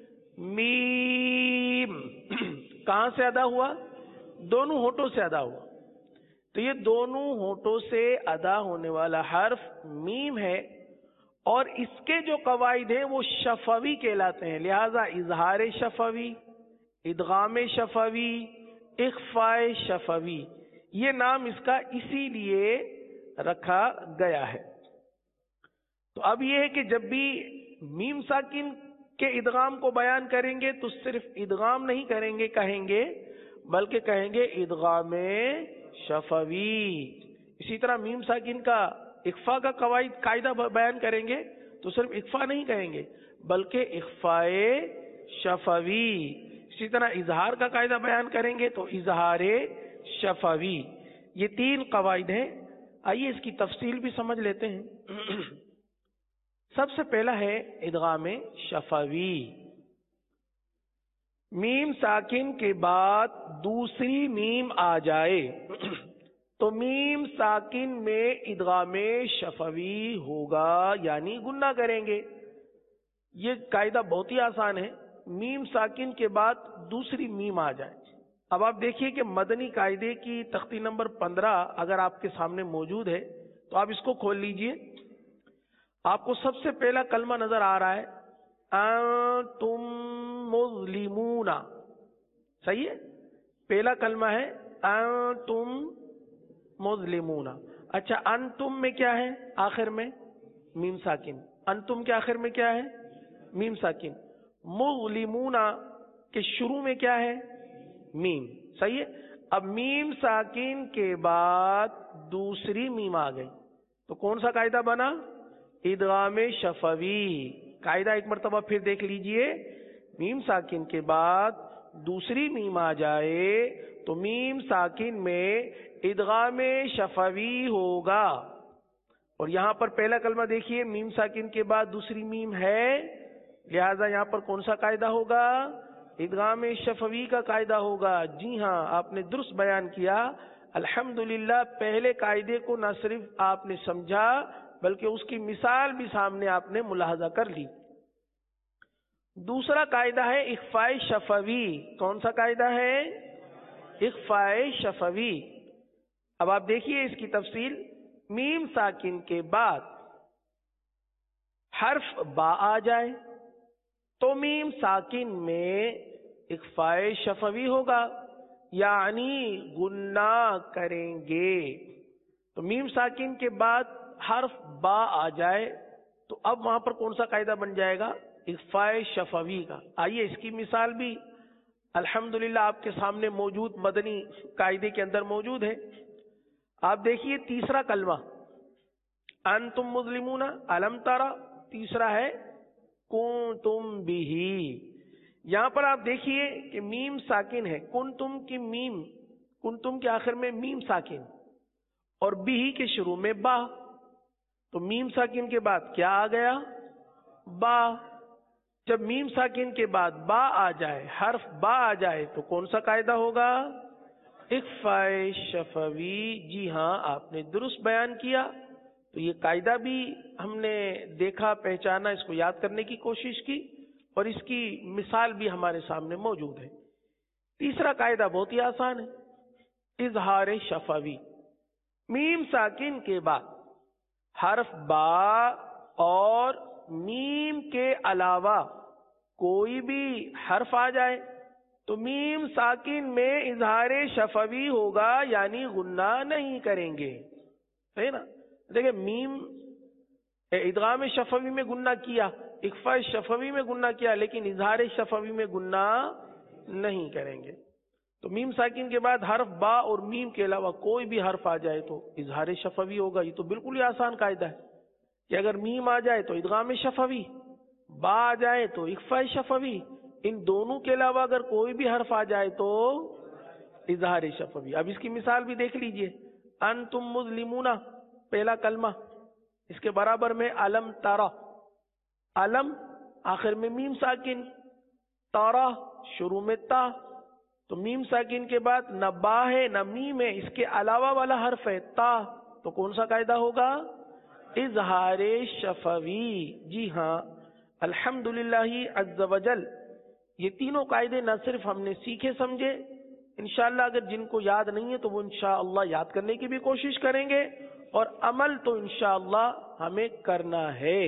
میم کہاں سے ادا ہوا؟ دونوں ہونٹوں سے ادا ہوا۔ تو یہ دونوں ہونٹوں سے ادا ہونے والا حرف میم ہے، اور اس کے جو قواعد ہیں وہ شفوی کہلاتے ہیں۔ لہذا اظہار شفوی، ادغام شفوی، اخفاء شفوی، یہ نام اس کا اسی لیے رکھا گیا ہے۔ تو اب یہ ہے کہ جب بھی میم ساکن کے ادغام کو بیان کریں گے تو صرف ادغام نہیں کریں گے کہیں گے، بلکہ کہیں گے ادغام شفوی۔ اسی طرح میم ساکن کا اخفاء کا قواعد قاعدہ بیان کریں گے تو صرف اخفاء نہیں کہیں گے بلکہ اخفاء شفوی۔ اسی طرح اظہار کا قاعدہ بیان کریں گے تو اظہار شفوی۔ یہ تین قواعد ہیں، آئیے اس کی تفصیل بھی سمجھ لیتے ہیں۔ سب سے پہلا ہے ادغام شفوی۔ میم ساکن کے بعد دوسری میم آ جائے تو میم ساکن میں ادغام شفوی ہوگا، یعنی گنہ کریں گے۔ یہ قاعدہ بہت ہی آسان ہے، میم ساکن کے بعد دوسری میم آ جائے۔ اب آپ دیکھیے کہ مدنی قاعدے کی تختی نمبر پندرہ اگر آپ کے سامنے موجود ہے تو آپ اس کو کھول لیجئے۔ آپ کو سب سے پہلا کلمہ نظر آ رہا ہے، انتم مظلمون. صحیح ہے. پہلا کلمہ ہے انتم مظلمون. اچھا انتم میں کیا ہے؟ آخر میں میم ساکن. انتم کے آخر میں کیا ہے؟ میم ساکن. مظلمون کے شروع میں کیا ہے؟ میم. صحیح ہے. اب میم ساکن کے بعد دوسری میم آ گئی تو کون سا قاعدہ بنا؟ ادغام شفوی. قاعدہ ایک مرتبہ پھر دیکھ لیجئے. میم ساکن کے بعد دوسری میم آ جائے تو میم ساکن میں ادغام شفوی ہوگا. اور یہاں پر پہلا کلمہ دیکھیے میم ساکن کے بعد دوسری میم ہے، لہذا یہاں پر کون سا قاعدہ ہوگا؟ ادغام شفوی کا قاعدہ ہوگا. جی ہاں، آپ نے درست بیان کیا. الحمدللہ پہلے قاعدے کو نہ صرف آپ نے سمجھا بلکہ اس کی مثال بھی سامنے آپ نے ملاحظہ کر لی. دوسرا قاعدہ ہے اخفاء شفوی. کون سا قاعدہ ہے؟ اخفاء شفوی. اب آپ دیکھیے اس کی تفصیل. میم ساکن کے بعد حرف با آ جائے تو میم ساکن میں اخفاء شفوی ہوگا، یعنی غنہ کریں گے. تو میم ساکن کے بعد حرف با آ جائے تو اب وہاں پر کون سا قاعدہ بن جائے گا؟ اخفاء شفوی کا. آئیے اس کی مثال بھی الحمدللہ آپ کے سامنے موجود مدنی قاعدے کے اندر موجود ہے. آپ دیکھیے تیسرا کلمہ انتم مظلمون الم ترى، تیسرا ہے کنتم بہ. یہاں پر آپ دیکھیے کہ میم ساکن ہے. کنتم کی میم، کنتم کے آخر میں میم ساکن اور بہ کے شروع میں با. تو میم ساکن کے بعد کیا آ گیا؟ با. جب میم ساکن کے بعد با آ جائے، حرف با آ جائے تو کون سا قاعدہ ہوگا؟ اخفاء شفوی. جی ہاں، آپ نے درست بیان کیا. تو یہ قاعدہ بھی ہم نے دیکھا، پہچانا، اس کو یاد کرنے کی کوشش کی اور اس کی مثال بھی ہمارے سامنے موجود ہے. تیسرا قاعدہ بہت ہی آسان ہے، اظہار شفوی. میم ساکن کے بعد حرف با اور میم کے علاوہ کوئی بھی حرف آ جائے تو میم ساکن میں اظہار شفوی ہوگا، یعنی غنہ نہیں کریں گے. صحیح نا؟ دیکھیں میم ادغام شفوی میں غنہ کیا، اخفاء شفوی میں غنہ کیا، لیکن اظہار شفوی میں غنہ نہیں کریں گے. تو میم ساکن کے بعد حرف با اور میم کے علاوہ کوئی بھی حرف آ جائے تو اظہار شفوی ہوگا. یہ تو بالکل ہی آسان قاعدہ ہے کہ اگر میم آ جائے تو ادغام شفوی، با آ جائے تو اخفاء شفوی، ان دونوں کے علاوہ اگر کوئی بھی حرف آ جائے تو اظہار شفوی. اب اس کی مثال بھی دیکھ لیجئے. انتم مظلمون پہلا کلمہ، اس کے برابر میں علم تارا. علم آخر میں میم ساکن، تارا شروع میں تا. تو میم ساکن کے بعد نہ با ہے نہ میم ہے، اس کے علاوہ والا حرف ہے تا. تو کون سا قاعدہ ہوگا؟ اظہار شفوی. جی ہاں، الحمدللہ عز وجل یہ تینوں قاعدے نہ صرف ہم نے سیکھے سمجھے، انشاءاللہ اگر جن کو یاد نہیں ہے تو وہ انشاءاللہ یاد کرنے کی بھی کوشش کریں گے، اور عمل تو انشاءاللہ ہمیں کرنا ہے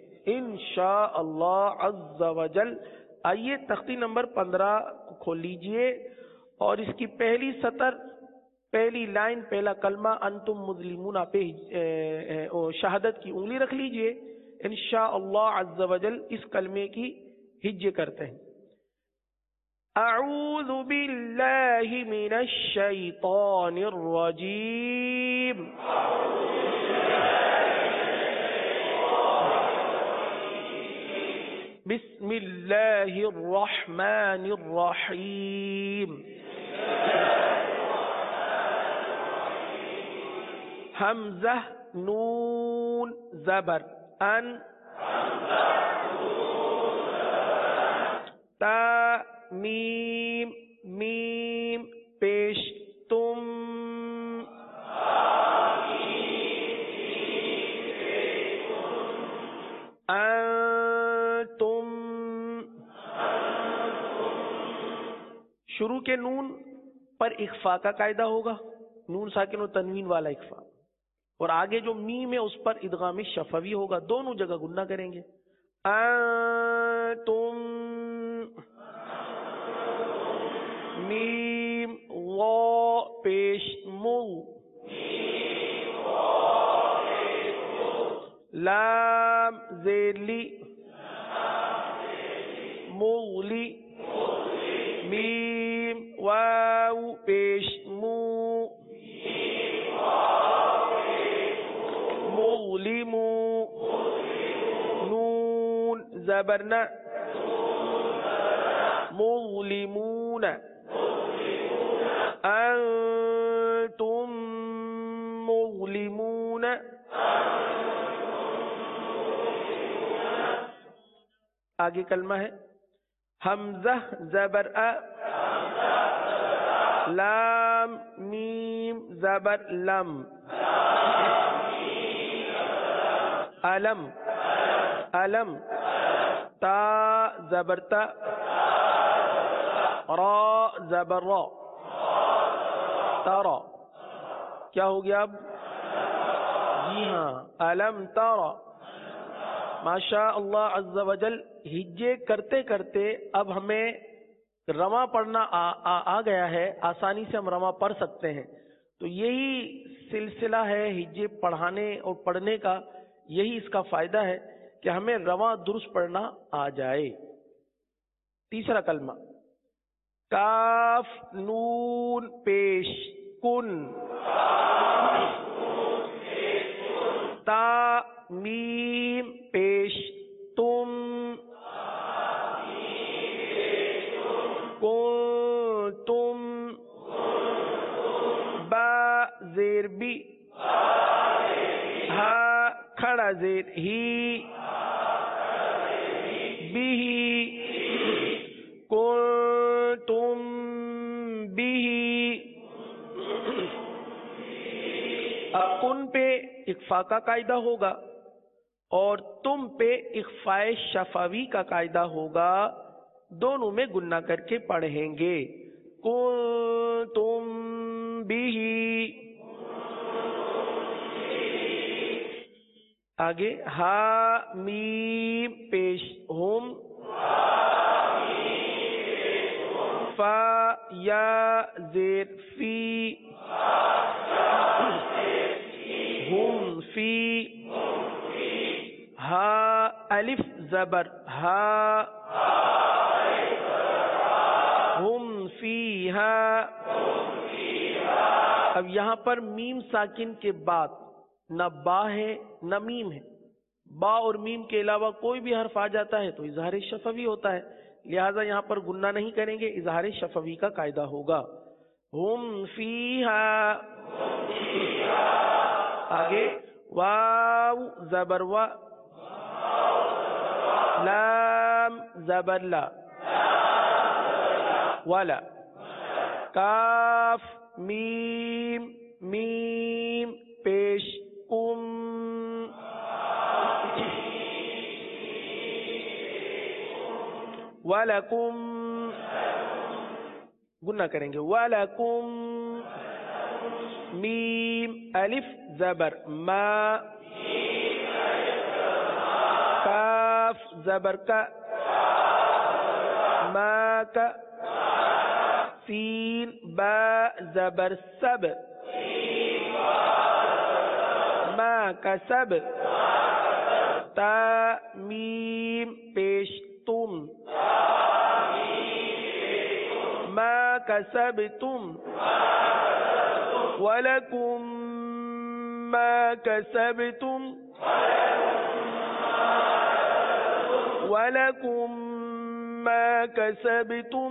انشاءاللہ عز وجل. آئیے تختی نمبر پندرہ کو کھول لیجئے اور اس کی پہلی سطر، پہلی لائن، پہلا کلمہ انتم مظلمون پہ شہادت کی انگلی رکھ لیجئے. انشاءاللہ عز وجل اس کلمے کی ہجے کرتے ہیں. اعوذ باللہ من الشیطان الرجیم. بسم اللہ الرحمن الرحیم. حمزہ نون زبر ان، تا میم میم پیش تم، انتم. شروع کے نون پر اخفاء کا قاعدہ ہوگا، نون ساکن و تنوین والا اخفاء، اور آگے جو میم ہے اس پر ادغام شفوی ہوگا. دونوں جگہ گنہ کریں گے. زیر لی مغلی میم واو پیش مو مغلمو نون زبرنا مظلمون انتم مظلمون آگے کلمہ ہے حمزہ زبر ا لام میم زبر لم علم علم تا زبر تا را زبر را تارا کیا ہو گیا اب؟ جی ہاں علم تارا. ماشاء اللہ عز و جل ہجے کرتے کرتے اب ہمیں رواں پڑھنا آ, آ, آ گیا ہے. آسانی سے ہم رواں پڑھ سکتے ہیں. تو یہی سلسلہ ہے ہجے پڑھانے اور پڑھنے کا. یہی اس کا فائدہ ہے کہ ہمیں رواں درست پڑھنا آ جائے. تیسرا کلمہ کاف نون پیش کن تا میم پیش تم کنتم با زیر بی ہا کھڑا زیر ہی بھی کنتم بھی. اب کن پہ اخفا کا قاعدہ ہوگا اور تم پہ اخفاء شفوی کا قاعدہ ہوگا. دونوں میں گننا کر کے پڑھیں گے. کنتم بھی. آگے ہا میم پیش ہم فا یا زیر فی ہم فی ہا الف زبر ہا ہم فی ہا. اب یہاں پر میم ساکن کے بعد نہ با ہے نہ میم ہے. با اور میم کے علاوہ کوئی بھی حرف آ جاتا ہے تو اظہار شفوی ہوتا ہے. لہذا یہاں پر گننا نہیں کریں گے, اظہار شفوی کا قاعدہ ہوگا. ہم فیہا. آگے واو زبر وا لام زبر لا والا کاف میم میم پیش کم وَلَكُمْ گننا کریں گے. وَلَكُمْ میم الف زبر ما کاف زبر کا ما کا سین با زبر سب ما کا سب تا میم پیش تم ما کسبتم وَلَكُمْ ما کسبتم وَلَكُمْ ما کسبتم.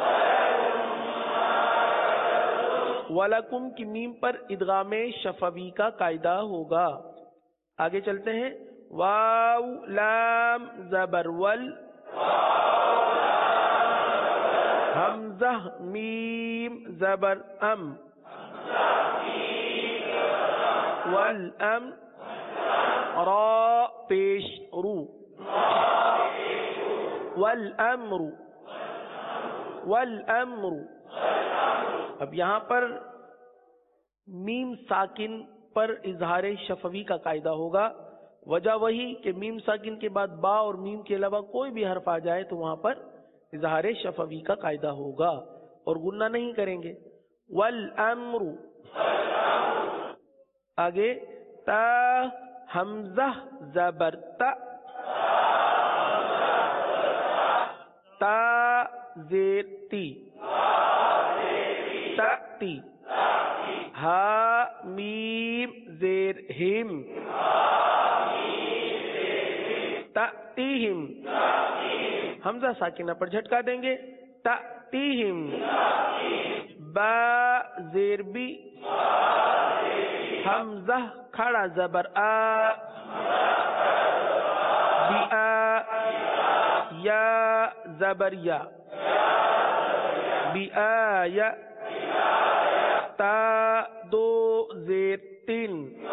وَلَكُمْ کی میم پر ادغام شفوی کا قاعدہ ہوگا. آگے چلتے ہیں. واو لام زبر ول حمزہ میم زبر ام والام را پیش رو والامر والامر. اب یہاں پر میم ساکن پر اظہار شفوی کا قاعدہ ہوگا. وجہ وہی کہ میم ساکن کے بعد با اور میم کے علاوہ کوئی بھی حرف آ جائے تو وہاں پر اظہار شفوی کا قاعدہ ہوگا اور گننا نہیں کریں گے. والامر. آگے تا حمزہ زبر تا تا زیر تی تأتی ہا میم زیر ہم تأتیہم حمزہ ساکنہ پر جھٹکا دیں گے تأتیہم با زیر بی حمزہ کھڑا زبر آ بی آ یا زبر یا بی آ یا تا دو زیر تین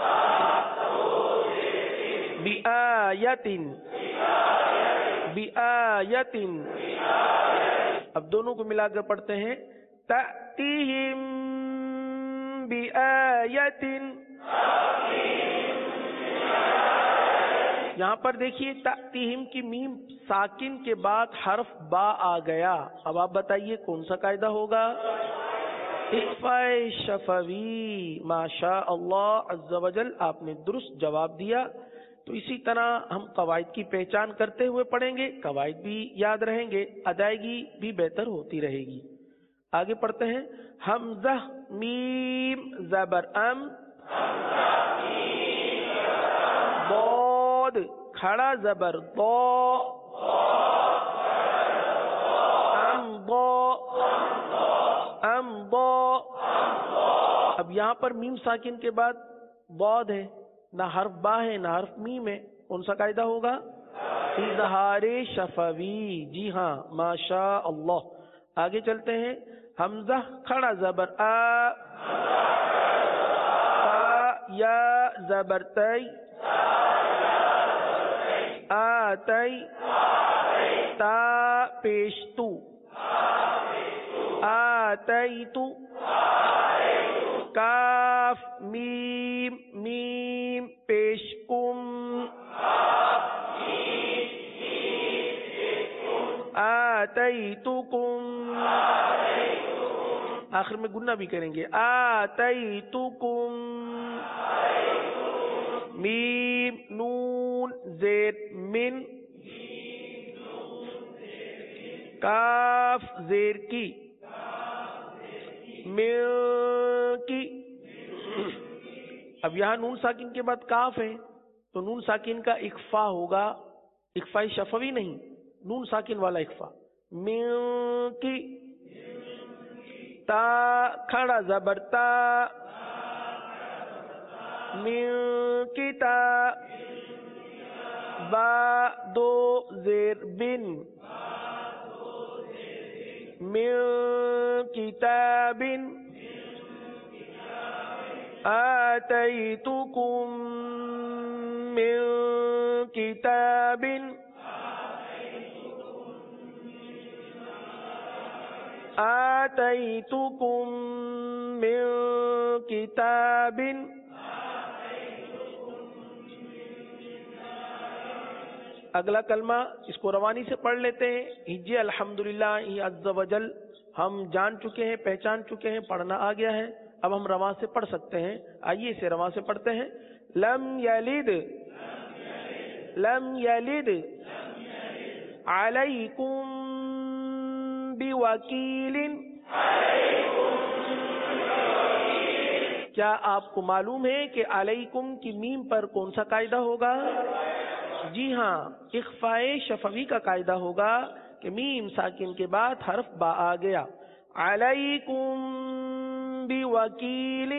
بی آیتن بی آیتن اب دونوں کو ملا کر پڑھتے ہیں تأتیہم بی آیتن. یہاں پر دیکھیے تأتیہم کی میم ساکن کے بعد حرف با آ گیا. اب آپ بتائیے کون سا قاعدہ ہوگا؟ اخفاء شفوی. ماشاء اللہ عز و جل آپ نے درست جواب دیا. تو اسی طرح ہم قواعد کی پہچان کرتے ہوئے پڑھیں گے، قواعد بھی یاد رہیں گے، ادائیگی بھی بہتر ہوتی رہے گی. آگے پڑھتے ہیں حمزہ میم زبر ام ضاد کھڑا زبر ضا ام ضا ام ضا. اب یہاں پر میم ساکن کے بعد ضاد ہے، نہ حرف با ہے نہ حرف میم ہے. کون سا قاعدہ ہوگا؟ اظہار شفوی. جی ہاں ماشاء اللہ. آگے چلتے ہیں حمزہ کھڑا زبر آ تا یا زبر تی آتی تا پیش تو آتی تو کاف میم میم پیش کم آتیتکم. آخر میں گنہ بھی کریں گے آتیتکم. میم نون زیر من کاف زیر کی من کی. اب یہاں نون ساکن کے بعد کاف ہے تو نون ساکن کا اخفا ہوگا، اخفاء شفوی نہیں، نون ساکن والا اخفا. من کی تا کھڑا زبر تا من کی تا با دو زیر بن من کتاب آتیتکم من کتاب آتیتکم من کتاب. اگلا کلمہ اس کو روانی سے پڑھ لیتے ہیں. ہجے الحمدللہ عز و جل ہم جان چکے ہیں، پہچان چکے ہیں، پڑھنا آ گیا ہے. اب ہم رواں سے پڑھ سکتے ہیں. آئیے اسے رواں سے پڑھتے ہیں. لم یلد لم یلد علیکم بوکیل. کیا آپ کو معلوم ہے کہ علیکم کی میم پر کون سا قاعدہ ہوگا؟ جی ہاں اخفاء شفوی کا قاعدہ ہوگا کہ میم ساکن کے بعد حرف با آ گیا. علیکم بوکیل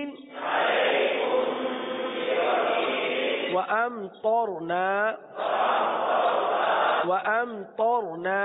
وَأَمْطَرْنَا وَأَمْطَرْنَا.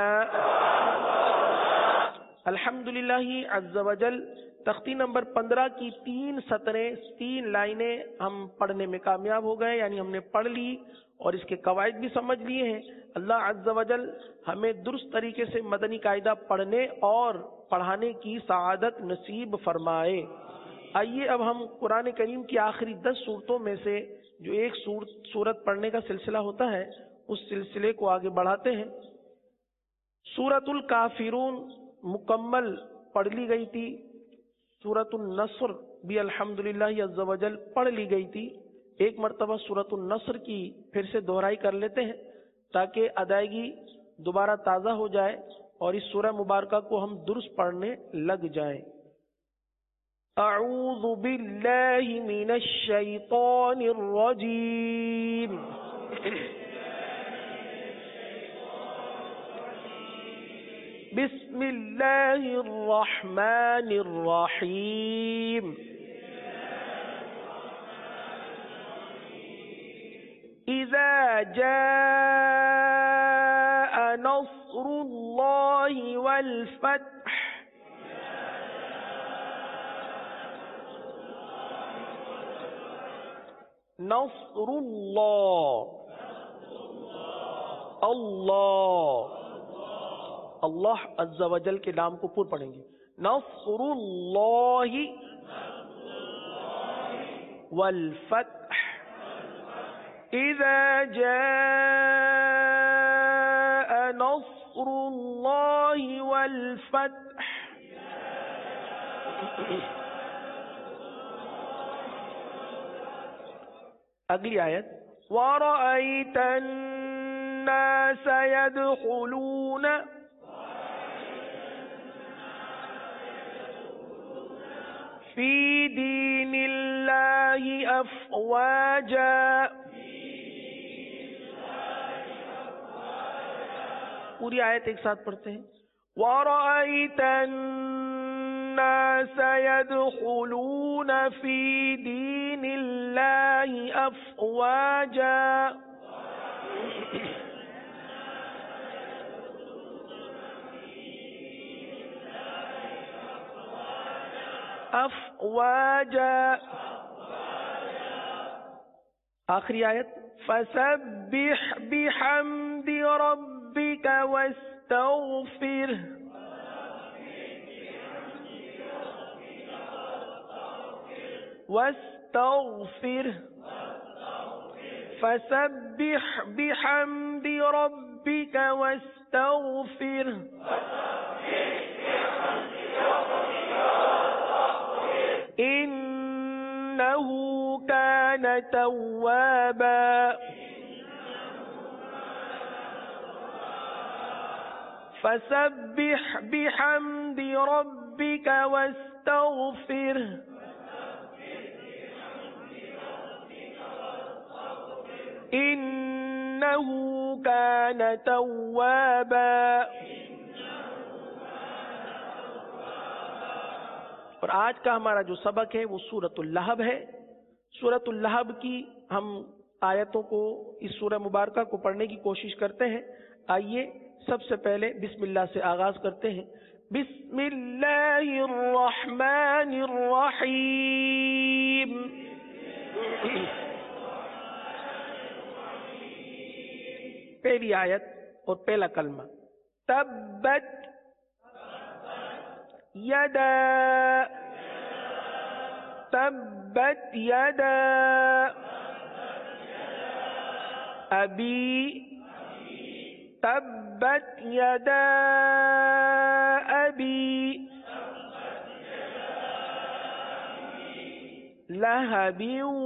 الحمدللہ عز و جل تختی نمبر پندرہ کی تین سطریں تین لائنیں ہم پڑھنے میں کامیاب ہو گئے، یعنی ہم نے پڑھ لی اور اس کے قواعد بھی سمجھ لیے ہیں. اللہ عز و جل ہمیں درست طریقے سے مدنی قاعدہ پڑھنے اور پڑھانے کی سعادت نصیب فرمائے. آئیے اب ہم قرآن کریم کی آخری دس صورتوں میں سے جو ایک سورت پڑھنے کا سلسلہ ہوتا ہے اس سلسلے کو آگے بڑھاتے ہیں. سورۃ الکافرون مکمل پڑھ لی گئی تھی. سورۃ النصر بھی الحمدللہ عز و جل پڑھ لی گئی تھی. ایک مرتبہ سورۃ النصر کی پھر سے دہرائی کر لیتے ہیں. تاکہ ادائیگی دوبارہ تازہ ہو جائے اور اس سورہ مبارکہ کو ہم درست پڑھنے لگ جائیں۔ اعوذ باللہ من الشیطان الرجیم بسم اللہ الرحمن الرحیم اذا جاء نصر اللہ والفتح نصر اللہ اللہ اللہ عز و جل کے نام کو پور پڑھیں گے، نصر اللہ والفتح اذا جاء نصر اللہ والفتح۔ اگلی آیت وَرَأَيْتَ النَّاسَ يَدْخُلُونَ فِي دِينِ اللَّهِ أَفْوَاجًا۔ پوری آیت ایک ساتھ پڑھتے ہیں، وَرَأَيْتَ النَّاسَ يَدْخُلُونَ فِي دِينِ اللَّهِ أَفْوَاجًا۔ افواجا۔ آخری آیت فسبح بحمد ربك واستغفره واستغفره فسبح بحمد ربك واستغفره إنه كان توابا۔ فسبح بحمد ربك واستغفره إنه كان توابا۔ اور آج کا ہمارا جو سبق ہے وہ سورۃ اللہب ہے۔ سورۃ اللہب کی ہم آیتوں کو اس سورہ مبارکہ کو پڑھنے کی کوشش کرتے ہیں۔ آئیے سب سے پہلے بسم اللہ سے آغاز کرتے ہیں۔ بسم اللہ الرحمن الرحیم۔ پہلی آیت اور پہلا کلمہ تبت یدا تبت یدا ابی تبت یدا ابی لہبیوں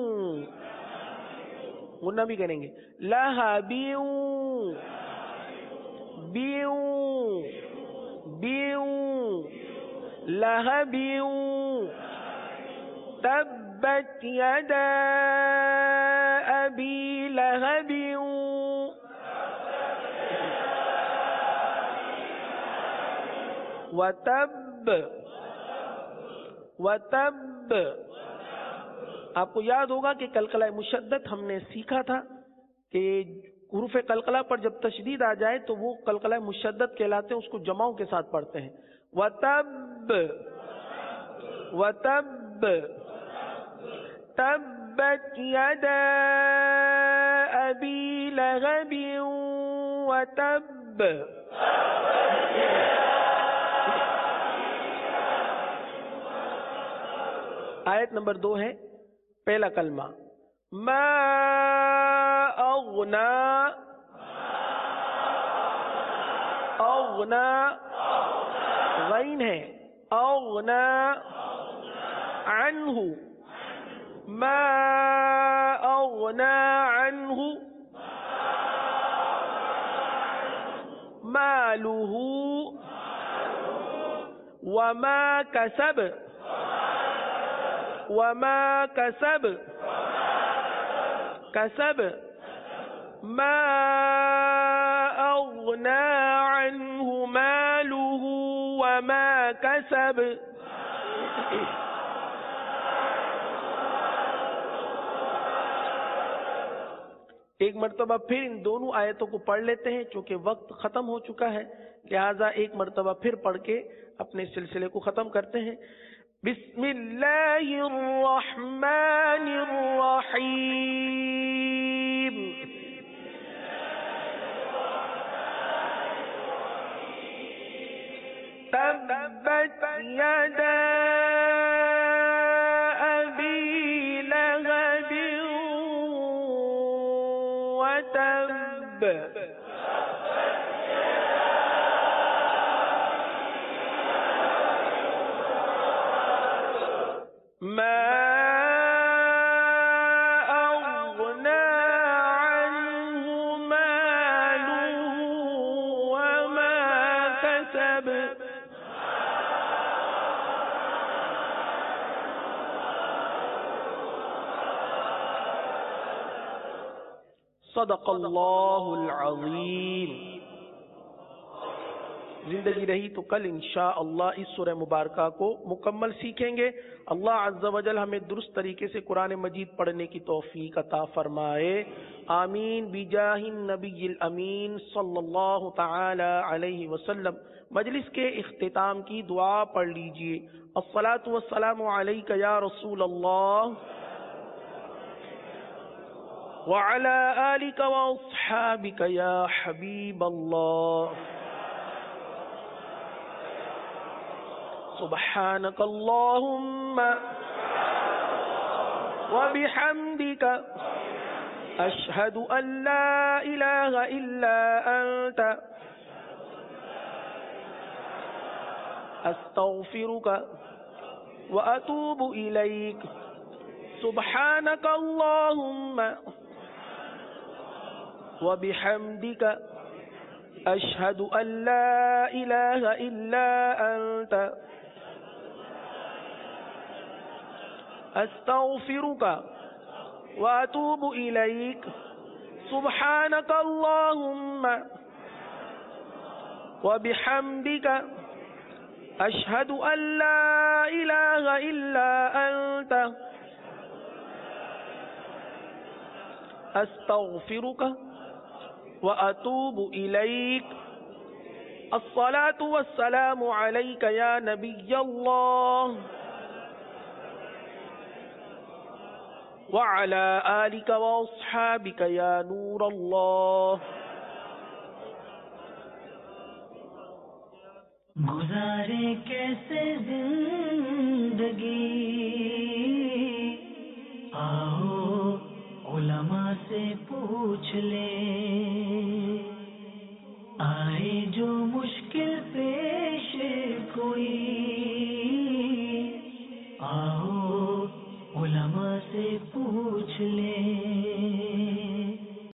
غنہ بھی کریں گے لہبیوں بیوں بیوں لہبیوں تبت یدا ابی لہبیوں وتب وتب۔ آپ کو یاد ہوگا کہ قلقلہ مشدد ہم نے سیکھا تھا کہ حروف قلقلہ پر جب تشدید آ جائے تو وہ قلقلہ مشدد کہلاتے ہیں، اس کو جماؤں کے ساتھ پڑھتے ہیں۔ وتب وتب تبت یدا ابی لہب وتب۔ آیت نمبر دو ہے پہلا کلمہ ما اغنا اغنا غین ہے اغنا عنہ ما اغنا عنہ مالہ وما کسب وما کسب کسب ما اغنى عنه ماله وما کسب. ایک مرتبہ پھر ان دونوں آیتوں کو پڑھ لیتے ہیں، چونکہ وقت ختم ہو چکا ہے لہذا ایک مرتبہ پھر پڑھ کے اپنے سلسلے کو ختم کرتے ہیں. بسم اللہ الرحمن الرحیم. تبت یدا ابی لہب وتب ما أغنى عنه ماله وما كسب. صدق اللہ العظیم. زندگی رہی تو کل انشاءاللہ اس سورہ مبارکہ کو مکمل سیکھیں گے. اللہ عز و جل ہمیں درست طریقے سے قرآن مجید پڑھنے کی توفیق عطا فرمائے. آمین بجاہ النبی الامین صلی اللہ تعالی علیہ وسلم. مجلس کے اختتام کی دعا پڑھ لیجئے. الصلاۃ والسلام علیک یا رسول اللہ وعلی آلک واصحابک یا حبیب اللہ. سبحانك اللهم وبحمدك أشهد أن لا إله إلا أنت أستغفرك وأتوب إليك. سبحانك اللهم وبحمدك أشهد أن لا إله إلا أنت استغفرك واتوب اليك. سبحانك اللهم وبحمدك اشهد ان لا اله الا انت استغفرك واتوب اليك. الصلاة والسلام عليك يا نبي الله وعلى آلك وأصحابك يا نور الله. گزارے کیسے زندگی آؤ علماء سے پوچھ لیں.